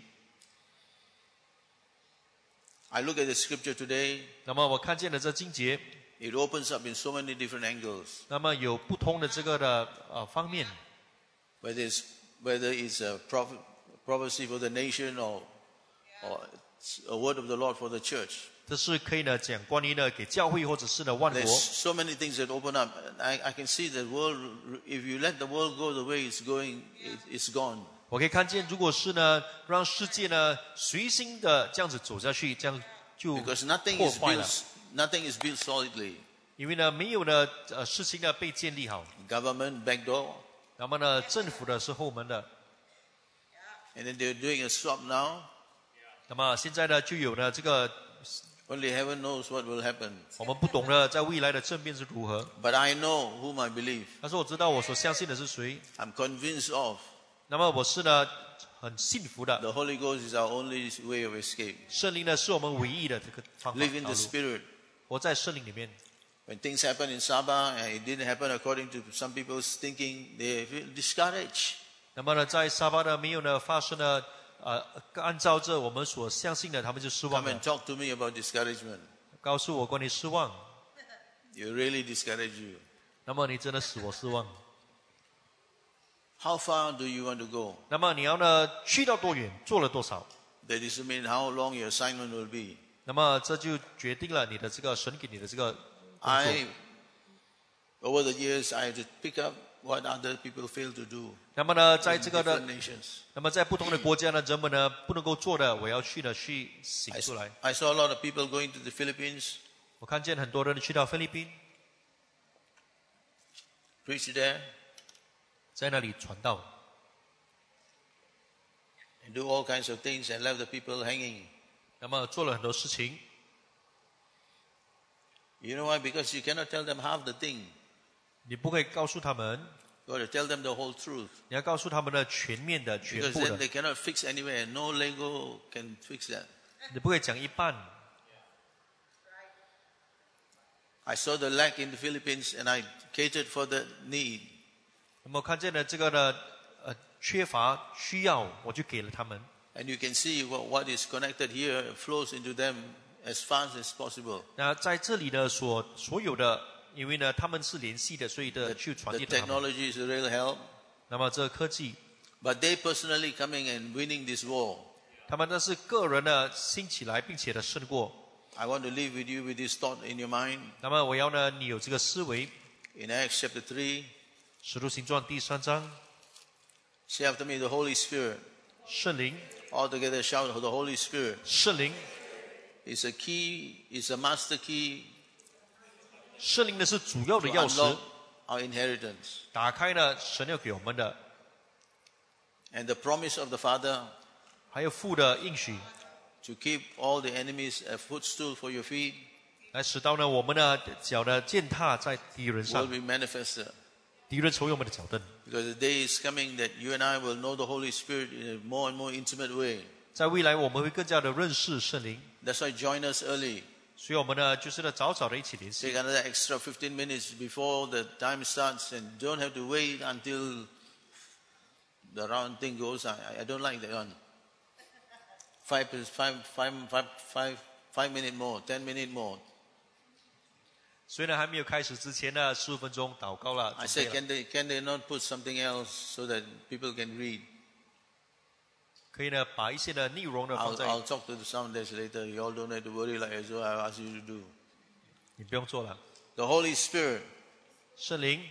Speaker 1: I look at the scripture today.
Speaker 2: 那么我看见了这经节，
Speaker 1: It opens up in so many different angles.
Speaker 2: 那么有不同的这个的呃方面，
Speaker 1: Whether it's, whether it's a prophet, prophecy for the nation or, or a word of the Lord for the church.
Speaker 2: 这是可以呢讲关于呢给教会或者是呢万
Speaker 1: There's
Speaker 2: 国。
Speaker 1: so many things that open up. I, I can see the world, if you let the world go the way it's going, it, it's gone.
Speaker 2: 我可以看见，如果是呢让世界呢随心的这样子走下去，这样就
Speaker 1: Because nothing
Speaker 2: 破
Speaker 1: is
Speaker 2: 坏了。
Speaker 1: built, nothing is built solidly.
Speaker 2: 因为呢没有呢呃事情呢被建立好，
Speaker 1: Government, back door.
Speaker 2: 那么呢政府的是后门的，
Speaker 1: And then they're doing a swap now.
Speaker 2: 那么现在呢就有呢这个
Speaker 1: Only heaven knows what will happen.
Speaker 2: 我们不懂呢在未来的政变是如何，
Speaker 1: But I know whom I believe.
Speaker 2: 但是我知道我所相信的是谁，
Speaker 1: I'm convinced of.
Speaker 2: 那么我是呢很幸福的，
Speaker 1: The Holy Ghost is our only way of escape.
Speaker 2: 圣灵呢是我们唯一的这个方法
Speaker 1: Live in
Speaker 2: 道
Speaker 1: the
Speaker 2: 路，
Speaker 1: Spirit.
Speaker 2: 活在圣灵里面。
Speaker 1: When things happen in Sabah and it didn't happen according to some people's thinking, they feel discouraged.
Speaker 2: 那么呢在沙巴呢没有呢发生呢呃按照着我们所相信的，他们就失望
Speaker 1: Come
Speaker 2: 了
Speaker 1: and，talk to me about discouragement.
Speaker 2: 告诉我关于失望，
Speaker 1: You really discourage you.
Speaker 2: 那么你真的使我失望。
Speaker 1: How far do you want to go?
Speaker 2: 那么你要呢去到多远，做了多少？
Speaker 1: That determines how long your assignment will be.
Speaker 2: 那么这就决定了你的这个神给你的这个工作。
Speaker 1: I, over the years, I had to pick up what other people fail to do
Speaker 2: 那么呢，在
Speaker 1: in
Speaker 2: 这个的
Speaker 1: different，nations.
Speaker 2: 那么在不同的国家呢，人们呢不能够做的，我要去呢去行
Speaker 1: I,
Speaker 2: 出来。
Speaker 1: I saw a lot of people going to the Philippines,
Speaker 2: 我看见很多人去到菲律宾，
Speaker 1: preach there,
Speaker 2: 在那里传道，
Speaker 1: and do all kinds of things and left the people hanging.
Speaker 2: 那么做了很多事情。
Speaker 1: You know why? Because you cannot tell them half the thing.
Speaker 2: 你不可以告诉他们，
Speaker 1: You got to tell them the whole truth.
Speaker 2: 你要告诉他们的全面的、全
Speaker 1: Because
Speaker 2: 部
Speaker 1: then
Speaker 2: 的，
Speaker 1: they cannot fix anywhere. No Lego can fix that.
Speaker 2: 你不可以讲一半。
Speaker 1: I saw the lack in the Philippines and I catered for the need.
Speaker 2: 那么看见了这个的呃缺乏需要，我就给了他们。
Speaker 1: And you can see what, what is connected here flows into them as fast as possible.
Speaker 2: 那在这里呢，所所有的，因为呢他们是联系的，所以的去传
Speaker 1: The
Speaker 2: 递给他们。
Speaker 1: technology is a real help.
Speaker 2: 那么这科技，
Speaker 1: But they personally coming and winning this war.
Speaker 2: 他们呢是个人呢兴起来，并且呢胜过。
Speaker 1: I want to leave with you with this thought in your mind.
Speaker 2: 那么我要呢你有这个思维，《
Speaker 1: In Acts chapter three,
Speaker 2: 使徒行传》第三章，
Speaker 1: say after me, the Holy Spirit.
Speaker 2: 圣灵，
Speaker 1: All together shout, the Holy Spirit
Speaker 2: 圣灵，
Speaker 1: is a key, is a master key
Speaker 2: 圣灵呢是主要
Speaker 1: to
Speaker 2: 的钥匙，
Speaker 1: unlock our inheritance.
Speaker 2: 打开呢神要给我们的，
Speaker 1: And the promise of the Father
Speaker 2: 还有父的应许，
Speaker 1: to keep all the enemies a footstool for your feet
Speaker 2: 来使到呢我们的脚呢践踏在敌人
Speaker 1: will
Speaker 2: 上，
Speaker 1: be manifested.
Speaker 2: 敌人成为我们的脚凳。
Speaker 1: Because the day is coming that you and I will know the Holy Spirit in a more and more intimate way.
Speaker 2: 在未来我们会更加的认识圣灵，
Speaker 1: That's why join us early.
Speaker 2: 所以我们呢就是呢早早的一起联系，
Speaker 1: Take another extra fifteen minutes before the time starts and don't have to wait until the round thing goes. I, I don't like that one. Five, five, five, five, five, five minutes more, ten minutes more.
Speaker 2: 所以呢还没有开始之前呢十五分钟祷告了，
Speaker 1: I
Speaker 2: 准
Speaker 1: said,
Speaker 2: 备了
Speaker 1: can they, can they not put something else so that people can read?
Speaker 2: 可以呢把一些的内容呢
Speaker 1: I'll,
Speaker 2: 放在，
Speaker 1: I'll talk to the sound desk later. You all don't have to worry like as though I asked you to do.
Speaker 2: 你不用做了。
Speaker 1: The Holy Spirit
Speaker 2: 圣灵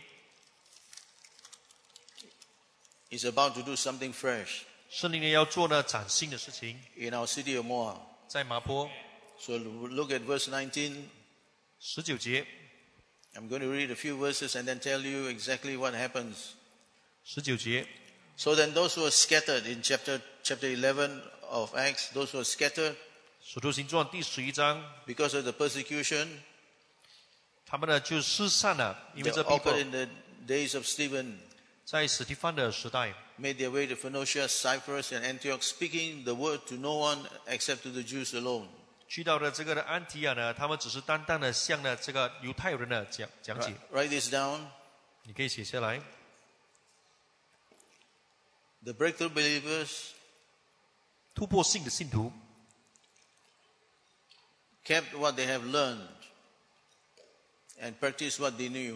Speaker 1: is about to do something fresh
Speaker 2: 圣灵呢要做呢崭新的事情，
Speaker 1: in our city of Moa.
Speaker 2: 在麻坡
Speaker 1: So look at verse nineteen.
Speaker 2: 十九节，
Speaker 1: I'm going to read a few verses and then tell you exactly what happens.
Speaker 2: 十九节，
Speaker 1: So then those who are scattered in chapter chapter eleven of Acts, those who are scattered
Speaker 2: 使徒行传第十一章，
Speaker 1: because of the persecution
Speaker 2: 他们呢就失散了，因为
Speaker 1: that
Speaker 2: 这逼迫
Speaker 1: occurred in the days of Stephen,
Speaker 2: 在史提芬的时代，
Speaker 1: made their way to Phoenicia, Cyprus, and Antioch, speaking the word to no one except to the Jews alone.
Speaker 2: 去到了这个的安提亚呢，他们只是单单的向呢这个犹太人呢讲讲解
Speaker 1: Write,。write this down.
Speaker 2: 你可以写下来。
Speaker 1: The breakthrough believers
Speaker 2: 突破性的信徒
Speaker 1: kept what they have learned and practiced what they knew.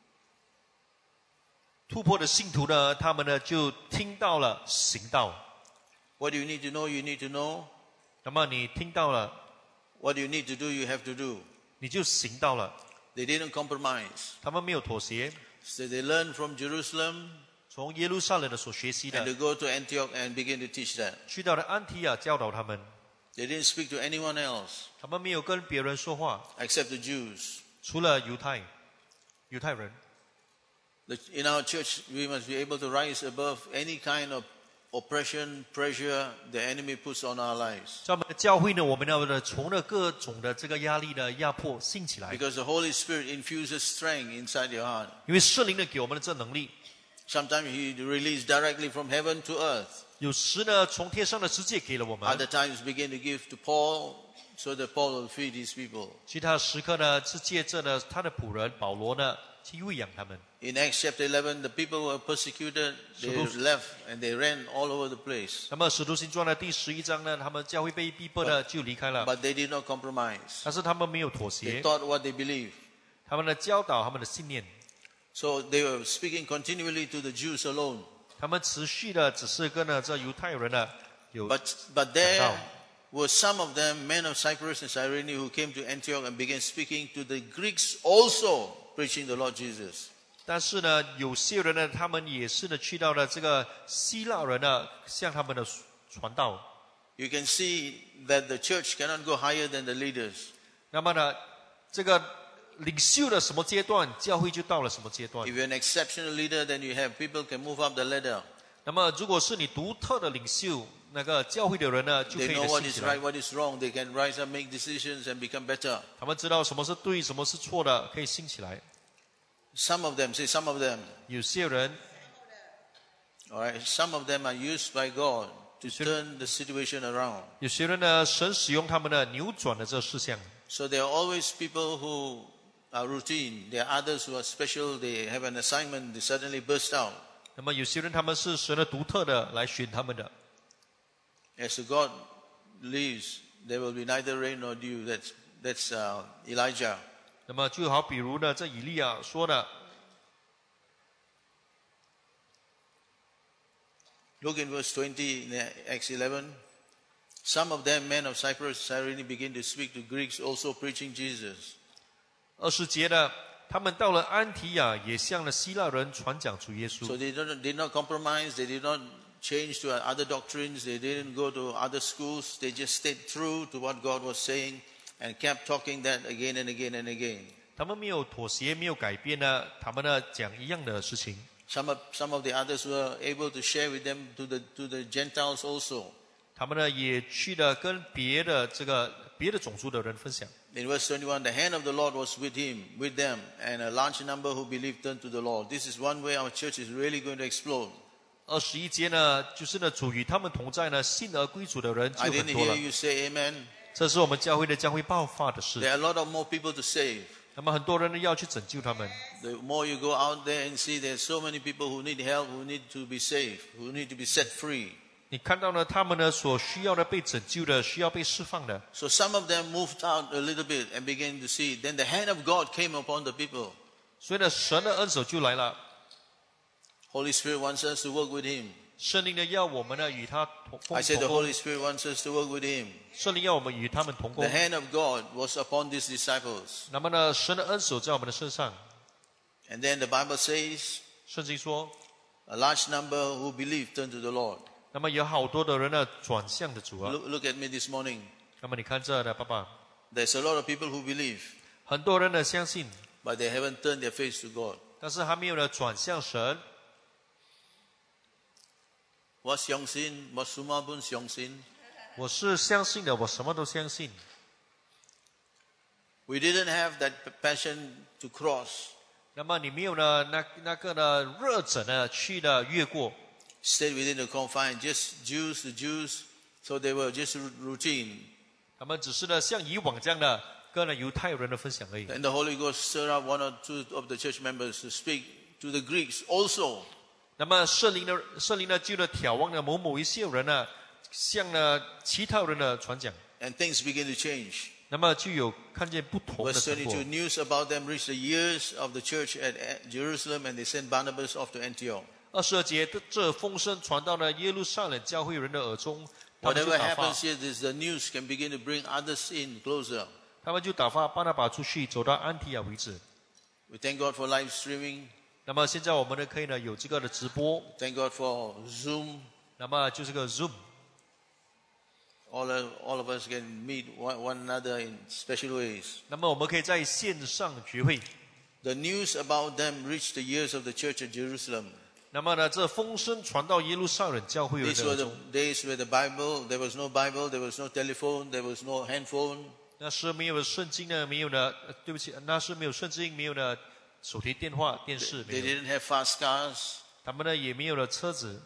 Speaker 2: 突破的信徒呢，他们呢就听到了，行道。
Speaker 1: What you need to know, you need to know.
Speaker 2: 那么你听到了，
Speaker 1: What you need to do, you have to do.
Speaker 2: 你就行道了。
Speaker 1: They didn't compromise.
Speaker 2: 他们没有妥协，
Speaker 1: So they learned from Jerusalem
Speaker 2: 从耶路撒冷的所学习
Speaker 1: and
Speaker 2: 的
Speaker 1: to，go to Antioch and begin to teach that.
Speaker 2: 去到了安提亚教导他们。
Speaker 1: They didn't speak to anyone else
Speaker 2: 他们没有跟别人说话，
Speaker 1: except the Jews.
Speaker 2: 除了犹太犹太人。
Speaker 1: The- In our church, we must be able to rise above any kind of oppression, pressure the enemy puts on our lives.
Speaker 2: 在我们的教会呢，我们要呢从了各种的这个压力的压迫兴起来，
Speaker 1: Because the Holy Spirit infuses strength inside your heart.
Speaker 2: 因为圣灵呢给我们的这能力，
Speaker 1: Sometimes He releases directly from heaven to earth.
Speaker 2: 有时呢从天上的世界给了我们，
Speaker 1: Other times begin to give to Paul so that Paul will feed his people.
Speaker 2: 其他时刻呢是借着呢他的仆人保罗呢去喂养他们。
Speaker 1: In Acts chapter eleven, the people were persecuted. They left and they ran all over the place.
Speaker 2: 那么使徒行传的第十一章呢，他们教会被逼迫呢就离开了，
Speaker 1: But they did not compromise.
Speaker 2: 但是他们没有妥
Speaker 1: They
Speaker 2: 协，
Speaker 1: taught what they believed.
Speaker 2: 他们呢教导他们的信念，
Speaker 1: So they were speaking continually to the Jews alone.
Speaker 2: 他们持续的只是跟呢这犹太人呢有
Speaker 1: But, but there were some of them, men of Cyprus and Cyrene, who came to Antioch and began speaking to the Greeks also, preaching the Lord Jesus.
Speaker 2: 但是呢，有些人呢，他们也是呢，去到了这个希腊人呢，向他们的传道。
Speaker 1: You can see that the church cannot go higher than the leaders.
Speaker 2: 那么呢，这个领袖的什么阶段，教会就到了什么阶段
Speaker 1: If。you're an exceptional leader, then you have people can move up the ladder.
Speaker 2: 那么，如果是你独特的领袖，那个教会的人呢，就可
Speaker 1: They
Speaker 2: 以
Speaker 1: know
Speaker 2: 的
Speaker 1: what
Speaker 2: 兴
Speaker 1: is
Speaker 2: 起来
Speaker 1: right,。what is wrong. They can rise up, make decisions, and become better.
Speaker 2: 他们知道什么是对，什么是错的，可以兴起来。
Speaker 1: Some of them, say some of them,
Speaker 2: 有些人，
Speaker 1: all right, some of them are used by God to turn the situation around.
Speaker 2: 有些人呢，神使用他们呢，扭转了这事项。
Speaker 1: So there are always people who are routine. There are others who are special. They have an assignment. They suddenly burst out.
Speaker 2: 那么有些人他们是神的独特的来选他们的。
Speaker 1: As the God lives, there will be neither rain nor dew. That's that's uh, Elijah.
Speaker 2: 那么就好比如呢，这以利亚说的，
Speaker 1: Look in verse twenty in Acts eleven. Some of them, men of Cyprus, Cyrene, begin to speak to Greeks, also preaching Jesus.
Speaker 2: 二十节的，他们到了安提亚，也向了希腊人传讲主耶
Speaker 1: So
Speaker 2: 稣。
Speaker 1: they don't, did not compromise. They did not change to other doctrines. They didn't go to other schools. They just stayed true to what God was saying and kept talking that again and again and again.
Speaker 2: 他们没有妥协，没有改变呢，他们呢讲一样的事情。
Speaker 1: Some of, some of the others were able to share with them to the, to the Gentiles also.
Speaker 2: 他们呢也去了跟别的这个别的种族的人分享。
Speaker 1: In verse twenty-one, the hand of the Lord was with him, with them, and a large number who believed turned to the Lord. This is one way our church is really going to explode.
Speaker 2: 二十一节呢，就是呢主与他们同在呢，信而归主的人就
Speaker 1: I
Speaker 2: 很
Speaker 1: didn't
Speaker 2: 多
Speaker 1: hear
Speaker 2: 了。
Speaker 1: you say amen.
Speaker 2: 这是我们教会的将会爆发的
Speaker 1: There
Speaker 2: 事。
Speaker 1: are a lot of more people to save.
Speaker 2: 那么很多人呢要去拯救他们。
Speaker 1: The more you go out there and see there's so many people who need help, who need to be saved, who need to be set free.
Speaker 2: 你看到呢，他们呢所需要的被拯救的，需要被释放的。
Speaker 1: So some of them moved out a little bit and began to see. Then the hand of God came upon the people.
Speaker 2: 所以呢，神的恩手就来了。
Speaker 1: Holy Spirit wants us to work with Him.
Speaker 2: 圣灵呢要我们呢与他同
Speaker 1: I
Speaker 2: 同
Speaker 1: said the
Speaker 2: 工。
Speaker 1: Holy Spirit wants us to work with Him.
Speaker 2: 圣灵要我们与他们同工
Speaker 1: The。hand of God was upon these disciples.
Speaker 2: 那么呢，神的恩手在我们的身上。
Speaker 1: And then the Bible says
Speaker 2: 圣经说，
Speaker 1: a large number who believed turned to the Lord.
Speaker 2: 那么有好多的人呢转向的主啊。
Speaker 1: Look, look at me this morning.
Speaker 2: 那么你看这呢，爸爸，
Speaker 1: There's a lot of people who believe,
Speaker 2: 很多人呢相信，
Speaker 1: but they haven't turned their face to God.
Speaker 2: 但是还没有呢转向神。
Speaker 1: 我相信，我什么不相信。
Speaker 2: 我是相信的，我什么都相信。
Speaker 1: We didn't have that passion to cross.
Speaker 2: 那么你没有呢那那个呢热忱呢去呢越过。
Speaker 1: Stayed within the confine, just Jews, the Jews, so they were just routine.
Speaker 2: 他们只是呢像以往这样的跟呢犹太人的分享而已。
Speaker 1: And the Holy Ghost stirred up one or two of the church members to speak to the Greeks also.
Speaker 2: 那么圣灵呢圣灵呢就呢挑旺了某某一些人呢向呢其他人呢传讲。
Speaker 1: And things begin to change.
Speaker 2: 那么就有看见不同的
Speaker 1: Verse
Speaker 2: 成果。
Speaker 1: twenty-two, news about them reached the ears of the church at Jerusalem, and they sent Barnabas off to Antioch.
Speaker 2: 二十二节，这风声传到了耶路撒冷教会人的耳中，他们就
Speaker 1: Whatever
Speaker 2: 打发
Speaker 1: happens，here, this the news can begin to bring others in closer.
Speaker 2: 他们就打发巴拿巴出去，走到安提亚为止。
Speaker 1: We thank God for live streaming.
Speaker 2: 那么现在我们呢可以呢有这个的直播，
Speaker 1: Thank God for Zoom.
Speaker 2: 那么就是个 Zoom，
Speaker 1: All of, all of us can meet one, one another in special ways.
Speaker 2: 那么我们可以在线上聚会。
Speaker 1: The news about them reached the ears of the church at Jerusalem.
Speaker 2: 那么呢，这风声传到耶路撒冷教会人
Speaker 1: These
Speaker 2: 的
Speaker 1: were
Speaker 2: 耳
Speaker 1: the
Speaker 2: 中。
Speaker 1: days where the Bible, there was no Bible, there was no telephone, there was no handphone.
Speaker 2: 那是没有圣经呢，没有呢，呃对不起，那是没有圣经，没有呢手提电话、电视，
Speaker 1: They
Speaker 2: 没有。
Speaker 1: didn't have fast cars.
Speaker 2: 他们呢也没有了车子。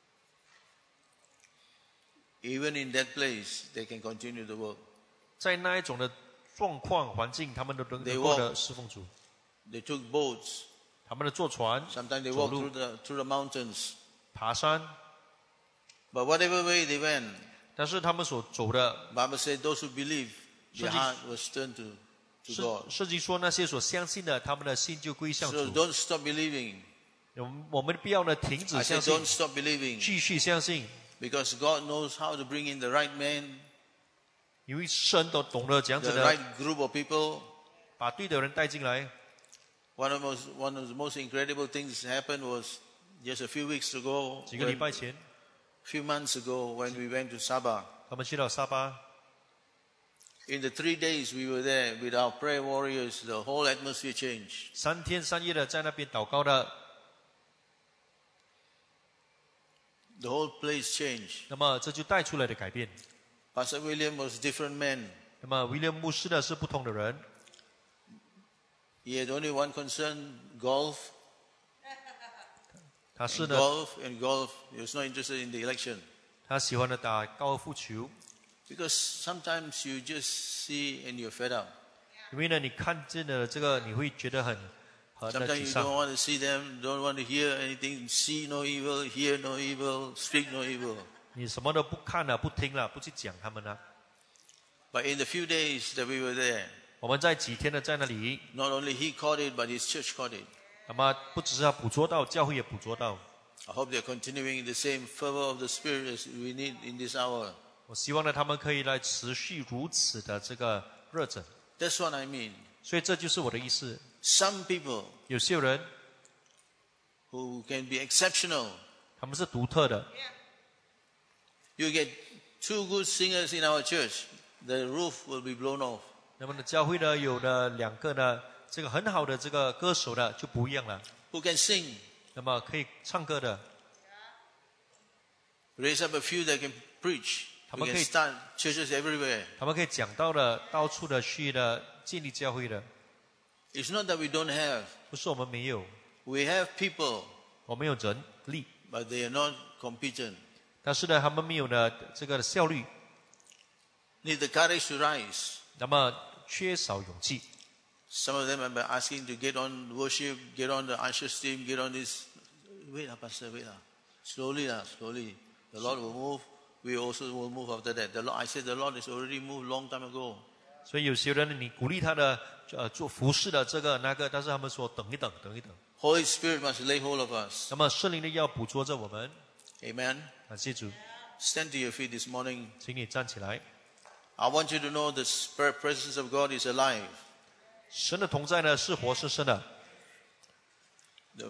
Speaker 1: Even in that place, they can continue the work.
Speaker 2: 在那一种的状况环境，他们都能
Speaker 1: They
Speaker 2: 能够
Speaker 1: walk.
Speaker 2: 的侍奉主。
Speaker 1: They took boats.
Speaker 2: 他们的坐船、
Speaker 1: Sometimes they
Speaker 2: 走
Speaker 1: walked
Speaker 2: 路
Speaker 1: through、the, through the mountains.
Speaker 2: 爬山，
Speaker 1: But whatever way they went,
Speaker 2: 但是他们所走的，
Speaker 1: Bible said those who believe, their
Speaker 2: 圣经-
Speaker 1: heart was turned to, to
Speaker 2: 圣
Speaker 1: God.
Speaker 2: 圣经说那些所相信的，他们的心就归向
Speaker 1: So
Speaker 2: 主。
Speaker 1: don't stop believing.
Speaker 2: 我们我们不要呢停止
Speaker 1: I
Speaker 2: 相
Speaker 1: said
Speaker 2: 信
Speaker 1: don't，stop believing.
Speaker 2: 继续相信，
Speaker 1: Because God knows how to bring in the right man,
Speaker 2: 因为神都懂得这样子
Speaker 1: the
Speaker 2: 的，
Speaker 1: right group of people.
Speaker 2: 把对的人带进来。
Speaker 1: One of, most, one of the most incredible things happened was just a few weeks ago,
Speaker 2: 几个礼
Speaker 1: when,
Speaker 2: 拜前，
Speaker 1: few months ago, when we went to Sabah.
Speaker 2: 他们去到沙巴，
Speaker 1: In the three days we were there with our prayer warriors, the whole atmosphere changed.
Speaker 2: 三天三夜的在那边祷告的，
Speaker 1: The whole place changed.
Speaker 2: 那么这就带出来的改变。
Speaker 1: Pastor William was a different man.
Speaker 2: 那么威廉牧师呢是不同的人，
Speaker 1: He had only one concern, golf.
Speaker 2: 他是
Speaker 1: And
Speaker 2: 呢，
Speaker 1: golf and golf. He was not interested in the election.
Speaker 2: 他喜欢的打高尔夫球，
Speaker 1: Because sometimes you just see and you're fed up.
Speaker 2: 因为呢你看见了这个，你会觉得很很的
Speaker 1: Sometimes
Speaker 2: 沮
Speaker 1: you
Speaker 2: 丧
Speaker 1: don't。want to see them, don't want to hear anything, see no evil, hear no evil, speak no evil.
Speaker 2: 你什么都不看了，不听了，不去讲他们了。
Speaker 1: But in the few days that we were there,
Speaker 2: 我们在几天的在那里，
Speaker 1: not only he caught it, but his church caught it.
Speaker 2: 那么不只是他捕捉到，教会也捕捉到。
Speaker 1: I hope they're continuing the same fervor of the Spirit as we need in this hour.
Speaker 2: 我希望呢，他们可以来持续如此的这个热忱。
Speaker 1: That's what I mean.
Speaker 2: 所以这就是我的意思。
Speaker 1: Some people
Speaker 2: 有些人
Speaker 1: who can be exceptional.
Speaker 2: 他们是独特的，
Speaker 1: You get two good singers in our church, the roof will be blown off.
Speaker 2: 那么呢，教会呢有的两个呢，这个很好的这个歌手呢就不一样了。
Speaker 1: Who can sing?
Speaker 2: 那么可以唱歌的，
Speaker 1: Raise up a few that can preach. We can
Speaker 2: Okay.
Speaker 1: start churches everywhere.
Speaker 2: 他们可以讲到的，到处的去的建立教会的，
Speaker 1: It's not that we don't have.
Speaker 2: 不是我们没有，
Speaker 1: We have people,
Speaker 2: 我们有人力，
Speaker 1: but they are not competent.
Speaker 2: 但是呢，他们没有呢这个效率，
Speaker 1: Need the courage to rise.
Speaker 2: 那么缺少勇气。
Speaker 1: Some of them have been asking to get on worship, get on the ushers team, get on this. Wait, ah, Pastor, wait. ah. Slowly, ah, slowly. The Lord will move. We also will move after that. The Lord, I said the Lord has already moved long time ago.
Speaker 2: 所以有些人你鼓励他的呃做服侍的这个那个，但是他们说等一等，等一等。
Speaker 1: Holy Spirit must lay hold of us.
Speaker 2: 那么圣灵呢要捕捉着我们，
Speaker 1: Amen.
Speaker 2: 感谢主，
Speaker 1: Stand to your feet this morning.
Speaker 2: 请你站起来。
Speaker 1: I want you to know the spirit presence of God is alive.
Speaker 2: 神的同在呢是活生生的。
Speaker 1: The-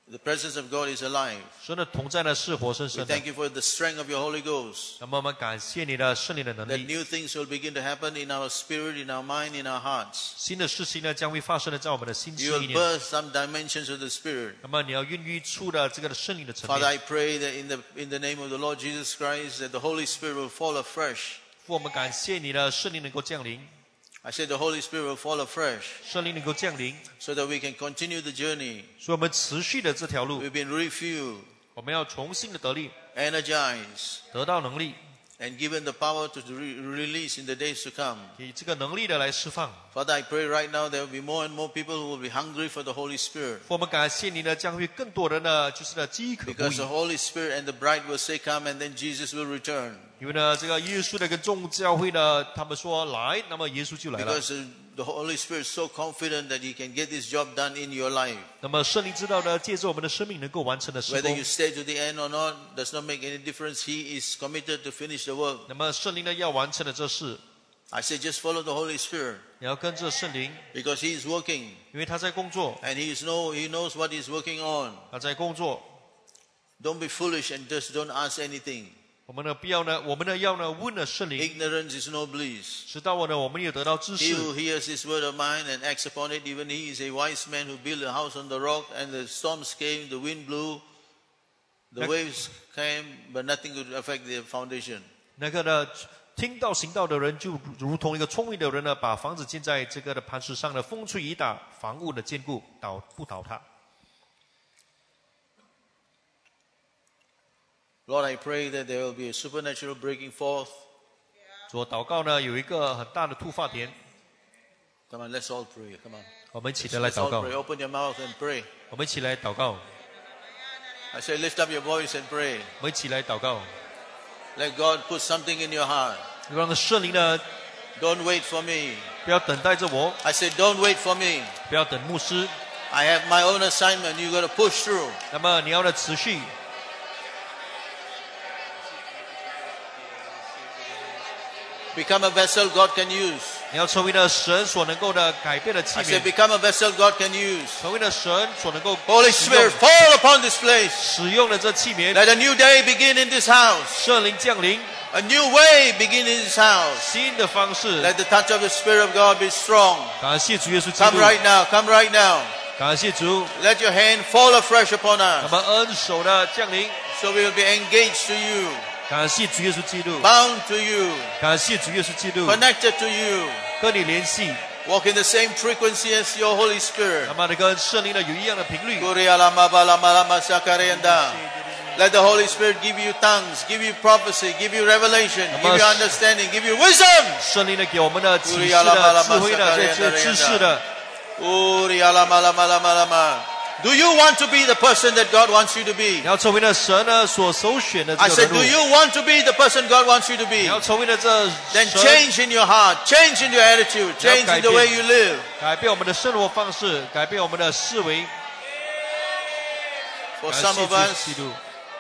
Speaker 1: The presence of God is alive.
Speaker 2: 神的同在呢是活生
Speaker 1: We
Speaker 2: 生的。
Speaker 1: thank you for the strength of your Holy Ghost.
Speaker 2: 那么我们感谢你的圣灵的能
Speaker 1: That
Speaker 2: 力，
Speaker 1: new things will begin to happen in our spirit, in our mind, in our hearts.
Speaker 2: 新的事情呢将会发生的在我们的心智
Speaker 1: You
Speaker 2: 里
Speaker 1: will
Speaker 2: 面。
Speaker 1: birth some dimensions of the Spirit.
Speaker 2: 那么你要孕育出的这个圣灵的层
Speaker 1: Father,
Speaker 2: 面。
Speaker 1: I pray that in the, in the name of the Lord Jesus Christ, that the Holy Spirit will fall afresh.
Speaker 2: 父，我们感谢你的圣灵能够降临，
Speaker 1: I said the Holy Spirit will fall afresh
Speaker 2: 圣灵能够降临，
Speaker 1: so that we can continue the journey.
Speaker 2: 所以我们持续的这条路，
Speaker 1: We've been refueled,
Speaker 2: 我们要重新的得力，
Speaker 1: energized,
Speaker 2: 得到能力，
Speaker 1: and given the power to re- release in the days to come.
Speaker 2: 以这个能力的来释放。
Speaker 1: Father, I pray right now there will be more and more people who will be hungry for the Holy Spirit.
Speaker 2: 父，我们感谢你呢，将会更多人呢，就是呢饥渴慕
Speaker 1: Because the
Speaker 2: 义。
Speaker 1: Holy Spirit and the bride will say, come, and then Jesus will return.
Speaker 2: 因为呢，这个耶稣的跟众教会呢，他们说来，那么耶稣就来了。
Speaker 1: Because uh, the Holy Spirit is so confident that He can get this job done in your life.
Speaker 2: 那么圣灵知道呢，借着我们的生命能够完成的施
Speaker 1: Whether
Speaker 2: 工
Speaker 1: you。stay to the end or not does not make any difference. He is committed to finish the work.
Speaker 2: 那么圣灵呢要完成的这事，
Speaker 1: I say just follow the Holy Spirit
Speaker 2: 你要跟着圣灵，
Speaker 1: because He is working
Speaker 2: 因为他在工作，
Speaker 1: and He is know He knows what He's working on.
Speaker 2: 他在工作。
Speaker 1: Don't be foolish and just don't ask anything.
Speaker 2: 我们呢必要呢，我们呢要呢问了圣灵，
Speaker 1: Ignorance is no bliss.
Speaker 2: 直到我呢我们也得到知
Speaker 1: He
Speaker 2: 识。
Speaker 1: who hears this word of mine and acts upon it, even he is a wise man who built a house on the rock, and the storms came, the wind blew, the
Speaker 2: Nak-
Speaker 1: waves came, but nothing could affect the foundation.
Speaker 2: 那个呢，听到行道的人就如同一个聪明的人呢，把房子建在这个的磐石上呢，风吹雨打，房屋的坚固，倒不倒塌。
Speaker 1: Lord, I pray that there will be a supernatural breaking forth.
Speaker 2: 做祷告呢，有一个很大的突发点，
Speaker 1: Come on, let's all pray. Come on.
Speaker 2: 我们一起的来
Speaker 1: Let's
Speaker 2: 祷
Speaker 1: all
Speaker 2: 告，
Speaker 1: pray. Open your mouth and pray.
Speaker 2: 我们一起来祷告，
Speaker 1: I say, lift up your voice and pray.
Speaker 2: 我们一起来祷告，
Speaker 1: Let God put something in your heart.
Speaker 2: 让圣灵呢
Speaker 1: Don't wait for me.
Speaker 2: 不要等待着我，
Speaker 1: I say, don't wait for me.
Speaker 2: 不要等牧师，
Speaker 1: I have my own assignment. You got to push through.
Speaker 2: 那么你要呢持续，
Speaker 1: Become a vessel God can use.
Speaker 2: 你要成为了神所能够的改变的器
Speaker 1: I say,
Speaker 2: 皿，
Speaker 1: become a vessel God can use.
Speaker 2: 成为了神所能够
Speaker 1: Holy
Speaker 2: 使用
Speaker 1: Spirit, fall upon this place.
Speaker 2: 使用的这器皿，
Speaker 1: Let a new day begin in this house.
Speaker 2: 圣灵降临，
Speaker 1: A new way begin in this house.
Speaker 2: 新的方式。
Speaker 1: Let the touch of the Spirit of God be strong.
Speaker 2: 感谢主耶稣基
Speaker 1: Come
Speaker 2: 督，
Speaker 1: right now. Come right now.
Speaker 2: 感谢主，
Speaker 1: Let your hand fall afresh upon
Speaker 2: 那
Speaker 1: us.
Speaker 2: 么恩手的降临，
Speaker 1: So we will be engaged to you,
Speaker 2: 感谢主耶稣基督，
Speaker 1: bound to you,
Speaker 2: 感谢主耶稣基督，
Speaker 1: connected to you.
Speaker 2: 跟你联系，
Speaker 1: Walk in the same frequency as your Holy Spirit.
Speaker 2: 那么的跟圣灵的有一样的频率。
Speaker 1: Let the Holy Spirit give you tongues, give you prophecy, give you revelation, give you understanding, give you wisdom.
Speaker 2: 圣灵呢给我们的启示的、智慧的、这些知识的。
Speaker 1: Do you want to be the person that God wants you to be?
Speaker 2: 你要成为了神呢所首选的
Speaker 1: I
Speaker 2: 这个
Speaker 1: said,
Speaker 2: 人
Speaker 1: do
Speaker 2: 物。
Speaker 1: you want to be the person God wants you to
Speaker 2: 你
Speaker 1: be?
Speaker 2: 要成为了这
Speaker 1: Then
Speaker 2: 神
Speaker 1: change in your heart, change in your attitude, change in the way you live.
Speaker 2: 改变我们的生活方式，改变我们的思维。
Speaker 1: For
Speaker 2: 感
Speaker 1: some
Speaker 2: 谢
Speaker 1: of
Speaker 2: 主耶稣
Speaker 1: us,
Speaker 2: 基督。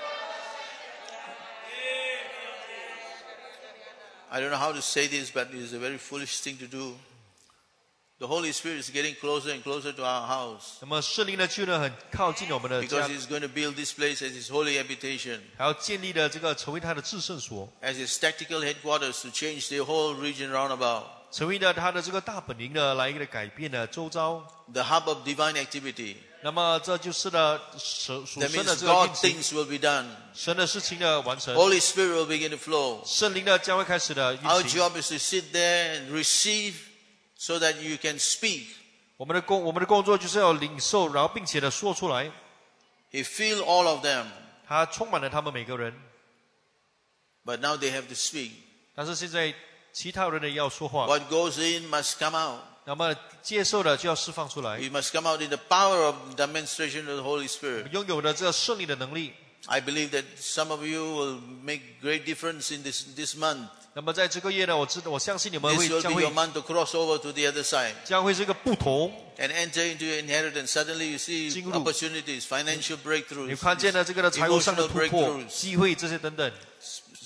Speaker 1: I don't know how to say this, but it is a very foolish thing to do. The Holy Spirit is getting closer and closer to our house
Speaker 2: 那么圣灵呢，就呢很靠近我们的
Speaker 1: because
Speaker 2: 家，
Speaker 1: He's going to build this place as His holy habitation,
Speaker 2: 还要建立的这个成为他的至圣所，
Speaker 1: as His tactical headquarters to change the whole region round about,
Speaker 2: 成为了他的这个大本营呢，来一个改变呢周遭。
Speaker 1: the hub of divine activity.
Speaker 2: 那么这就是呢属属
Speaker 1: That
Speaker 2: 神的
Speaker 1: means
Speaker 2: 这个
Speaker 1: God
Speaker 2: 运行，
Speaker 1: things will be done.
Speaker 2: 神的事情的完成，
Speaker 1: Holy Spirit will begin to flow.
Speaker 2: 圣灵呢将会开始的运
Speaker 1: Our
Speaker 2: 行。
Speaker 1: job is to sit there and receive so that you can speak.
Speaker 2: 我们的工我们的工作就是要领受，然后并且的说出来。
Speaker 1: He filled all of them,
Speaker 2: 他充满了他们每个人，
Speaker 1: but now they have to speak.
Speaker 2: 但是现在其他人呢要说话，
Speaker 1: What goes in must come out.
Speaker 2: 那么接受的就要释放出来。
Speaker 1: We must come out in the power of demonstration of the Holy Spirit.
Speaker 2: 拥有的这个胜利的能力。
Speaker 1: I believe that some of you will make great difference in this, this month.
Speaker 2: 那么在这个月呢，我知道我相信你们
Speaker 1: This
Speaker 2: 会
Speaker 1: will
Speaker 2: 将
Speaker 1: be
Speaker 2: 会
Speaker 1: your month to cross over to the other side
Speaker 2: 将会是一个不同。
Speaker 1: and enter into your inheritance. Suddenly you see
Speaker 2: 进入。
Speaker 1: opportunities, financial
Speaker 2: 你
Speaker 1: breakthroughs,
Speaker 2: 看见了这个的财务上的
Speaker 1: emotional
Speaker 2: 突破、
Speaker 1: breakthroughs,
Speaker 2: 机会这些等等，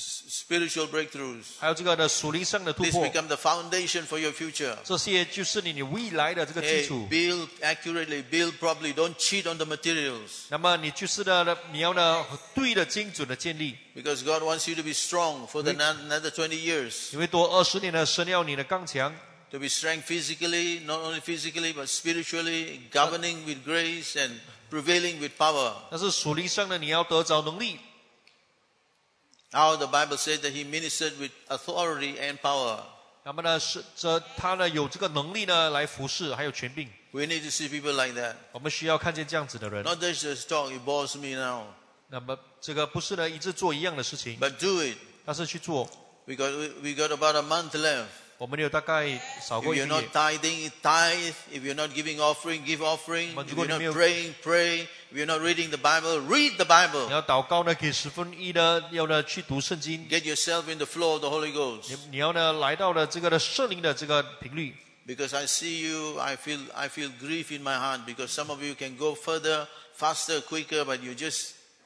Speaker 1: spiritual breakthroughs.
Speaker 2: 还有这个的属灵上的突
Speaker 1: This
Speaker 2: 破，
Speaker 1: become the foundation for your future.
Speaker 2: 这些就是你你未来的这个基
Speaker 1: Hey,
Speaker 2: 础。
Speaker 1: build accurately, build properly. Don't cheat on the materials.
Speaker 2: 那么你就是呢，你要呢对的精准的建立，
Speaker 1: Because God wants you to be strong for the another twenty years.
Speaker 2: 因为多二十年的神要你的刚强，
Speaker 1: To be strong physically, not only physically, but spiritually, governing with grace and prevailing with power.
Speaker 2: 但是属灵上呢，你要得着能力。
Speaker 1: How the Bible says that He ministered with authority and power.
Speaker 2: 那么呢，是这他呢有这个能力呢来服侍，还有权柄。
Speaker 1: We need to see people like that.
Speaker 2: 我们需要看见这样子的人。
Speaker 1: Not just talk, it bores me now.
Speaker 2: 那么这个不是呢一直做一样的事情，
Speaker 1: But do it.
Speaker 2: 但是去做。
Speaker 1: We got, we, we got about a month left.
Speaker 2: 我们有大概少
Speaker 1: If
Speaker 2: 过一
Speaker 1: you're
Speaker 2: 个
Speaker 1: not
Speaker 2: 月。
Speaker 1: tithing, tithe. If you're not giving offering, give offering.
Speaker 2: But
Speaker 1: If
Speaker 2: you
Speaker 1: you're
Speaker 2: got
Speaker 1: not
Speaker 2: milk.
Speaker 1: praying, pray. If you're not reading the Bible, read the Bible.
Speaker 2: 你要祷告呢，给十分一呢，要呢去读圣经。
Speaker 1: Get yourself in the flow of the Holy
Speaker 2: 你
Speaker 1: Ghost.
Speaker 2: 你要呢来到了这个的圣灵的这个频率。
Speaker 1: Because I see you, I feel, I feel grief in my heart. Because some of you can go further, faster, quicker, but you just,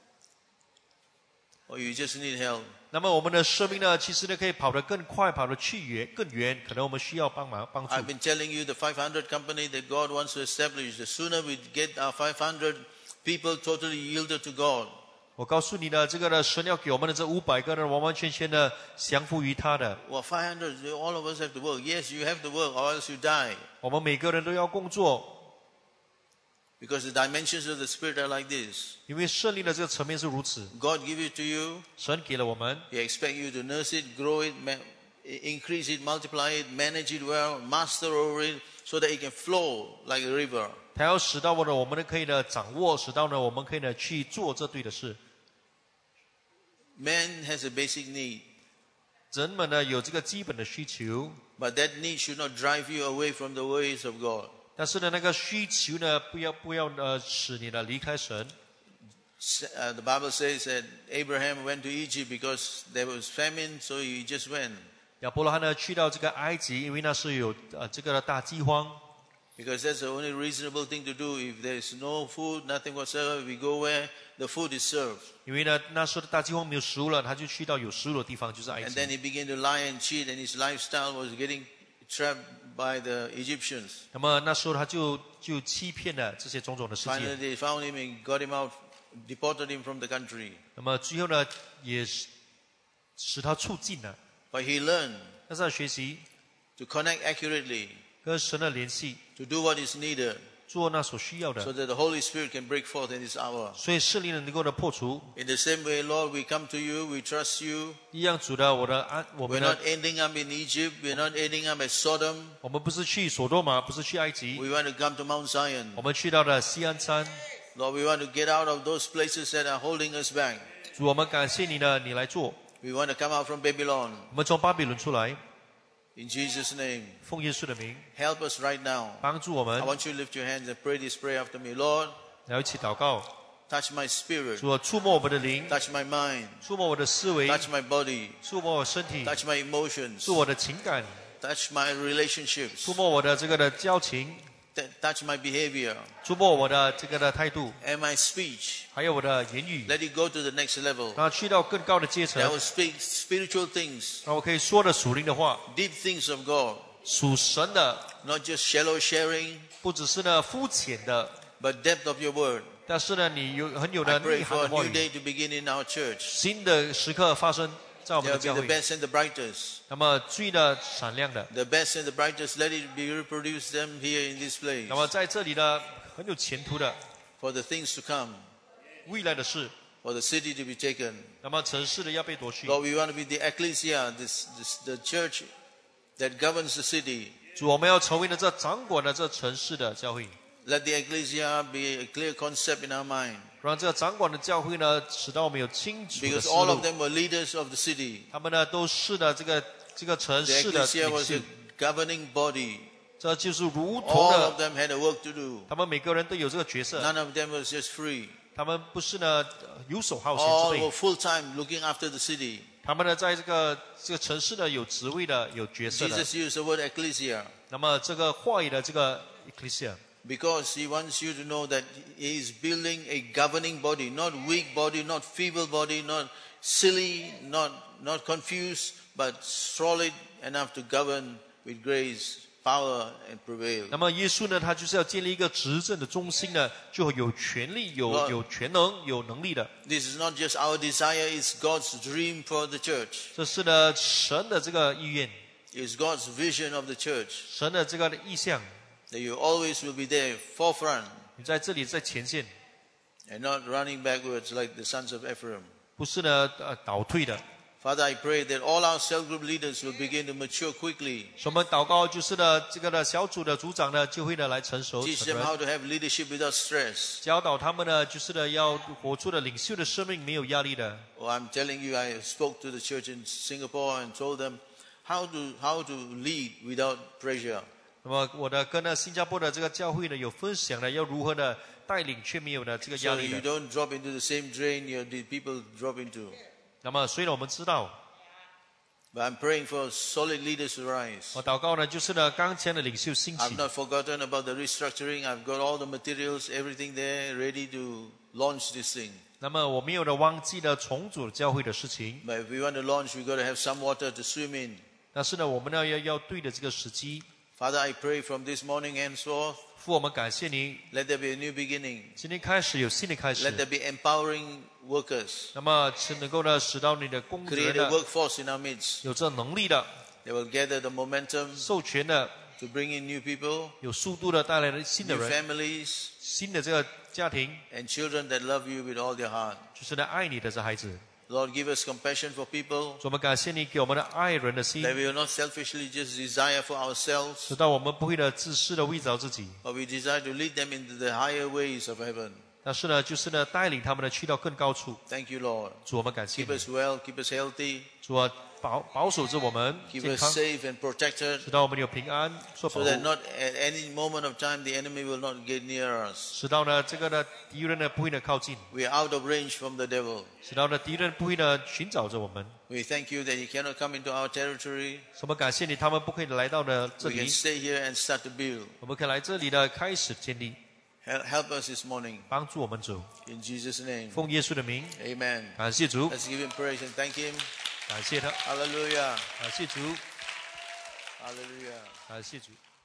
Speaker 1: or you just need help.
Speaker 2: 那么我们的生命呢，其实呢可以跑得更快，跑得去远更远，可能我们需要帮忙帮助。
Speaker 1: I've been telling you the five hundred company that God wants to establish. The sooner we get our five hundred people totally yielded to God,
Speaker 2: 我告诉你呢，这个呢，神要给我们的这五百个人，完完全全的降服于他的。
Speaker 1: well, five hundred, all of us have to work. Yes, you have to work, or else you die.
Speaker 2: 我们每个人都要工作，
Speaker 1: Because the dimensions of the Spirit are like this.
Speaker 2: 因为圣灵的这个层面是如此。
Speaker 1: God give it to you.
Speaker 2: 神给了我们，
Speaker 1: He expect you to nurse it, grow it, ma- increase it, multiply it, manage it well, master over it, so that it can flow like a river.
Speaker 2: 他要使到我呢，我们呢可以呢掌握，使到呢我们可以呢去做这对的事。
Speaker 1: Man has a basic need,
Speaker 2: 人们呢有这个基本的需求，
Speaker 1: but that need should not drive you away from the ways of God.
Speaker 2: 但是呢那个需求呢，不要不要呢使你呢离开神。
Speaker 1: Uh, the Bible says that Abraham went to Egypt because there was famine, so he just went.
Speaker 2: 亚伯拉罕呢去到这个埃及，因为那是有呃这个大饥荒。
Speaker 1: Because that's the only reasonable thing to do. If there's no food, nothing whatsoever, we go where the food is served.
Speaker 2: 因为呢，那时候的大饥荒没有食物了，他就去到有食物的地方，就是埃
Speaker 1: And
Speaker 2: 及。
Speaker 1: then he began to lie and cheat, and his lifestyle was getting trapped by the Egyptians.
Speaker 2: 那么那时候他就就欺骗了这些种种的世
Speaker 1: Finally,
Speaker 2: 界。
Speaker 1: they found him and got him out, deported him from the country.
Speaker 2: 那么最后呢，也使使他促进了，
Speaker 1: But he learned
Speaker 2: 但是他学习
Speaker 1: to connect accurately,
Speaker 2: 跟神的联系，
Speaker 1: to do what is needed,
Speaker 2: 做那所需要
Speaker 1: so
Speaker 2: 的，
Speaker 1: that the Holy Spirit can break forth in this hour.
Speaker 2: 所以圣灵能够的破除。
Speaker 1: In the same way, Lord, we come to you, we trust you.
Speaker 2: 一样主的，我的安，我
Speaker 1: We're
Speaker 2: 们
Speaker 1: not
Speaker 2: 的，
Speaker 1: ending up in Egypt, we're not ending up at Sodom.
Speaker 2: 我们不是去所多玛，不是去埃及，
Speaker 1: We want to come to Mount Zion.
Speaker 2: 我们去到了西安山。
Speaker 1: Lord, we want to get out of those places that are holding us back.
Speaker 2: 主，我们感谢你呢，你来做。
Speaker 1: We want to come out from Babylon.
Speaker 2: 我们从巴比伦出来，
Speaker 1: In Jesus' name,
Speaker 2: 奉耶稣的名
Speaker 1: help us right now.
Speaker 2: 帮助我
Speaker 1: I
Speaker 2: 们，
Speaker 1: want you to lift your hands and pray this prayer after me. Lord,
Speaker 2: 来一起祷告。
Speaker 1: touch my spirit,
Speaker 2: 主，触摸我们的灵，
Speaker 1: touch my mind,
Speaker 2: 触摸我的思维，
Speaker 1: touch my body,
Speaker 2: 触摸我身体，
Speaker 1: touch my emotions,
Speaker 2: 触我的情感，
Speaker 1: touch my relationships,
Speaker 2: 触摸我的这个的交情，
Speaker 1: t- touch my behavior
Speaker 2: 触摸我的这个的态度，
Speaker 1: and my speech.
Speaker 2: 还有我的言语，
Speaker 1: Let it go to the next level.
Speaker 2: 让它去到更高的阶
Speaker 1: That
Speaker 2: 层，
Speaker 1: will speak spiritual things,
Speaker 2: 让我可以说的属灵的话，
Speaker 1: deep things of God,
Speaker 2: 属神的，
Speaker 1: not just shallow sharing,
Speaker 2: 不只是呢肤浅的，
Speaker 1: but depth of your word.
Speaker 2: 但是呢，你有很有
Speaker 1: I
Speaker 2: 的
Speaker 1: pray
Speaker 2: 内涵
Speaker 1: for
Speaker 2: 的
Speaker 1: a
Speaker 2: 话
Speaker 1: new
Speaker 2: 语。
Speaker 1: day to begin in our church.
Speaker 2: 新的时刻发生在我们
Speaker 1: There
Speaker 2: 的
Speaker 1: will
Speaker 2: 教
Speaker 1: be
Speaker 2: 会
Speaker 1: the，best and the brightest.
Speaker 2: 那么最的闪亮的，
Speaker 1: The best and the brightest, let it be reproduced them here in this place
Speaker 2: 那么在这里呢很有前途的
Speaker 1: for the things to come,
Speaker 2: 未来的事，
Speaker 1: for the city to be taken.
Speaker 2: 那么城市的要被夺去。
Speaker 1: Lord, we want to be the ecclesia, this, this, the church that governs the city.
Speaker 2: 主，我们要成为呢这掌管的这城市的教会，
Speaker 1: Let the ecclesia be a clear concept in our mind.
Speaker 2: 让这个掌管的教会呢，使到我们有清楚的
Speaker 1: Because
Speaker 2: 思
Speaker 1: all of
Speaker 2: 路。
Speaker 1: them were leaders of the city.
Speaker 2: 他们呢都是呢这个这个城
Speaker 1: The
Speaker 2: 市的
Speaker 1: ecclesia
Speaker 2: 领
Speaker 1: was
Speaker 2: 袖
Speaker 1: a，governing body.
Speaker 2: 这就是如同
Speaker 1: All of
Speaker 2: 的，
Speaker 1: them had a work to do.
Speaker 2: 他们每个人都有这个角色，
Speaker 1: None of them was just free.
Speaker 2: 他们不是呢呃游手好闲
Speaker 1: All
Speaker 2: 之
Speaker 1: were
Speaker 2: 辈，
Speaker 1: full time looking after the city.
Speaker 2: 他们呢在这个这个城市呢有职位的，有角色的。
Speaker 1: Jesus used the word ecclesia
Speaker 2: 那么这个话语的这个 ecclesia，
Speaker 1: because he wants you to know that he is building a governing body, not weak body, not feeble body, not silly, not not confused, but solid enough to govern with grace, power, and prevail.
Speaker 2: 那么耶稣呢，他就是要建立一个执政的中心呢，就有权力、有
Speaker 1: Lord
Speaker 2: 有全能、有能力的。
Speaker 1: This is not just our desire, it's God's dream for the church.
Speaker 2: 这是呢神的这个意愿，
Speaker 1: It's God's vision of the church.
Speaker 2: 神的这个意向。
Speaker 1: That you always will be there, forefront,
Speaker 2: 你在这里在前线，
Speaker 1: and not running backwards like the sons of Ephraim.
Speaker 2: 不是呢呃倒退的。
Speaker 1: Father, I pray that all our cell group leaders will begin to mature quickly.
Speaker 2: 所以我们祷告就是呢这个的小组的组长呢就会呢来成熟
Speaker 1: Teach
Speaker 2: 成
Speaker 1: them
Speaker 2: 人，
Speaker 1: how to have leadership without stress.
Speaker 2: 教导他们呢就是呢要活出的领袖的生命没有压力的。
Speaker 1: Oh, I'm telling you, I spoke to the church in Singapore and told them how to how to lead without pressure.
Speaker 2: 那么我的跟呢新加坡的这个教会呢有分享呢要如何的带领却没有呢这个压
Speaker 1: So
Speaker 2: 力
Speaker 1: you
Speaker 2: 的。
Speaker 1: don't drop into the same drain your the people drop into.
Speaker 2: 那么虽然我们知道，
Speaker 1: But I'm praying for solid leaders to rise.
Speaker 2: 我祷告呢就是呢刚强的领袖兴
Speaker 1: I've
Speaker 2: 起。
Speaker 1: not forgotten about the restructuring. I've got all the materials, everything there, ready to launch this thing.
Speaker 2: 那么我没有呢忘记了重组教会的事情，
Speaker 1: But if we want to launch, we've got to have some water to swim in.
Speaker 2: 但是呢我们呢要要对的这个时机。
Speaker 1: Father, I pray from this morning henceforth,
Speaker 2: 父，我们感谢你，
Speaker 1: let there be a new beginning.
Speaker 2: 今天开始有新的开
Speaker 1: Let
Speaker 2: 始。
Speaker 1: there be empowering workers.
Speaker 2: 那么是能够呢使到你的工人
Speaker 1: Create a
Speaker 2: 呢
Speaker 1: workforce in our midst.
Speaker 2: 有这能力的、
Speaker 1: They will gather the momentum
Speaker 2: 授权的、
Speaker 1: to bring in new people,
Speaker 2: 有速度的带来了新的
Speaker 1: new
Speaker 2: 人、
Speaker 1: families,
Speaker 2: 新的这个家庭，
Speaker 1: and children that love you with all their heart.
Speaker 2: 就是呢爱你的这孩子。
Speaker 1: Lord, give us compassion for people,
Speaker 2: 我们感谢你给我们的爱人的心，
Speaker 1: that we will not selfishly just desire for ourselves,
Speaker 2: 直到我们不会呢自私的为着自己，
Speaker 1: but we desire to lead them into the higher ways of heaven.
Speaker 2: 但是呢就是呢带领他们呢去到更高处。
Speaker 1: Thank you, Lord.
Speaker 2: 主，我们感谢
Speaker 1: Keep
Speaker 2: 你，
Speaker 1: us well, keep us healthy,
Speaker 2: 主啊保保守着我们
Speaker 1: keep
Speaker 2: 健
Speaker 1: us
Speaker 2: 康，
Speaker 1: safe and protected,
Speaker 2: 使到我们有平安，做保
Speaker 1: so that
Speaker 2: 护，
Speaker 1: not at any moment of time the enemy will not get near us.
Speaker 2: 使到呢这个呢敌人呢不会呢靠近，
Speaker 1: We are out of range from the devil.
Speaker 2: 使到呢敌人不会呢寻找着我们。
Speaker 1: We thank you that he cannot come into our territory.
Speaker 2: 我们感谢你，他们不可以来到呢这
Speaker 1: We can
Speaker 2: 里，
Speaker 1: stay here and start to build.
Speaker 2: 我们可以来这里呢开始建立，
Speaker 1: Hel- Help us this morning.
Speaker 2: 帮助我们走。
Speaker 1: In Jesus' name.
Speaker 2: 奉耶稣的名，
Speaker 1: Amen.
Speaker 2: 感谢主，
Speaker 1: Let's give him praise and thank him.
Speaker 2: 感谢他，
Speaker 1: Hallelujah.
Speaker 2: 感谢主，
Speaker 1: Hallelujah.
Speaker 2: 感谢主。